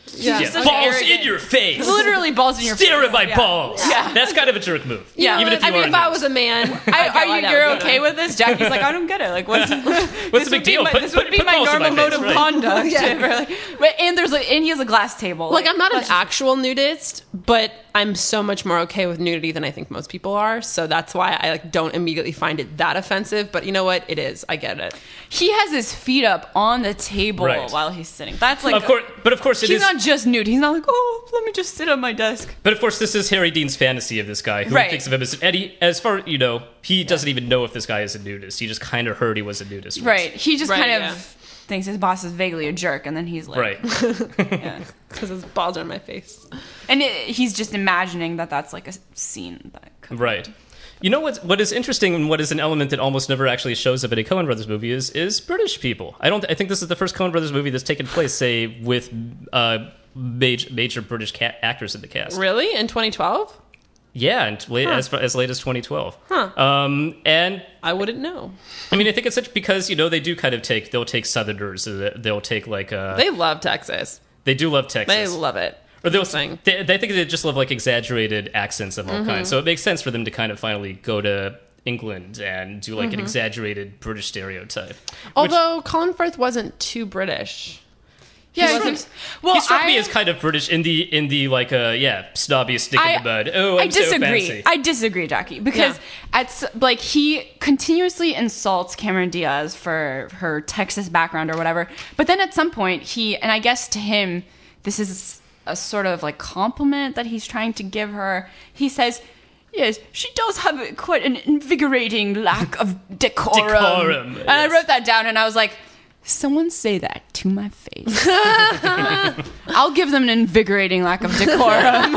Yeah. Yeah. such Balls arrogant- in your face. Literally balls in your Stare face. at my Yeah. balls. Yeah. That's kind of a jerk move. Yeah, Even if you I mean, are if I was a man, I, I are get why you that you're would be okay annoying. with this? Jackie's like, I don't get it. Like, what's What's the big deal? My, Put- this put- would be put my balls in my normal mode face, of right. conduct. Yeah. Like, but, and there's like, and he has a glass table. Like, I'm not an that's just- actual nudist, but I'm so much more okay with nudity than I think most people are. So that's why I like don't immediately find it that offensive. But you know what? It is. I get it. He has his feet up on the table Right. while he's sitting. That's like, Of course, but of course it he's is. not just nude. He's not like, oh, let me just sit on my desk. But of course, this is Harry Dean's fantasy of this guy, who Right. thinks of him as Eddie. As far you know, he doesn't even know if this guy is a nudist. He just kind of heard he was a nudist. once. Right. He just Right, kind of yeah. thinks his boss is vaguely a jerk, and then he's like, Right. yeah. Because his balls are in my face. And it, he's just imagining that that's like a scene that could Right. You know what? What is interesting and what is an element that almost never actually shows up in a Coen Brothers movie is is British people. I don't. I think this is the first Coen Brothers movie that's taken place, say, with uh, major, major British ca- actors in the cast. Really? In twenty twelve? Yeah, and late, Huh. as far- as late as twenty twelve. Huh. Um, and I wouldn't know. I mean, I think it's such because you know they do kind of take they'll take Southerners, uh, they'll take like uh, They love Texas. they do love Texas. They love it. Or they'll, Interesting. they, they think they just love like exaggerated accents of all Mm-hmm. kinds. So it makes sense for them to kind of finally go to England and do like Mm-hmm. an exaggerated British stereotype. Although Colin Firth wasn't too British. Yeah, He he, struck- well, he struck I, me as kind of British in the in the like uh yeah snobby stick I, in the mud. Oh, I'm I disagree. so fancy. I disagree, Jackie, because Yeah. at s- like he continuously insults Cameron Diaz for her Texas background or whatever. But then at some point, he and I guess to him, this is a sort of like compliment that he's trying to give her. He says, "Yes, she does have quite an invigorating lack of decorum." Decorum, And I yes. wrote that down, and I was like, someone say that to my face. I'll give them an invigorating lack of decorum.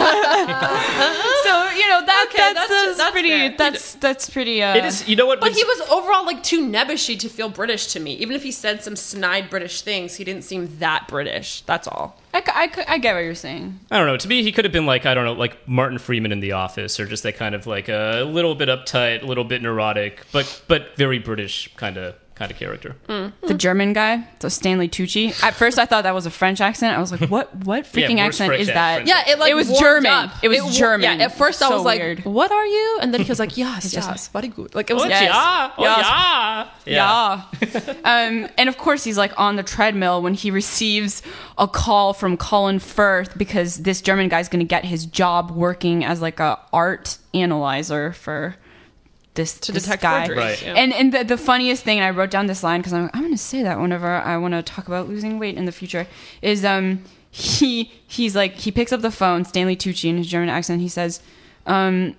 So you know that Okay, that's, that's- that's, that's pretty fair. that's that's pretty. Uh, It is. You know what? But was- he was overall like too nebbishy to feel British to me. Even if he said some snide British things, he didn't seem that British. That's all. I, c- I, c- I get what you're saying. I don't know. To me, he could have been like I don't know, like Martin Freeman in The Office, or just that kind of like a little bit uptight, a little bit neurotic, but but very British kind of kind of character. The German guy, so Stanley Tucci. At first, I thought that was a French accent. I was like, what what freaking Yeah, worst accent French is ac- that? French Yeah, it like It was warmed German. up. It was wa- German. Yeah, at first I So was like, weird. "What are you?" And then he was like, "Yes, just yes, very good." Like it was Oh, yes. yeah. Oh, Yes. yeah. Yeah. um, and of course, he's like on the treadmill when he receives a call from Colin Firth because this German guy's going to get his job working as like a art analyzer for this, To this detect guy. forgeries, Right. yeah. And and the, the funniest thing, and I wrote down this line because I'm, I'm going to say that whenever I want to talk about losing weight in the future, is um he he's like he picks up the phone, Stanley Tucci in his German accent. He says, um,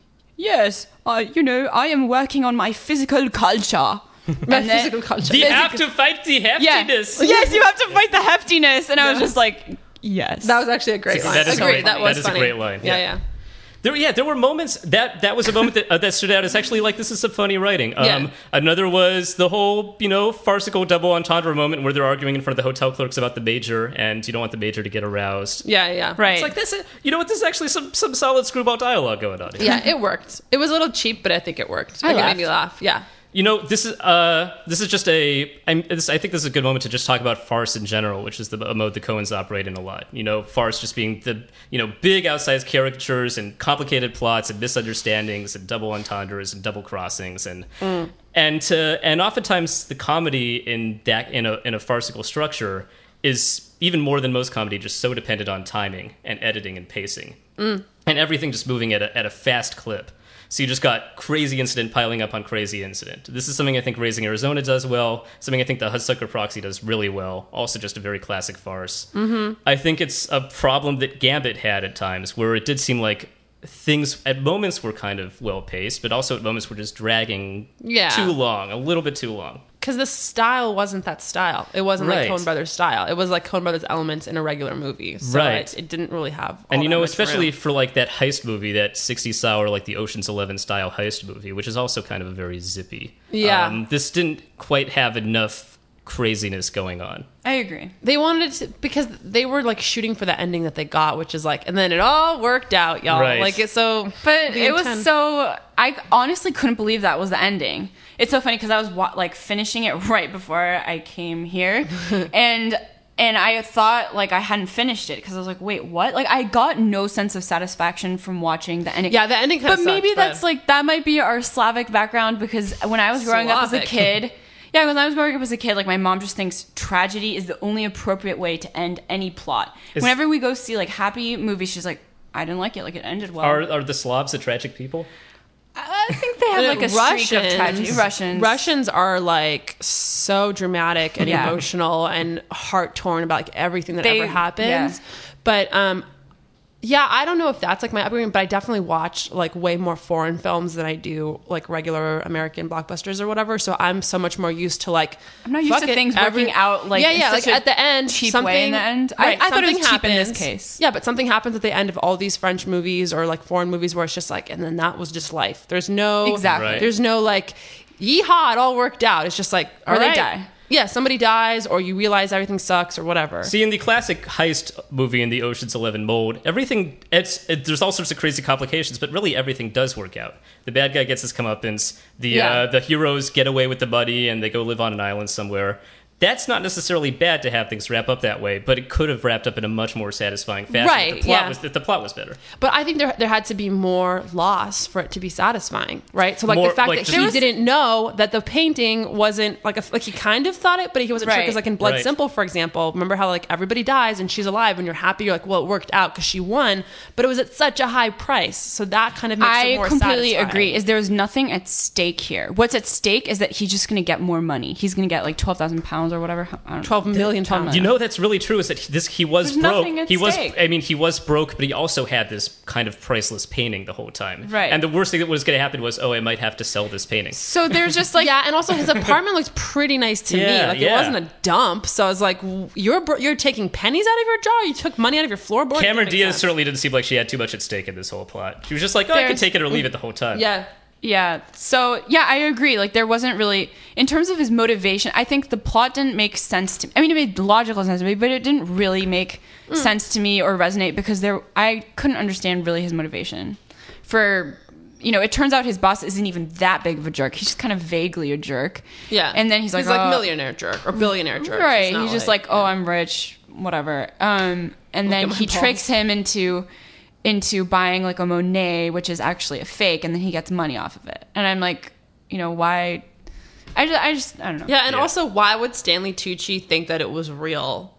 "Yes, uh, you know, I am working on my physical culture." My And then- physical culture. We have to fight the Yeah. heftiness. Yes, you have to fight the heftiness, and I was just like, yes. That was actually a great line. That is Agreed. great. That was That is a funny. great line, Yeah, yeah. yeah. There, yeah, there were moments that that was a moment that uh, that stood out as actually like this is some funny writing. Um, Yeah. Another was the whole you know farcical double entendre moment where they're arguing in front of the hotel clerks about the major, and you don't want the major to get aroused. Yeah, yeah. right. It's like this. is- You know what? This is actually some some solid screwball dialogue going on here. Yeah, it worked. It was a little cheap, but I think it worked. I Like, it laughed. made me laugh. Yeah. You know, this is uh, this is just a. I'm, this, I think this is a good moment to just talk about farce in general, which is the a mode the Coens operate in a lot. You know, farce just being the you know big outsized caricatures and complicated plots and misunderstandings and double entendres and double crossings and and to, and oftentimes the comedy in that in a in a farcical structure is even more than most comedy just so dependent on timing and editing and pacing and everything just moving at a, at a fast clip. So you just got crazy incident piling up on crazy incident. This is something I think Raising Arizona does well, something I think the Hudsucker Proxy does really well, also just a very classic farce. Mm-hmm. I think it's a problem that Gambit had at times, where it did seem like things at moments were kind of well-paced, but also at moments were just dragging Yeah. too long, a little bit too long. Because the style wasn't that style. It wasn't Right. like Coen Brothers style. It was like Coen Brothers elements in a regular movie. So Right. it, it didn't really have. All And you that know, much especially room. for like that heist movie, that sixties style or like the Ocean's Eleven style heist movie, which is also kind of a very zippy. Yeah. Um, this didn't quite have enough craziness going on. I agree. They wanted to, because they were like shooting for the ending that they got, which is like, and then it all worked out, y'all. Right. Like it's so. But the it was intent- so. I honestly couldn't believe that was the ending. It's so funny because I was wa- like finishing it right before I came here, and and I thought like I hadn't finished it because I was like, wait, what? Like I got no sense of satisfaction from watching the ending. Yeah, the ending kinda But maybe sucks, that's but- like that might be our Slavic background because when I was growing up as a Slavic. kid. Yeah, when I was growing up as a kid, like my mom just thinks tragedy is the only appropriate way to end any plot. Is- Whenever we go see like happy movies, she's like, I didn't like it. Like it ended well. Are are the Slavs the tragic people? I think they have like a streak of tragedy. Russians. Russians are like so dramatic and Yeah. emotional and heart torn about like everything that They- ever happens. yeah. But um, yeah, I don't know if that's like my upbringing, but I definitely watch like way more foreign films than I do like regular American blockbusters or whatever. So I'm so much more used to like I'm not used fuck to it, things every- working out like yeah, in yeah, such like a at the end, cheap something way in the end. I- Right, I thought it was something cheap in this happens. case. Yeah, but something happens at the end of all these French movies or like foreign movies where it's just like, and then that was just life. There's no Exactly. Right. There's no like, yeehaw, it all worked out. It's just like, Or all they right. die. Yeah, somebody dies, or you realize everything sucks, or whatever. See, in the classic heist movie in the Ocean's Eleven mold, everything it's it, there's all sorts of crazy complications, but really everything does work out. The bad guy gets his comeuppance. The Yeah. uh, the heroes get away with the money and they go live on an island somewhere. That's not necessarily bad to have things wrap up that way, but it could have wrapped up in a much more satisfying fashion Right, if the plot yeah. was if the plot was better. But I think there there had to be more loss for it to be satisfying, right? So like More- the fact like that just- he didn't know that the painting wasn't like a like he kind of thought it, but he wasn't sure Right. because like in Blood Right. Simple, for example, remember how like everybody dies and she's alive and you're happy, you're like, well, it worked out because she won, but it was at such a high price, so that kind of makes it I more completely satisfying. agree. Is there's nothing at stake here. What's at stake is that he's just going to get more money. He's going to get like twelve thousand pounds or whatever. I don't know. twelve million pounds. You know that's really true. Is that he- this he was There's broke? nothing at He was. stake. I mean, he was broke, but he also had this kind of priceless painting the whole time. Right. And the worst thing that was going to happen was, oh, I might have to sell this painting. So there's just like yeah, and also his apartment looked pretty nice to me. Yeah, Like yeah. it wasn't a dump, so I was like, "You're bro- you're taking pennies out of your jar. You took money out of your floorboard." Cameron That makes Diaz sense. certainly didn't seem like she had too much at stake in this whole plot. She was just like, oh, I can There's- take it or leave it the whole time. Yeah, Yeah. So yeah, I agree. Like there wasn't really, in terms of his motivation, I think the plot didn't make sense to me. I mean, it made logical sense to me, but it didn't really make sense to me or resonate because there, I couldn't understand really his motivation. For, you know, it turns out his boss isn't even that big of a jerk. He's just kind of vaguely a jerk. yeah. And then he's like, he's like oh, millionaire jerk or billionaire jerk. Right. It's not He's just like, oh, I'm rich, whatever. Um, and then at my he balls. tricks him into into buying like a Monet, which is actually a fake, and then he gets money off of it. And I'm like, you know, why? I just, I just, I don't know. Yeah, and Yeah. also, why would Stanley Tucci think that it was real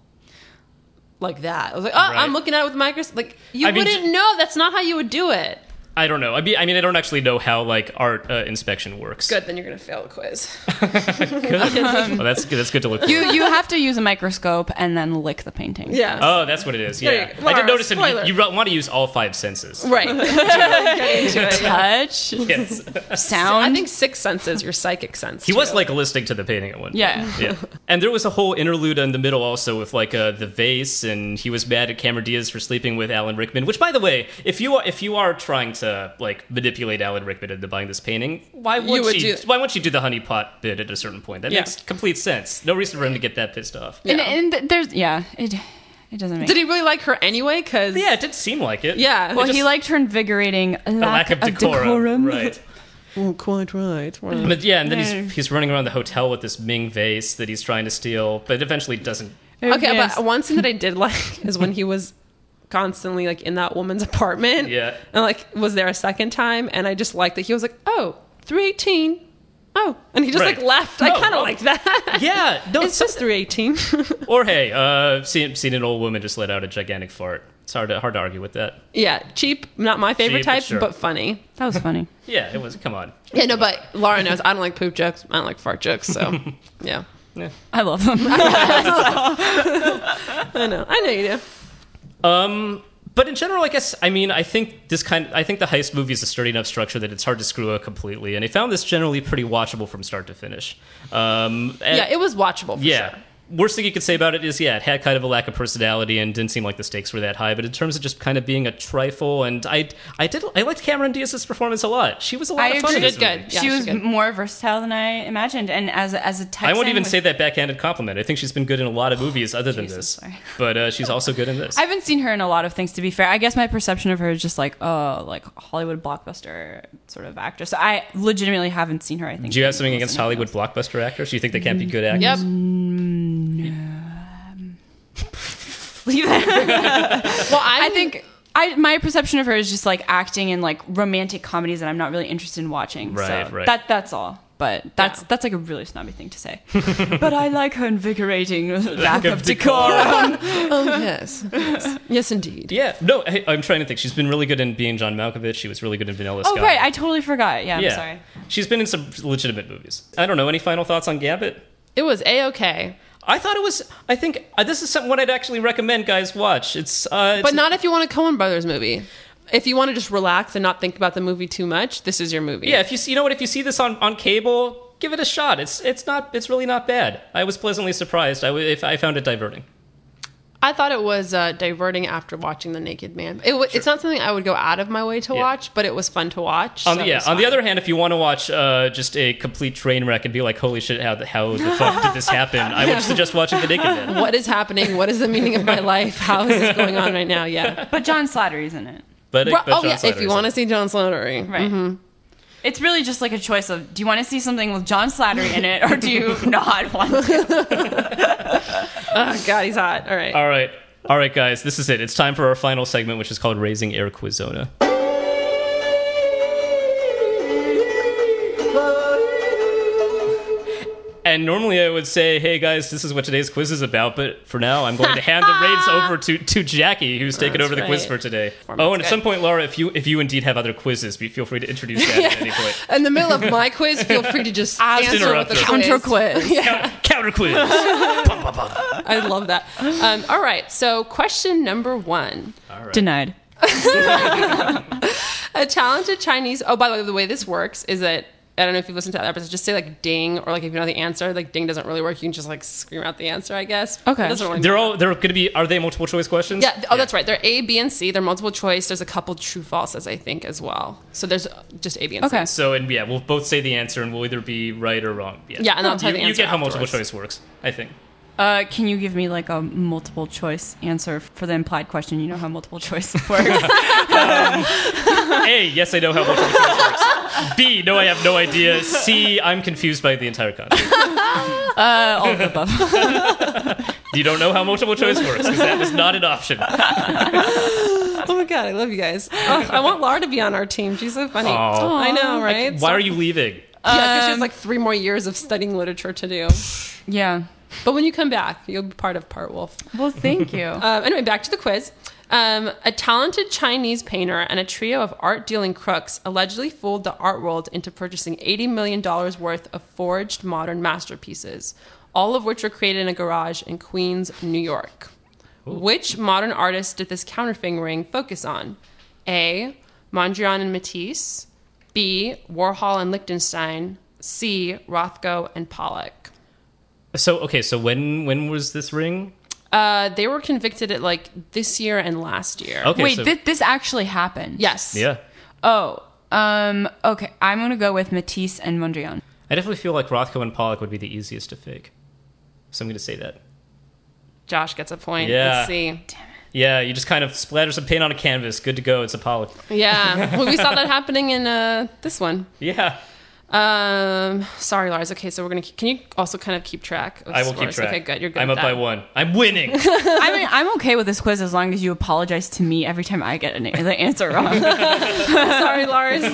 like that? I was like, oh, Right. I'm looking at it with a microscope. Like, you I mean, wouldn't j- know. That's not how you would do it. I don't know. I mean, I mean, I don't actually know how like art uh, inspection works. Good, then you're gonna fail a quiz. Good. well, that's good. That's good to look. You for. you have to use a microscope and then lick the painting. Yeah. Oh, that's what it is. There Yeah, you go. I Laura, did notice that spoiler. you, you want to use all five senses. Right. Get into it, yeah. Touch, Yes. sound. I think six senses, your psychic sense. He was too. like listening to the painting at one point. Yeah. Yeah. And there was a whole interlude in the middle also with like uh, the vase, and he was mad at Cameron Diaz for sleeping with Alan Rickman. Which, by the way, if you are if you are trying to like manipulate Alan Rickman into buying this painting, why would, would she? do- Why won't you do the honeypot bit at a certain point? That Yeah. makes complete sense. No reason for him to get that pissed off. and, Yeah. and th- there's yeah, it it doesn't make. Did he really like her anyway? Because Yeah, it did seem like it. yeah. Well, just- he liked her invigorating lack, A lack of decorum, right? Oh, quite right. right. But yeah, and then Yeah. he's he's running around the hotel with this Ming vase that he's trying to steal, but eventually doesn't. Okay, Yes. but one thing that I did like is when he was constantly like in that woman's apartment. Yeah. And like was there a second time, and I just liked that he was like, oh, three eighteen. Oh, and he just Right. like left. I No, kind of oh. like that. Yeah, no, It's just three eighteen. Or hey, uh, seen seen an old woman just let out a gigantic fart. It's hard to hard to argue with that. Yeah, cheap. Not my favorite Cheap, but type, sure. but funny. That was funny. Yeah, it was. Come on. Yeah, no, but Laura knows I don't like poop jokes. I don't like fart jokes. So yeah, I love them. I know. I know you do. Um, but in general, I guess I mean I think this kind. I think the heist movie is a sturdy enough structure that it's hard to screw up completely, and I found this generally pretty watchable from start to finish. Um, and- Yeah, it was watchable. For yeah. sure. Worst thing you could say about it is, yeah, it had kind of a lack of personality and didn't seem like the stakes were that high. But in terms of just kind of being a trifle, and I, I did, I liked Cameron Diaz's performance a lot. She was a lot I of fun. agree. in this She did movie. good. Yeah, she she was did. more versatile than I imagined, and as a, as a Texan, I won't even with- say that backhanded compliment. I think she's been good in a lot of movies other than Jesus, this, sorry. but uh, she's also good in this. I haven't seen her in a lot of things, to be fair. I guess my perception of her is just like, oh, like Hollywood blockbuster sort of actress. So I legitimately haven't seen her, I think. Do you have something against Hollywood blockbuster actors? Do you think they can't be good actors? Yep. just leave it. Well, I think I my perception of her is just like acting in like romantic comedies that I'm not really interested in watching. Right, so right. That that's all. But that's Yeah. that's like a really snobby thing to say. But I like her invigorating lack of of decorum. Oh, yes. Yes, yes indeed. Yeah, no, I, I'm trying to think. She's been really good in Being John Malkovich. She was really good in Vanilla Oh Sky. right, I totally forgot. Yeah, I'm yeah. sorry. She's been in some legitimate movies. I don't know. Any final thoughts on Gambit? It was A-okay. I thought it was. I think uh, this is something what I'd actually recommend guys watch. It's, uh, it's But not if you want a Coen Brothers movie. If you want to just relax and not think about the movie too much, this is your movie. Yeah, if you see, you know what, if you see this on, on cable, give it a shot. It's it's not. It's really not bad. I was pleasantly surprised. I w- if I found it diverting. I thought it was uh, diverting after watching The Naked Man. It w- It's not something I would go out of my way to Yeah. watch, but it was fun to watch. On so the, it yeah. was On the fine. other hand, if you want to watch uh, just a complete train wreck and be like, "Holy shit, how the how the fuck did this happen?" I would suggest watching The Naked Man. What is happening? What is the meaning of my life? How is this going on right now? Yeah. But John Slattery's in it. But, Well, but oh, John yeah. If Slattery's you want to in see John Slattery. Right. It's really just like a choice of, do you want to see something with John Slattery in it, or do you not want to? Oh, God, he's hot. All right. it. All right, all right, guys. This is it. It's time for our final segment, which is called Raising Air Quizona. And normally I would say, hey guys, this is what today's quiz is about, but for now I'm going to hand the reins over to, to Jackie, who's taken That's over the quiz right. for today. Format's Oh, and at good. some point, Laura, if you if you indeed have other quizzes, be- feel free to introduce that at any point. In the middle of my quiz, feel free to just answer interrupt with a her. Counter quiz. quiz. Yeah, Counter quiz. I love that. Um, all right, so question number one. Denied. A talented Chinese... Oh, by the way, the way this works is that... I don't know if you've listened to other episodes. Just say like ding, or like if you know the answer, like ding doesn't really work. You can just like scream out the answer, I guess. Okay. It doesn't really They're matter. all they're going to be. Are they multiple choice questions? Yeah. Oh, that's right. They're A, B, and C. They're multiple choice. There's a couple true falses, I think, as well. So there's just A, B, and C. Okay. So and yeah, we'll both say the answer, and we'll either be right or wrong. Yeah. Yeah, and I'll tell you, you the you answer get how multiple afterwards. choice works. I think. Uh, can you give me like a multiple choice answer for the implied question? You know how multiple choice works. A, yes, I know how multiple choice works. B, no, I have no idea. C, I'm confused by the entire concept. uh, all of the above. You don't know how multiple choice works because that was not an option. Oh my God, I love you guys. Oh, I want Laura to be on our team. She's so funny. Aw. I know, right? Why are you leaving? Yeah, because she has like three more years of studying literature to do. Yeah. But when you come back, you'll be part of Part Wolf. Well, thank you. Um, anyway, back to the quiz. Um, a talented Chinese painter and a trio of art-dealing crooks allegedly fooled the art world into purchasing eighty million dollars worth of forged modern masterpieces, all of which were created in a garage in Queens, New York. Which modern artist did this counterfeiting ring focus on? A. Mondrian and Matisse. B. Warhol and Lichtenstein. C. Rothko and Pollock. So okay, so when when was this ring? Uh, they were convicted at like this year and last year. Okay, Wait, so, thi- this actually happened? Yes. yeah. Oh, um, okay. I'm going to go with Matisse and Mondrian. I definitely feel like Rothko and Pollock would be the easiest to fake. So I'm going to say that. Josh gets a point. Yeah. Let's see. Yeah, you just kind of splatter some paint on a canvas. Good to go. It's a Pollock. Yeah. Well, we saw that happening in uh, this one. Yeah. Um, sorry, Lars. Okay, so we're gonna. Keep, can you also kind of keep track? Of I will keep scores? track. Okay, good. You're good. I'm at up by that. one. I'm winning. I mean, I'm okay with this quiz as long as you apologize to me every time I get an, the answer wrong. Sorry, Lars.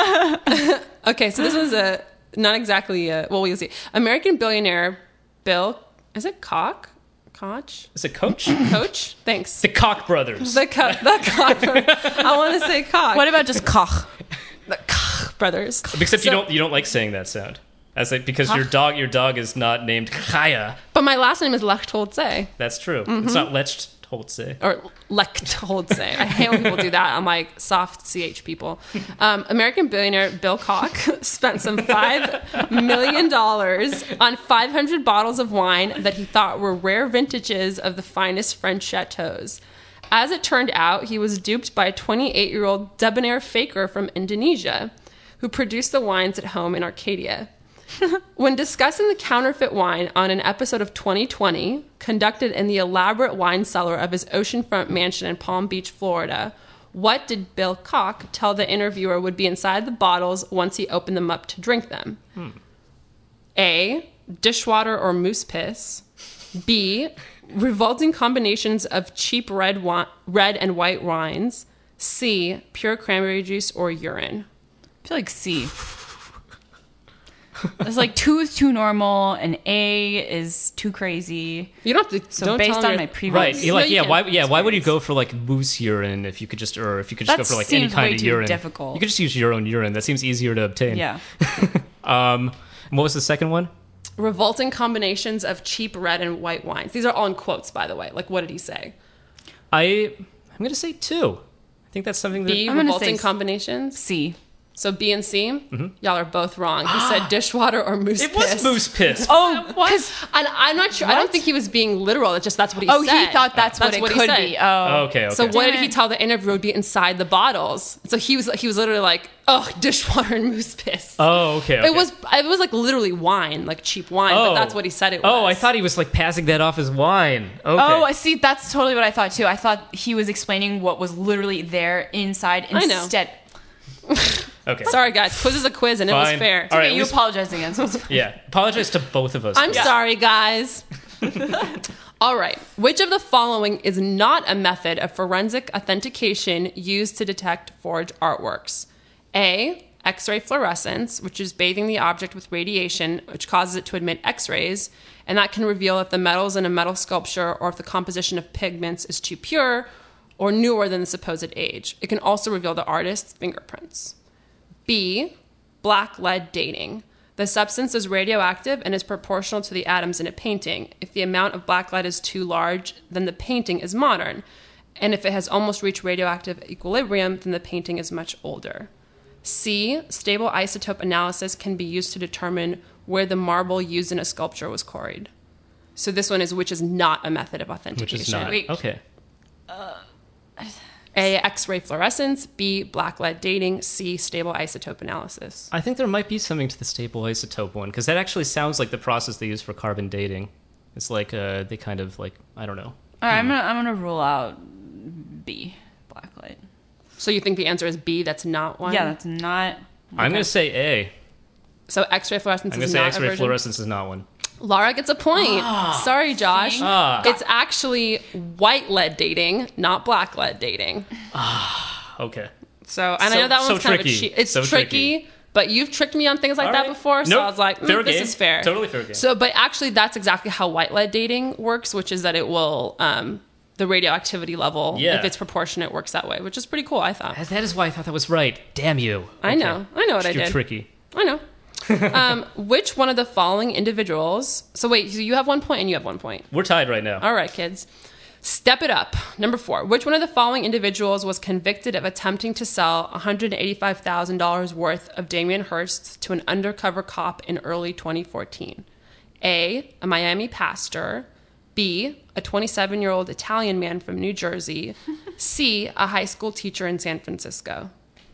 Okay, so this was a not exactly. A, well, we'll see. American billionaire Bill. Is it Koch? Koch? Is it Coach? Coach? Thanks. The Koch brothers. The Co- the Koch. I want to say Koch. What about just Koch? The Koch brothers? Except you So- don't you don't like saying that sound. As like because your dog your dog is not named Chaya. But my last name is Lechtholtze. That's true. Mm-hmm. It's not Lecht Holtze. Or Lechtholtze. I hate when people do that. I'm like, soft C H people. Um, American billionaire Bill Koch spent some five million dollars on five hundred bottles of wine that he thought were rare vintages of the finest French chateaus. As it turned out, he was duped by a twenty-eight-year-old debonair faker from Indonesia who produced the wines at home in Arcadia. When discussing the counterfeit wine on an episode of twenty twenty, conducted in the elaborate wine cellar of his oceanfront mansion in Palm Beach, Florida, what did Bill Koch tell the interviewer would be inside the bottles once he opened them up to drink them? Hmm. A. Dishwater or moose piss. B. revolting combinations of cheap red wi- red and white wines. C, pure cranberry juice or urine. I feel like C. It's like two is too normal and A is too crazy. You don't have to. So don't based tell on me my your- previous, Right. You're like, No, you yeah, can't. why yeah, why would you go for like moose urine if you could just or if you could just That go for like any seems kind way of too urine? difficult. You could just use your own urine. That seems easier to obtain. yeah. Um and what was the second one? revolting combinations of cheap red and white wines. These are all in quotes, by the way. Like, what did he say? I I'm gonna say two. I think that's something that B, I'm gonna revolting say combinations. C. So B and C, y'all are both wrong. He said dishwater or moose it piss. was moose piss. Oh, what? And I'm not sure. I don't think he was being literal. It's just that's what he Oh, said. he thought that's, That's what it what he could said. be. Oh, okay, okay. So what did Damn he it. tell the interviewer would be inside the bottles? So he was he was literally like, oh, dishwater and moose piss. Oh, okay, okay. It was it was like literally wine, like cheap wine, Oh. but that's what he said it was. Oh, I thought he was like passing that off as wine. Okay. Oh, I see. That's totally what I thought too. I thought he was explaining what was literally there inside I know. instead. okay. Sorry, guys. Quiz is a quiz, and it was Fine. fair. All right, Okay, at you least- apologize again. So it's- Yeah. Apologize to both of us. I'm Yeah. sorry, guys. All right. Which of the following is not a method of forensic authentication used to detect forged artworks? A, X-ray fluorescence, which is bathing the object with radiation, which causes it to emit X-rays, and that can reveal if the metals in a metal sculpture or if the composition of pigments is too pure or newer than the supposed age. It can also reveal the artist's fingerprints. B, black lead dating. The substance is radioactive and is proportional to the atoms in a painting. If the amount of black lead is too large, then the painting is modern. And if it has almost reached radioactive equilibrium, then the painting is much older. C, stable isotope analysis can be used to determine where the marble used in a sculpture was quarried. So this one is which is not a method of Which authentication. is not. Wait. Okay. A, X-ray fluorescence. B, black lead dating. C, stable isotope analysis. I think there might be something to the stable isotope one because that actually sounds like the process they use for carbon dating. It's like uh, they kind of like I don't know. All right, I'm gonna I'm gonna rule out B, blacklight. So you think the answer is B, that's not one? Yeah, that's not. I'm gonna say A. So X-ray fluorescence I'm gonna is say not a X-ray version? fluorescence is not one. Laura gets a point. Sorry, Josh. Ah. It's actually white lead dating, not black lead dating. Okay. So, and So- I know that so one's kind of a tricky. cheat. It's So tricky, tricky. but you've tricked me on things like All that right. before. So Nope. I was like, mm, Fair this game. is fair. Totally fair game. So, but actually, that's exactly how white lead dating works, which is that it will, um, the radioactivity level, Yeah. if it's proportionate, works that way, which is pretty cool, I thought. That is why I thought that was right. Damn you. I Okay. know. I know what I You're did. tricky. I know. um, which one of the following individuals? So wait, so you have one point and you have one point. We're tied right now. All right, kids. Step it up. Number four. Which one of the following individuals was convicted of attempting to sell one hundred eighty-five thousand dollars worth of Damien Hirst to an undercover cop in early twenty fourteen? A, a Miami pastor. B, a twenty-seven-year-old Italian man from New Jersey. C, a high school teacher in San Francisco.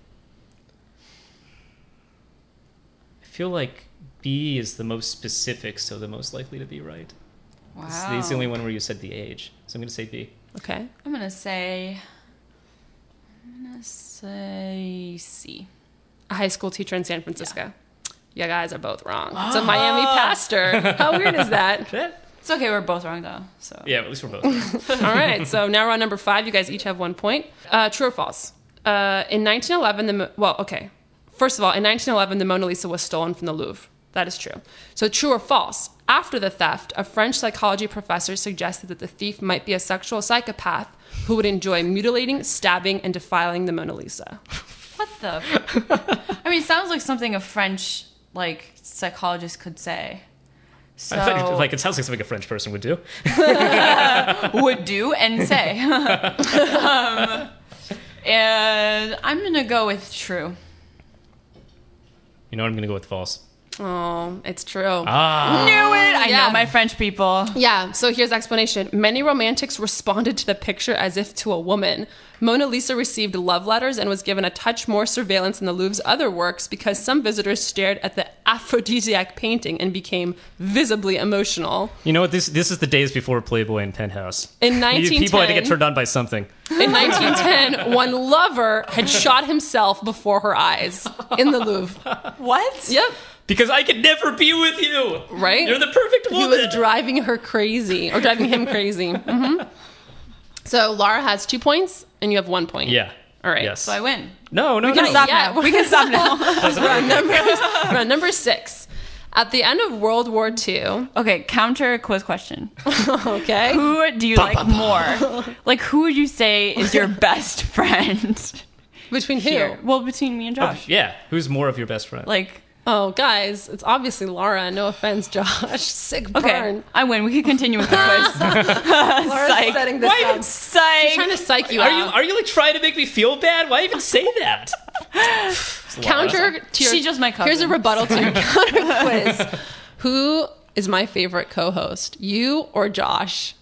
I feel like B is the most specific, so the most likely to be right. Wow. It's, it's the only one where you said the age, so I'm gonna say B. Okay. I'm gonna say. I'm gonna say C. A high school teacher in San Francisco. You guys are both wrong. It's a Miami pastor. How weird is that? It's okay. We're both wrong though. So Yeah, at least we're both. All right, so now we're on number five. You guys each have one point. Uh, true or false? Uh, in nineteen eleven, the Mo- well, okay. First of all, in nineteen eleven, the Mona Lisa was stolen from the Louvre. That is true. So true or false? After the theft, a French psychology professor suggested that the thief might be a sexual psychopath who would enjoy mutilating, stabbing, and defiling the Mona Lisa. what the? I mean, it sounds like something a French like psychologist could say. So I thought you, like it sounds like something a French person would do. would do and say. um, and I'm gonna go with true. You know what? I'm gonna go with false. Oh, it's true. Ah. Knew it. I Yeah. know my French people. Yeah, so here's the explanation. Many romantics responded to the picture as if to a woman. Mona Lisa received love letters and was given a touch more surveillance than the Louvre's other works because some visitors stared at the aphrodisiac painting and became visibly emotional. You know what? This this is the days before Playboy and Penthouse. In You- nineteen ten, People had to get turned on by something. in nineteen ten, one lover had shot himself before her eyes in the Louvre. What? Yep. Because I could never be with you. Right? You're the perfect He woman. was driving her crazy, or driving him crazy. hmm So Laura has two points, and you have one point. Yeah. All right. Yes. So I win. No, no, We can no. stop Yeah. now. We can stop now. We're on number, we're on number six. At the end of World War Two, Okay, counter quiz question. okay, Who do you like more? Like, who would you say is your best friend? between who? Here. Well, between me and Josh. Yeah. Who's more of your best friend? Like, Oh, guys, it's obviously Laura. No offense, Josh. Sick burn. okay, I win. We can continue with the quiz. Laura's Psych. setting this Why up. even Psych. She's trying to psych you Are out. you are you like trying to make me feel bad? Why even say that? Counter to your, She's just my cousin. Here's a rebuttal to your counter quiz. Who is my favorite co-host? You or Josh?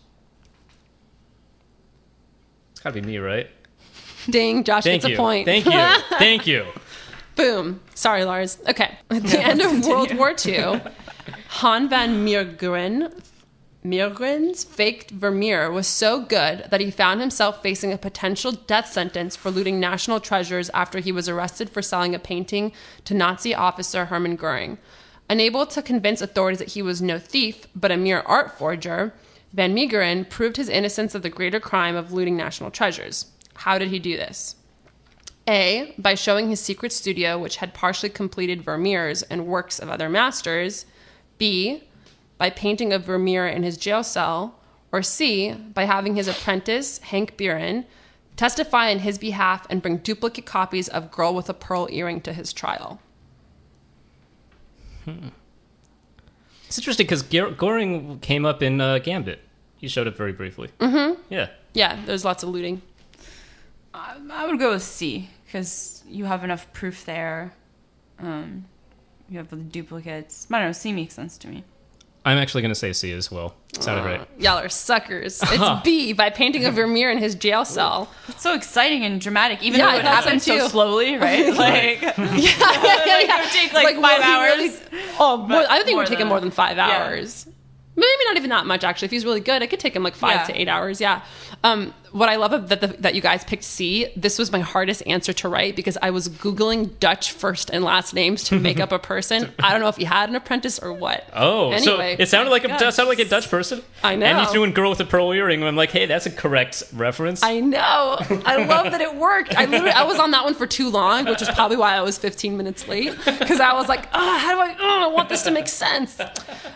It's gotta be me, right? Ding, Josh Thank gets you. a point. Thank you. Thank you. Boom. Sorry, Lars. Okay. At the end of World War Two, Han van Meegeren, Meegeren's faked Vermeer was so good that he found himself facing a potential death sentence for looting national treasures after he was arrested for selling a painting to Nazi officer Hermann Goering. Unable to convince authorities that he was no thief, but a mere art forger, Van Meegeren proved his innocence of the greater crime of looting national treasures. How did he do this? A, by showing his secret studio, which had partially completed Vermeers and works of other masters. B, by painting a Vermeer in his jail cell. Or C, by having his apprentice, Hank Buren, testify in his behalf and bring duplicate copies of Girl with a Pearl Earring to his trial. Hmm. It's interesting because Goring came up in uh, Gambit. He showed up very briefly. Mm-hmm. Yeah. Yeah, there's lots of looting. I, I would go with C because you have enough proof there. Um, you have the duplicates. I don't know. C makes sense to me. I'm actually going to say C as well. Sounded right. Y'all are suckers. It's B, by painting a Vermeer in his jail cell. It's so exciting and dramatic, even Yeah, though it it happened happens so too. slowly, right? Like, yeah, yeah, yeah, yeah. it would take like, will five he hours. really- oh, more, I think it more would take him than- more than five yeah. hours. Maybe not even that much, actually. If he's really good, it could take him like five Yeah. to eight hours. Yeah. Um, what I love that the, that you guys picked C. This was my hardest answer to write because I was googling Dutch first and last names to make up a person. I don't know if he had an apprentice or what. Oh, Anyway. so it sounded like a God. it sounded like a Dutch person. I know. And you threw in "Girl with a Pearl Earring." And I'm like, hey, that's a correct reference. I know. I love that it worked. I literally I was on that one for too long, which is probably why I was fifteen minutes late because I was like, oh, how do I? Oh, I want this to make sense. Uh,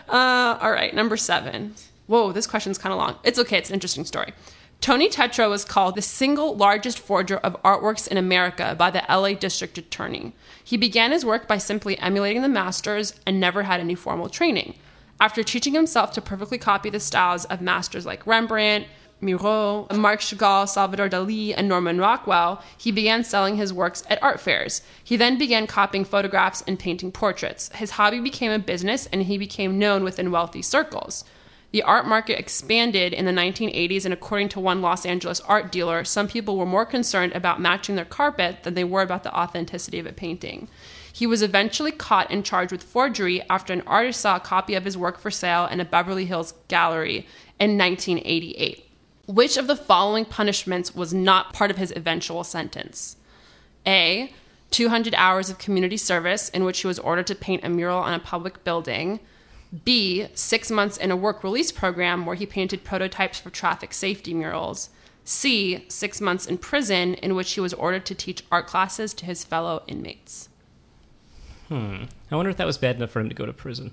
all right, number seven. Whoa, this question's kind of long. It's okay. It's an interesting story. Tony Tetra was called the single largest forger of artworks in America by the L A District Attorney. He began his work by simply emulating the masters and never had any formal training. After teaching himself to perfectly copy the styles of masters like Rembrandt, Miro, Marc Chagall, Salvador Dali, and Norman Rockwell, he began selling his works at art fairs. He then began copying photographs and painting portraits. His hobby became a business, and he became known within wealthy circles. The art market expanded in the nineteen eighties, and according to one Los Angeles art dealer, some people were more concerned about matching their carpet than they were about the authenticity of a painting. He was eventually caught and charged with forgery after an artist saw a copy of his work for sale in a Beverly Hills gallery in nineteen eighty-eight. Which of the following punishments was not part of his eventual sentence? A, two hundred hours of community service in which he was ordered to paint a mural on a public building. B, six months in a work release program where he painted prototypes for traffic safety murals. C, six months in prison in which he was ordered to teach art classes to his fellow inmates. Hmm. I wonder if that was bad enough for him to go to prison.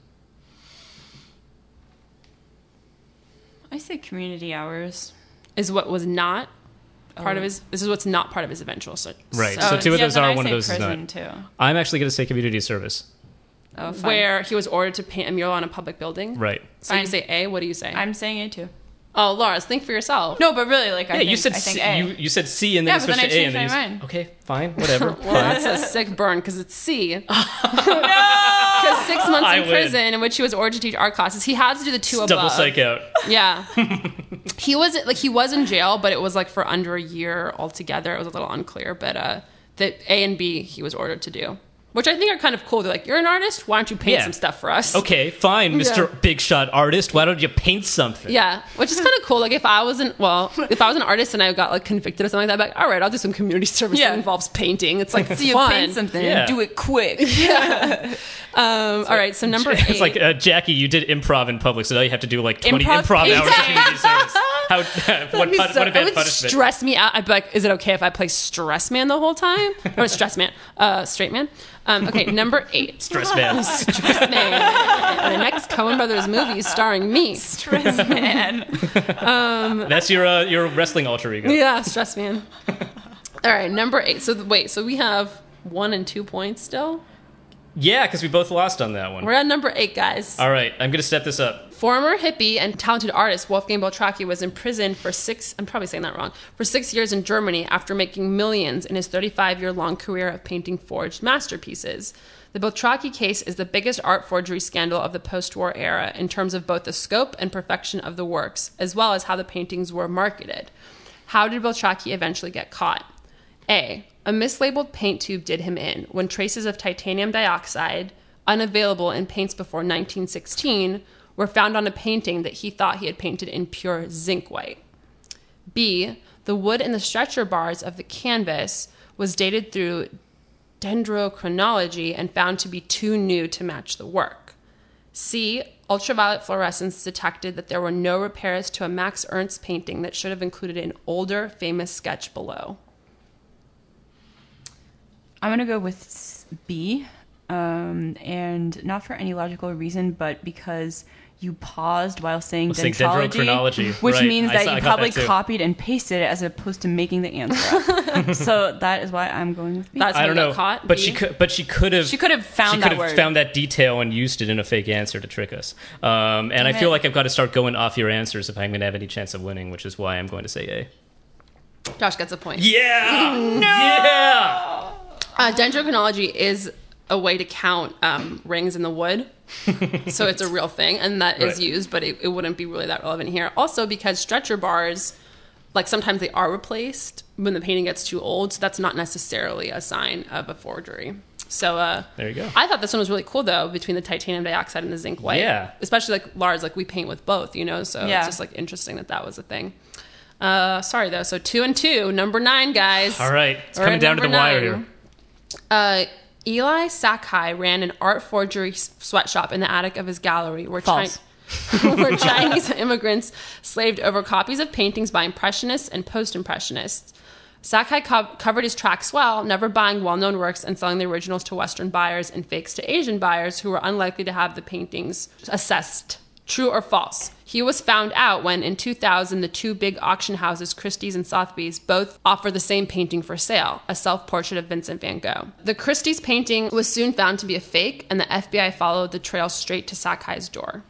I say community hours. Is what was not part Oh. of his. This is what's not part of his eventual sentence. Right. Oh, So two of yeah, those then are. I One of say those is prison not. too. I'm actually going to say community service. Oh, fine. Where he was ordered to paint a mural on a public building. Right. So you Fine. say A. What do you say? I'm saying A too. oh, Lars, think for yourself. No, but really, like I Yeah, think, you said I think C, A. you you said C and then Yeah, you but then switched I to A and changed then my you s- mind. okay, fine, whatever. Well, fine. that's a sick burn because it's C. Because six months I in win. prison in which he was ordered to teach art classes. He had to do the two above. Double psych out. Yeah. he was like he was in jail, but it was like for under a year altogether. It was a little unclear, but uh, the A and B he was ordered to do. which I think are kind of cool. They're like, you're an artist? Why don't you paint Yeah. some stuff for us? Okay, fine, Mister Yeah. Big Shot Artist. Why don't you paint something? Yeah, which is kind of cool. Like if I was an well, if I was an artist and I got like convicted or something like that, I'd be like, all right, I'll do some community service Yeah. that involves painting. It's like So you fun. paint something Yeah. and do it quick. Um, all right, so number eight. It's like, uh, Jackie, you did improv in public, so now you have to do like twenty Improv improv, painting. hours of community service. How, what, That'd pun- be so- what a it bad would punishment. stress me out. I'd be like, is it okay if I play Stress Man the whole time? Or Stress Man, uh, Straight Man. Um, okay, number eight. Stress man. Stress Man. The next Coen Brothers movie starring me. Stress man. That's your uh, your wrestling alter ego. Yeah, Stress Man. All right, number eight. So th- wait, so we have one and two points still. Yeah, because we both lost on that one. We're at number eight, guys. All right, I'm going to step this up. Former hippie and talented artist Wolfgang Beltracchi was imprisoned for six, I'm probably saying that wrong, for six years in Germany after making millions in his thirty-five-year-long career of painting forged masterpieces. The Beltracchi case is the biggest art forgery scandal of the post-war era in terms of both the scope and perfection of the works, as well as how the paintings were marketed. How did Beltracchi eventually get caught? A. A mislabeled paint tube did him in when traces of titanium dioxide, unavailable in paints before nineteen sixteen, were found on a painting that he thought he had painted in pure zinc white. B. The wood in the stretcher bars of the canvas was dated through dendrochronology and found to be too new to match the work. C. Ultraviolet fluorescence detected that there were no repairs to a Max Ernst painting that should have included an older, famous sketch below. I'm going to go with s- B, um, and not for any logical reason, but because you paused while saying Saying dendrology, dendrochronology, which right. means I that saw- I you got probably that too. copied and pasted it as opposed to making the answer up. So that is why I'm going with B. That's I how don't you know, got caught. but B? she could, but she could have, She could have found she that could have word. found that detail and used it in a fake answer to trick us. Um, and I Damn feel it. like I've got to start going off your answers if I'm going to have any chance of winning, which is why I'm going to say A. Josh gets a point. Yeah, yeah. Uh, dendrochronology is a way to count um, rings in the wood. So it's a real thing, and that is Right. used, but it, it wouldn't be really that relevant here. Also, because stretcher bars, like sometimes they are replaced when the painting gets too old, so that's not necessarily a sign of a forgery. So uh, There you go. I thought this one was really cool, though, between the titanium dioxide and the zinc white. Yeah. Especially like Lars, like we paint with both, you know, so Yeah. it's just like interesting that that was a thing. Uh, sorry, though. So two and two, number nine, guys. All right, it's We're coming at down to the number wire nine. here. Uh, Eli Sakai ran an art forgery s- sweatshop in the attic of his gallery where, False. Chi- where Chinese immigrants slaved over copies of paintings by Impressionists and Post-Impressionists. Sakai co- covered his tracks well, never buying well-known works and selling the originals to Western buyers and fakes to Asian buyers who were unlikely to have the paintings assessed. True or false? He was found out when, in two thousand, the two big auction houses, Christie's and Sotheby's, both offered the same painting for sale, a self-portrait of Vincent van Gogh. The Christie's painting was soon found to be a fake, and the F B I followed the trail straight to Sakai's door.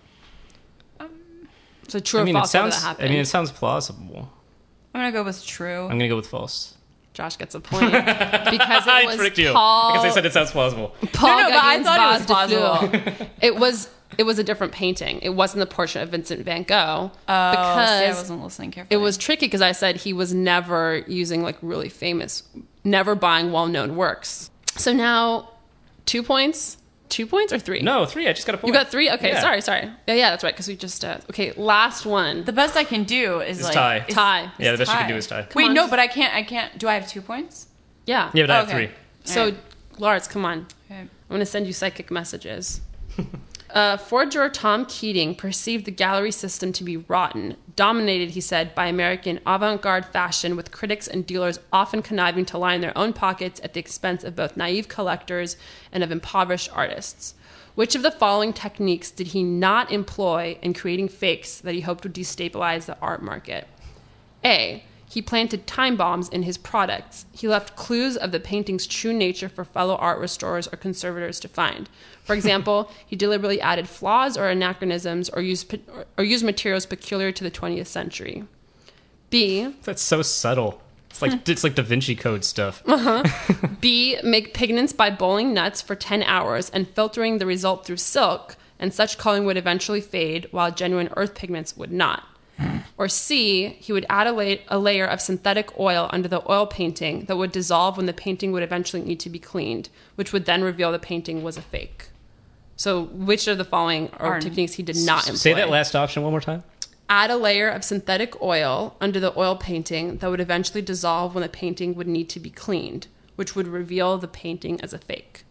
So true I or mean, it false? whether sounds. that I happened? mean, it sounds plausible. I'm going to go with true. I'm going to go with false. Josh gets a point because it I was tricked you Paul. because I said it sounds plausible. Paul No, no, but I Gauguin's thought it was Vase de plausible. Fleur. It was it was a different painting. It wasn't the portrait of Vincent van Gogh Oh, see, I because wasn't listening carefully. it was tricky because I said he was never using like really famous, never buying well-known works. So now, two points, two points or three? No, three. I just got a point. You got three? Okay, Yeah. sorry, sorry. Yeah, yeah, that's right. Because we just uh, okay. Last one. The best I can do is It's like tie. is- Tie. Yeah, the best you can tie. do is tie. Wait, on. no, but I can't. I can't. Do I have two points? Yeah. Yeah, but I have Okay. three. So, Alright. Lars, come on. Okay. I'm going to send you psychic messages. uh, forger Tom Keating perceived the gallery system to be rotten, dominated, he said, by American avant-garde fashion, with critics and dealers often conniving to line their own pockets at the expense of both naive collectors and of impoverished artists. Which of the following techniques did he not employ in creating fakes that he hoped would destabilize the art market? A. He planted time bombs in his products. He left clues of the painting's true nature for fellow art restorers or conservators to find. For example, he deliberately added flaws or anachronisms or used, pe- or used materials peculiar to the twentieth century. B. That's so subtle. It's like it's like Da Vinci Code stuff. B. Make pigments by boiling nuts for ten hours and filtering the result through silk, and such coloring would eventually fade while genuine earth pigments would not. Or C, he would add a, la- a layer of synthetic oil under the oil painting that would dissolve when the painting would eventually need to be cleaned, which would then reveal the painting was a fake. So which of the following are techniques he did not employ? Say that last option one more time. Add a layer of synthetic oil under the oil painting that would eventually dissolve when the painting would need to be cleaned, which would reveal the painting as a fake.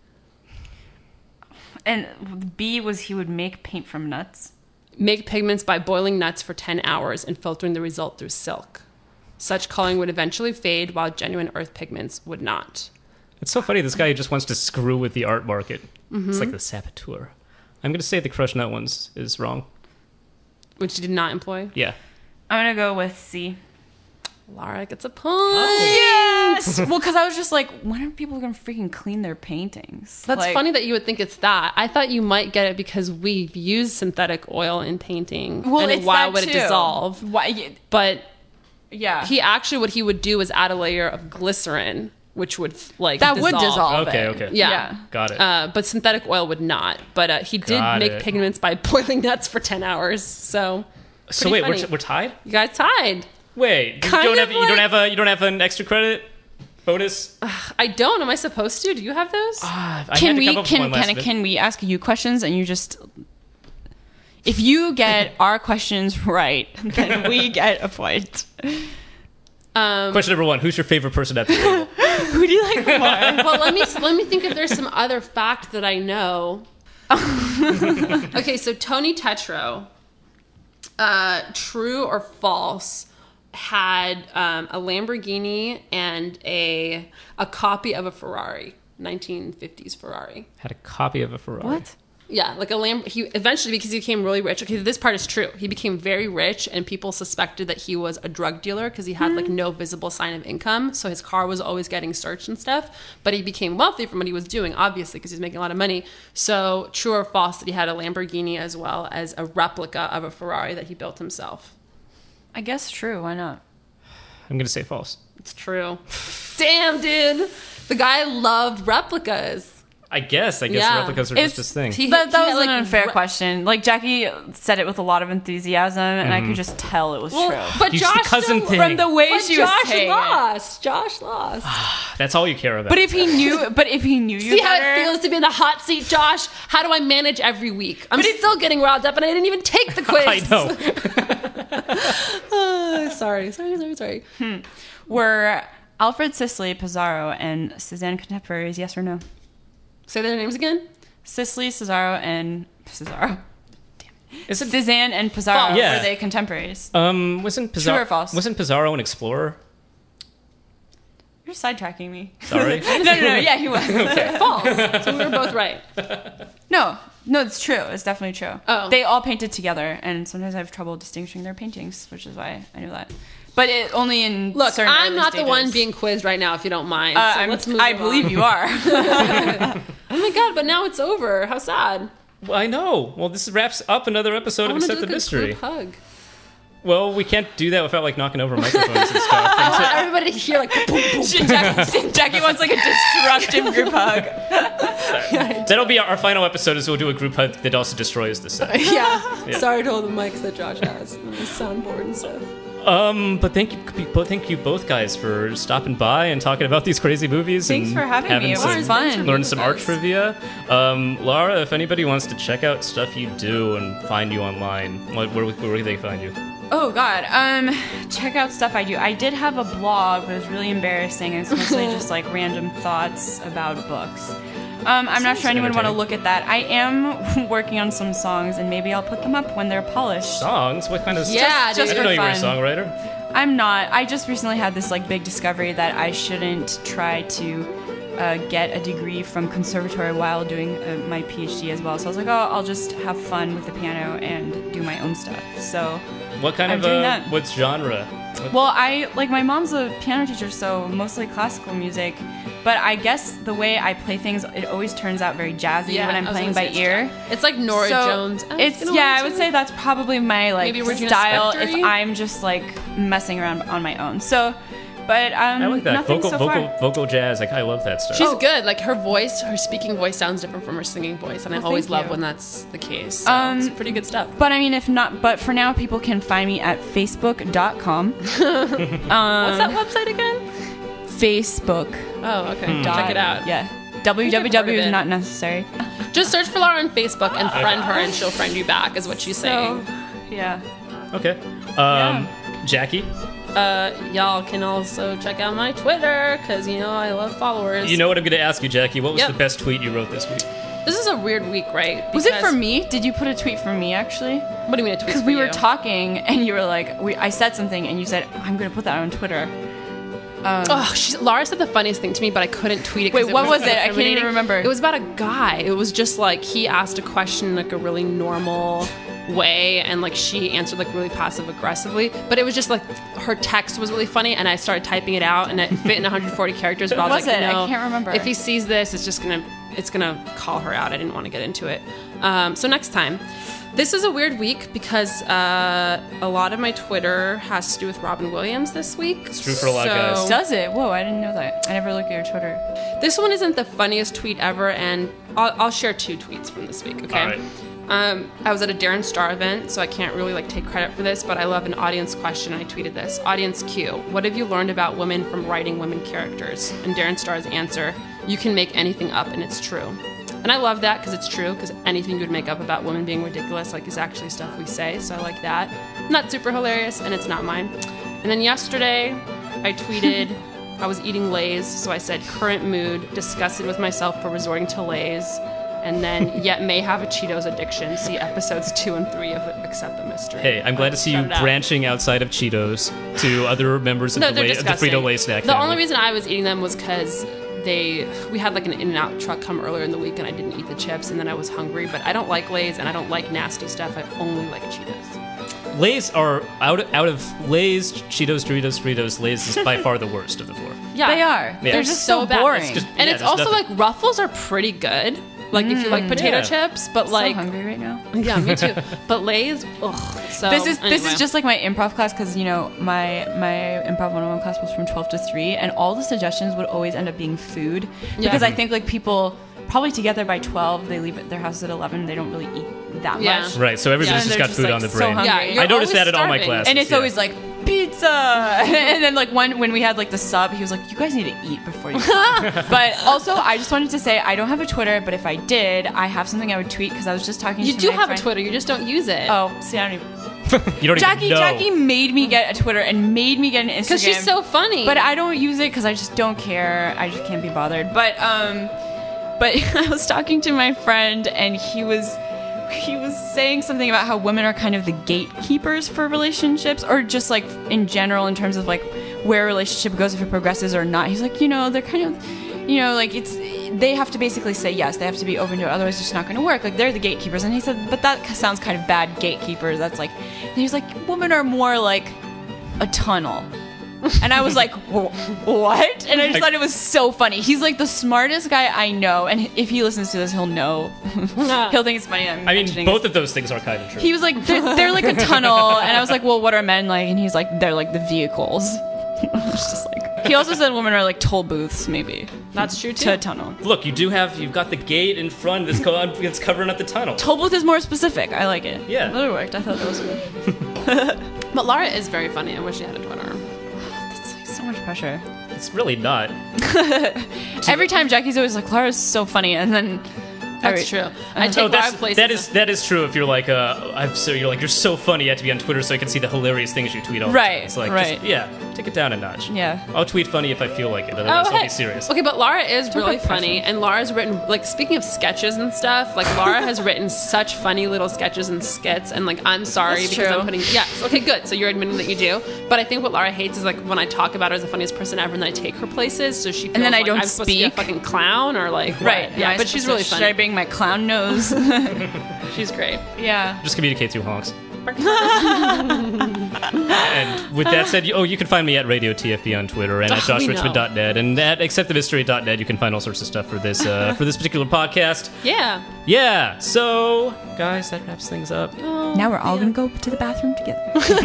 And B was he would make paint from nuts. Make pigments by boiling nuts for ten hours and filtering the result through silk. Such coloring would eventually fade, while genuine earth pigments would not. It's so funny. This guy just wants to screw with the art market. Mm-hmm. It's like the saboteur. I'm going to say the crush nut ones is wrong. Which he did not employ? Yeah. I'm going to go with C. Lara gets a point. Yes! Well, because I was just like, when are people going to freaking clean their paintings? That's like, funny that you would think it's that. I thought you might get it because we've used synthetic oil in painting. Well, and it's why that would too. it dissolve? Why? But Yeah. he actually, what he would do is add a layer of glycerin, which would like that dissolve. would dissolve Okay, it. okay. Yeah. Yeah. Got it. Uh, but synthetic oil would not. But uh, he did Got make it. pigments by boiling nuts for ten hours. So, so pretty wait, we're, funny. t- we're tied? You guys tied. Wait, you Kind don't of have you don't like- have a you don't have an extra credit bonus? I don't. Am I supposed to? Do you have those? Ah, I had Can to we come up with can one last can, bit. can we ask you questions and you just if you get our questions right, then we get a point. Um, Question number one: who's your favorite person at the table? Who do you like more? well, let me let me think if there's some other fact that I know. Okay, so Tony Tetro, uh, true or false, had um, a Lamborghini and a a copy of a Ferrari, nineteen fifties Ferrari. Had a copy of a Ferrari. What? Yeah, like a Lamb. He eventually, because he became really rich. Okay, this part is true. He became very rich, and people suspected that he was a drug dealer because he had like no visible sign of income. So his car was always getting searched and stuff. But he became wealthy from what he was doing, obviously, because he's making a lot of money. So true or false that he had a Lamborghini as well as a replica of a Ferrari that he built himself? I guess true. Why not? I'm gonna say false. It's true. Damn, dude, the guy loved replicas. I guess. I guess Yeah. replicas are It's- just this thing. He- That, he that had, was an like, unfair re- question. Like Jackie said it with a lot of enthusiasm, and I could just tell it was Well, true. but Use the Josh cousin still- thing. From the way But she Josh was saying it. lost. Josh lost. That's all you care about. But if he knew, but if he knew you See how better, it feels to be in the hot seat, Josh? How do I manage every week? I'm still getting riled up, and I didn't even take the quiz. I know. Uh, sorry, sorry, sorry, sorry. were Alfred Sisley, Pizarro, and Cezanne contemporaries? Yes or no? Say their names again. Sisley, Cesaro, and Cesaro. Is it? Cezanne and Pizarro, False. Yeah. were they contemporaries? Um, wasn't Pizarro? True or false? Wasn't Pizarro an explorer? You're sidetracking me. Sorry. no, no, no. Yeah, he was. False. So we were both right. No, no, it's true. It's definitely true. Oh. They all painted together, and sometimes I have trouble distinguishing their paintings, which is why I knew that. But it only in Look, certain I'm early not the stages. one being quizzed right now, if you don't mind. Uh, so I'm- let's move I on. believe you are. Oh my god! But now it's over. How sad. Well, I know. Well, this wraps up another episode I of want to Set do the like a Mystery. group hug. Well, we can't do that without like knocking over microphones and stuff. I And want so- everybody to hear like boom, boom, boom. Jackie, Jackie wants like a destructive group hug. That'll be our, our final episode. Is we'll do a group hug that also destroys the set. Yeah. Yeah. Sorry to all the mics that Josh has, and the soundboard and stuff. Um, but thank you, both thank you both guys for stopping by and talking about these crazy movies. Thanks and for having me. It some, was fun. Learn some art Thanks. trivia. Um, Laura, if anybody wants to check out stuff you do and find you online, what, where, where can they find you? Oh God. Um, check out stuff I do. I did have a blog, but it was really embarrassing. It's mostly just like random thoughts about books. Um, I'm not Sounds sure anyone want to entertaining. look at that. I am working on some songs, and maybe I'll put them up when they're polished. Songs? What kind of Yeah, stuff? dude. I didn't know you were a fun. songwriter. I'm not. I just recently had this like big discovery that I shouldn't try to uh, get a degree from conservatory while doing uh, my PhD as well. So I was like, oh, I'll just have fun with the piano and do my own stuff. So, What kind I'm of doing uh, that. what's genre? What- well, I like my mom's a piano teacher, so mostly classical music. But I guess the way I play things, it always turns out very jazzy when I'm I was playing gonna by say it's ear. jazz. It's like Nora So, Jones. Oh, It's gonna yeah, work I would too. say that's probably my like Maybe Regina style if Spektor-y? I'm just like messing around on my own. So But um, I like that nothing vocal, so vocal, far. vocal jazz. Like I love that stuff. She's good. Like her voice, her speaking voice sounds different from her singing voice, and I Well, always thank love you. when that's the case. So Um, it's pretty good stuff. But I mean, if not, but for now, people can find me at facebook dot com. What's that website again? Facebook. Oh, okay. Hmm. Check it out. Yeah. W W W heard of is it. not necessary. Just search for Laura on Facebook and friend her, and she'll friend you back. Is what she's saying. So, yeah. Okay. Um, Jackie, Uh, y'all can also check out my Twitter because you know I love followers. you know what I'm going to ask you, Jackie? What was Yep. the best tweet you wrote this week? this is a weird week, right? Was it Because- for me? Did you put a tweet for me, actually? What do you mean a tweet? Because for we were you? talking, and you were like, we, I said something, and you said, I'm going to put that on Twitter. Um, Oh, she, Laura said the funniest thing to me, but I couldn't tweet it. 'cause Wait, it what was it? I can't incriminating. even remember. It was about a guy. It was just like he asked a question in like a really normal way, and like she answered like really passive aggressively. But it was just like her text was really funny, and I started typing it out, and it fit in one hundred forty characters. But I was Was like, it? I no, can't remember. If he sees this, it's just gonna it's gonna call her out. I didn't want to get into it. Um, so next time. This is a weird week because uh, a lot of my Twitter has to do with Robin Williams this week. It's true for a lot of guys. Does it? Whoa, I didn't know that. I never look at your Twitter. This one isn't the funniest tweet ever, and I'll, I'll share two tweets from this week, okay? All right. Um, I was at a Darren Star event, so I can't really like take credit for this, but I love an audience question. I tweeted this. Audience Q, what have you learned about women from writing women characters? And Darren Star's answer, you can make anything up and it's true. And I love that because it's true, because anything you would make up about women being ridiculous like is actually stuff we say, so I like that. Not super hilarious, and it's not mine. And then yesterday, I tweeted, I was eating Lay's, so I said, current mood, disgusted with myself for resorting to Lay's, and then yet may have a Cheetos addiction. See episodes two and three of Accept the Mystery. Hey, I'm glad to see you Shout it out. branching outside of Cheetos to other members of No, the, they're Lay- the disgusting. Frito-Lay snack The family. only reason I was eating them was because they we had like an In-N-Out truck come earlier in the week, and I didn't eat the chips, and then I was hungry. But I don't like Lay's, and I don't like nasty stuff. I only like Cheetos. Lay's are out out of Lay's, Cheetos, Doritos, Fritos. Lay's is by far the worst of the four. Yeah, They are. Yeah. They're They're just so, bad. boring. It's just- And yeah, it's there's also nothing. like Ruffles are pretty good. Like if you like potato yeah. chips, but so like hungry right now. yeah, me too. But Lay's, ugh. So This is this anyway. is just like my improv class because you know my my improv one oh one class was from twelve to three, and all the suggestions would always end up being food because Yeah. I think like people probably together by twelve they leave at their house at eleven, they don't really eat that Yeah. much. Right, so everybody's Yeah, just they're got just, food like, on the so brain. hungry. Yeah, you're I noticed always that in all my starving. classes. And it's yeah. always like pizza, and then like when when we had like the sub, he was like, "You guys need to eat before you." come." But also, I just wanted to say I don't have a Twitter, but if I did, I have something I would tweet because I was just talking. You to do my have friend. a Twitter, you just don't use it. Oh, see, I don't even. you don't Jackie, even know. Jackie made me get a Twitter and made me get an Instagram because she's so funny. But I don't use it because I just don't care. I just can't be bothered. But um, but I was talking to my friend and he was he was saying something about how women are kind of the gatekeepers for relationships, or just like in general in terms of like where a relationship goes, if it progresses or not. He's like, you know, they're kind of, you know, like it's they have to basically say yes. They have to be open to it, otherwise it's just not going to work. Like they're the gatekeepers. And he said, but that sounds kind of bad, gatekeepers. That's like, and he's like, women are more like a tunnel. And I was like, "Wh- what? And I just thought it was so funny. He's like the smartest guy I know. And if he listens to this, he'll know. He'll think it's funny that I'm I mean, mentioning both this. of those things are kind of true. He was like, they're, they're like a tunnel. And I was like, well, what are men like? And he's like, they're like the vehicles. It's just like, he also said women are like toll booths, maybe. That's true too. To a tunnel. Look, you do have, you've got the gate in front that's, co- that's covering up the tunnel. Toll booth is more specific. I like it. Yeah. That worked. I thought that was good. But Laura is very funny. I wish she had a Twitter. That's like so much pressure. It's really not. Every time Jackie's always like, Laura's so funny. And then. That's every- true. I take Oh, Laura that's, places. that is that is true. If you're like, uh, I'm so you're like you're so funny, you have to be on Twitter so I can see the hilarious things you tweet all the Right, time. It's like, right. just, yeah, take it down a notch. Yeah. I'll tweet funny if I feel like it. Otherwise, Oh, I'll hey. be serious. Okay, but Laura is really put pressure. funny, and Laura's written, like, speaking of sketches and stuff, like, Laura has written such funny little sketches and skits, and, like, I'm sorry That's because true. I'm putting, yeah, okay, good, so you're admitting that you do, but I think what Laura hates is, like, when I talk about her as the funniest person ever, and then I take her places, so she feels then I like don't I'm supposed to be a speak. fucking clown, or, like, what? Right. Am yeah, I but she's supposed really to- funny. Should I bring my clown nose? She's great. Yeah. Just communicate through honks. And with that said, you, oh, you can find me at Radio T F B on Twitter and at Oh, josh we richmond dot net and at accept the mystery dot net. You can find all sorts of stuff for this uh, for this particular podcast. Yeah. Yeah. So, guys, that wraps things up. Oh, Now we're all gonna go to the bathroom together.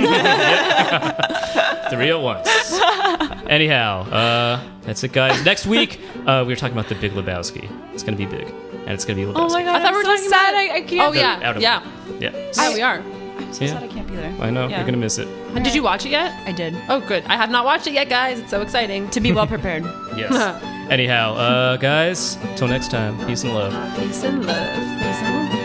Three at once. Anyhow, uh, that's it, guys. Next week, uh, we were talking about The Big Lebowski. It's gonna be big, and it's gonna be Lebowski. Oh my god! I thought we were I'm so talking sad. about- I, I can't. Oh The- yeah, out of- yeah, Yeah. yeah. We are. I'm so Yeah. sad I can't be there. I know. Yeah. You're gonna miss it. Did you watch it yet? I did. Oh, good. I have not watched it yet, guys. It's so exciting. To be well prepared. Yes. Anyhow, uh, guys, till next time. Peace and love. Peace and love. Peace and love.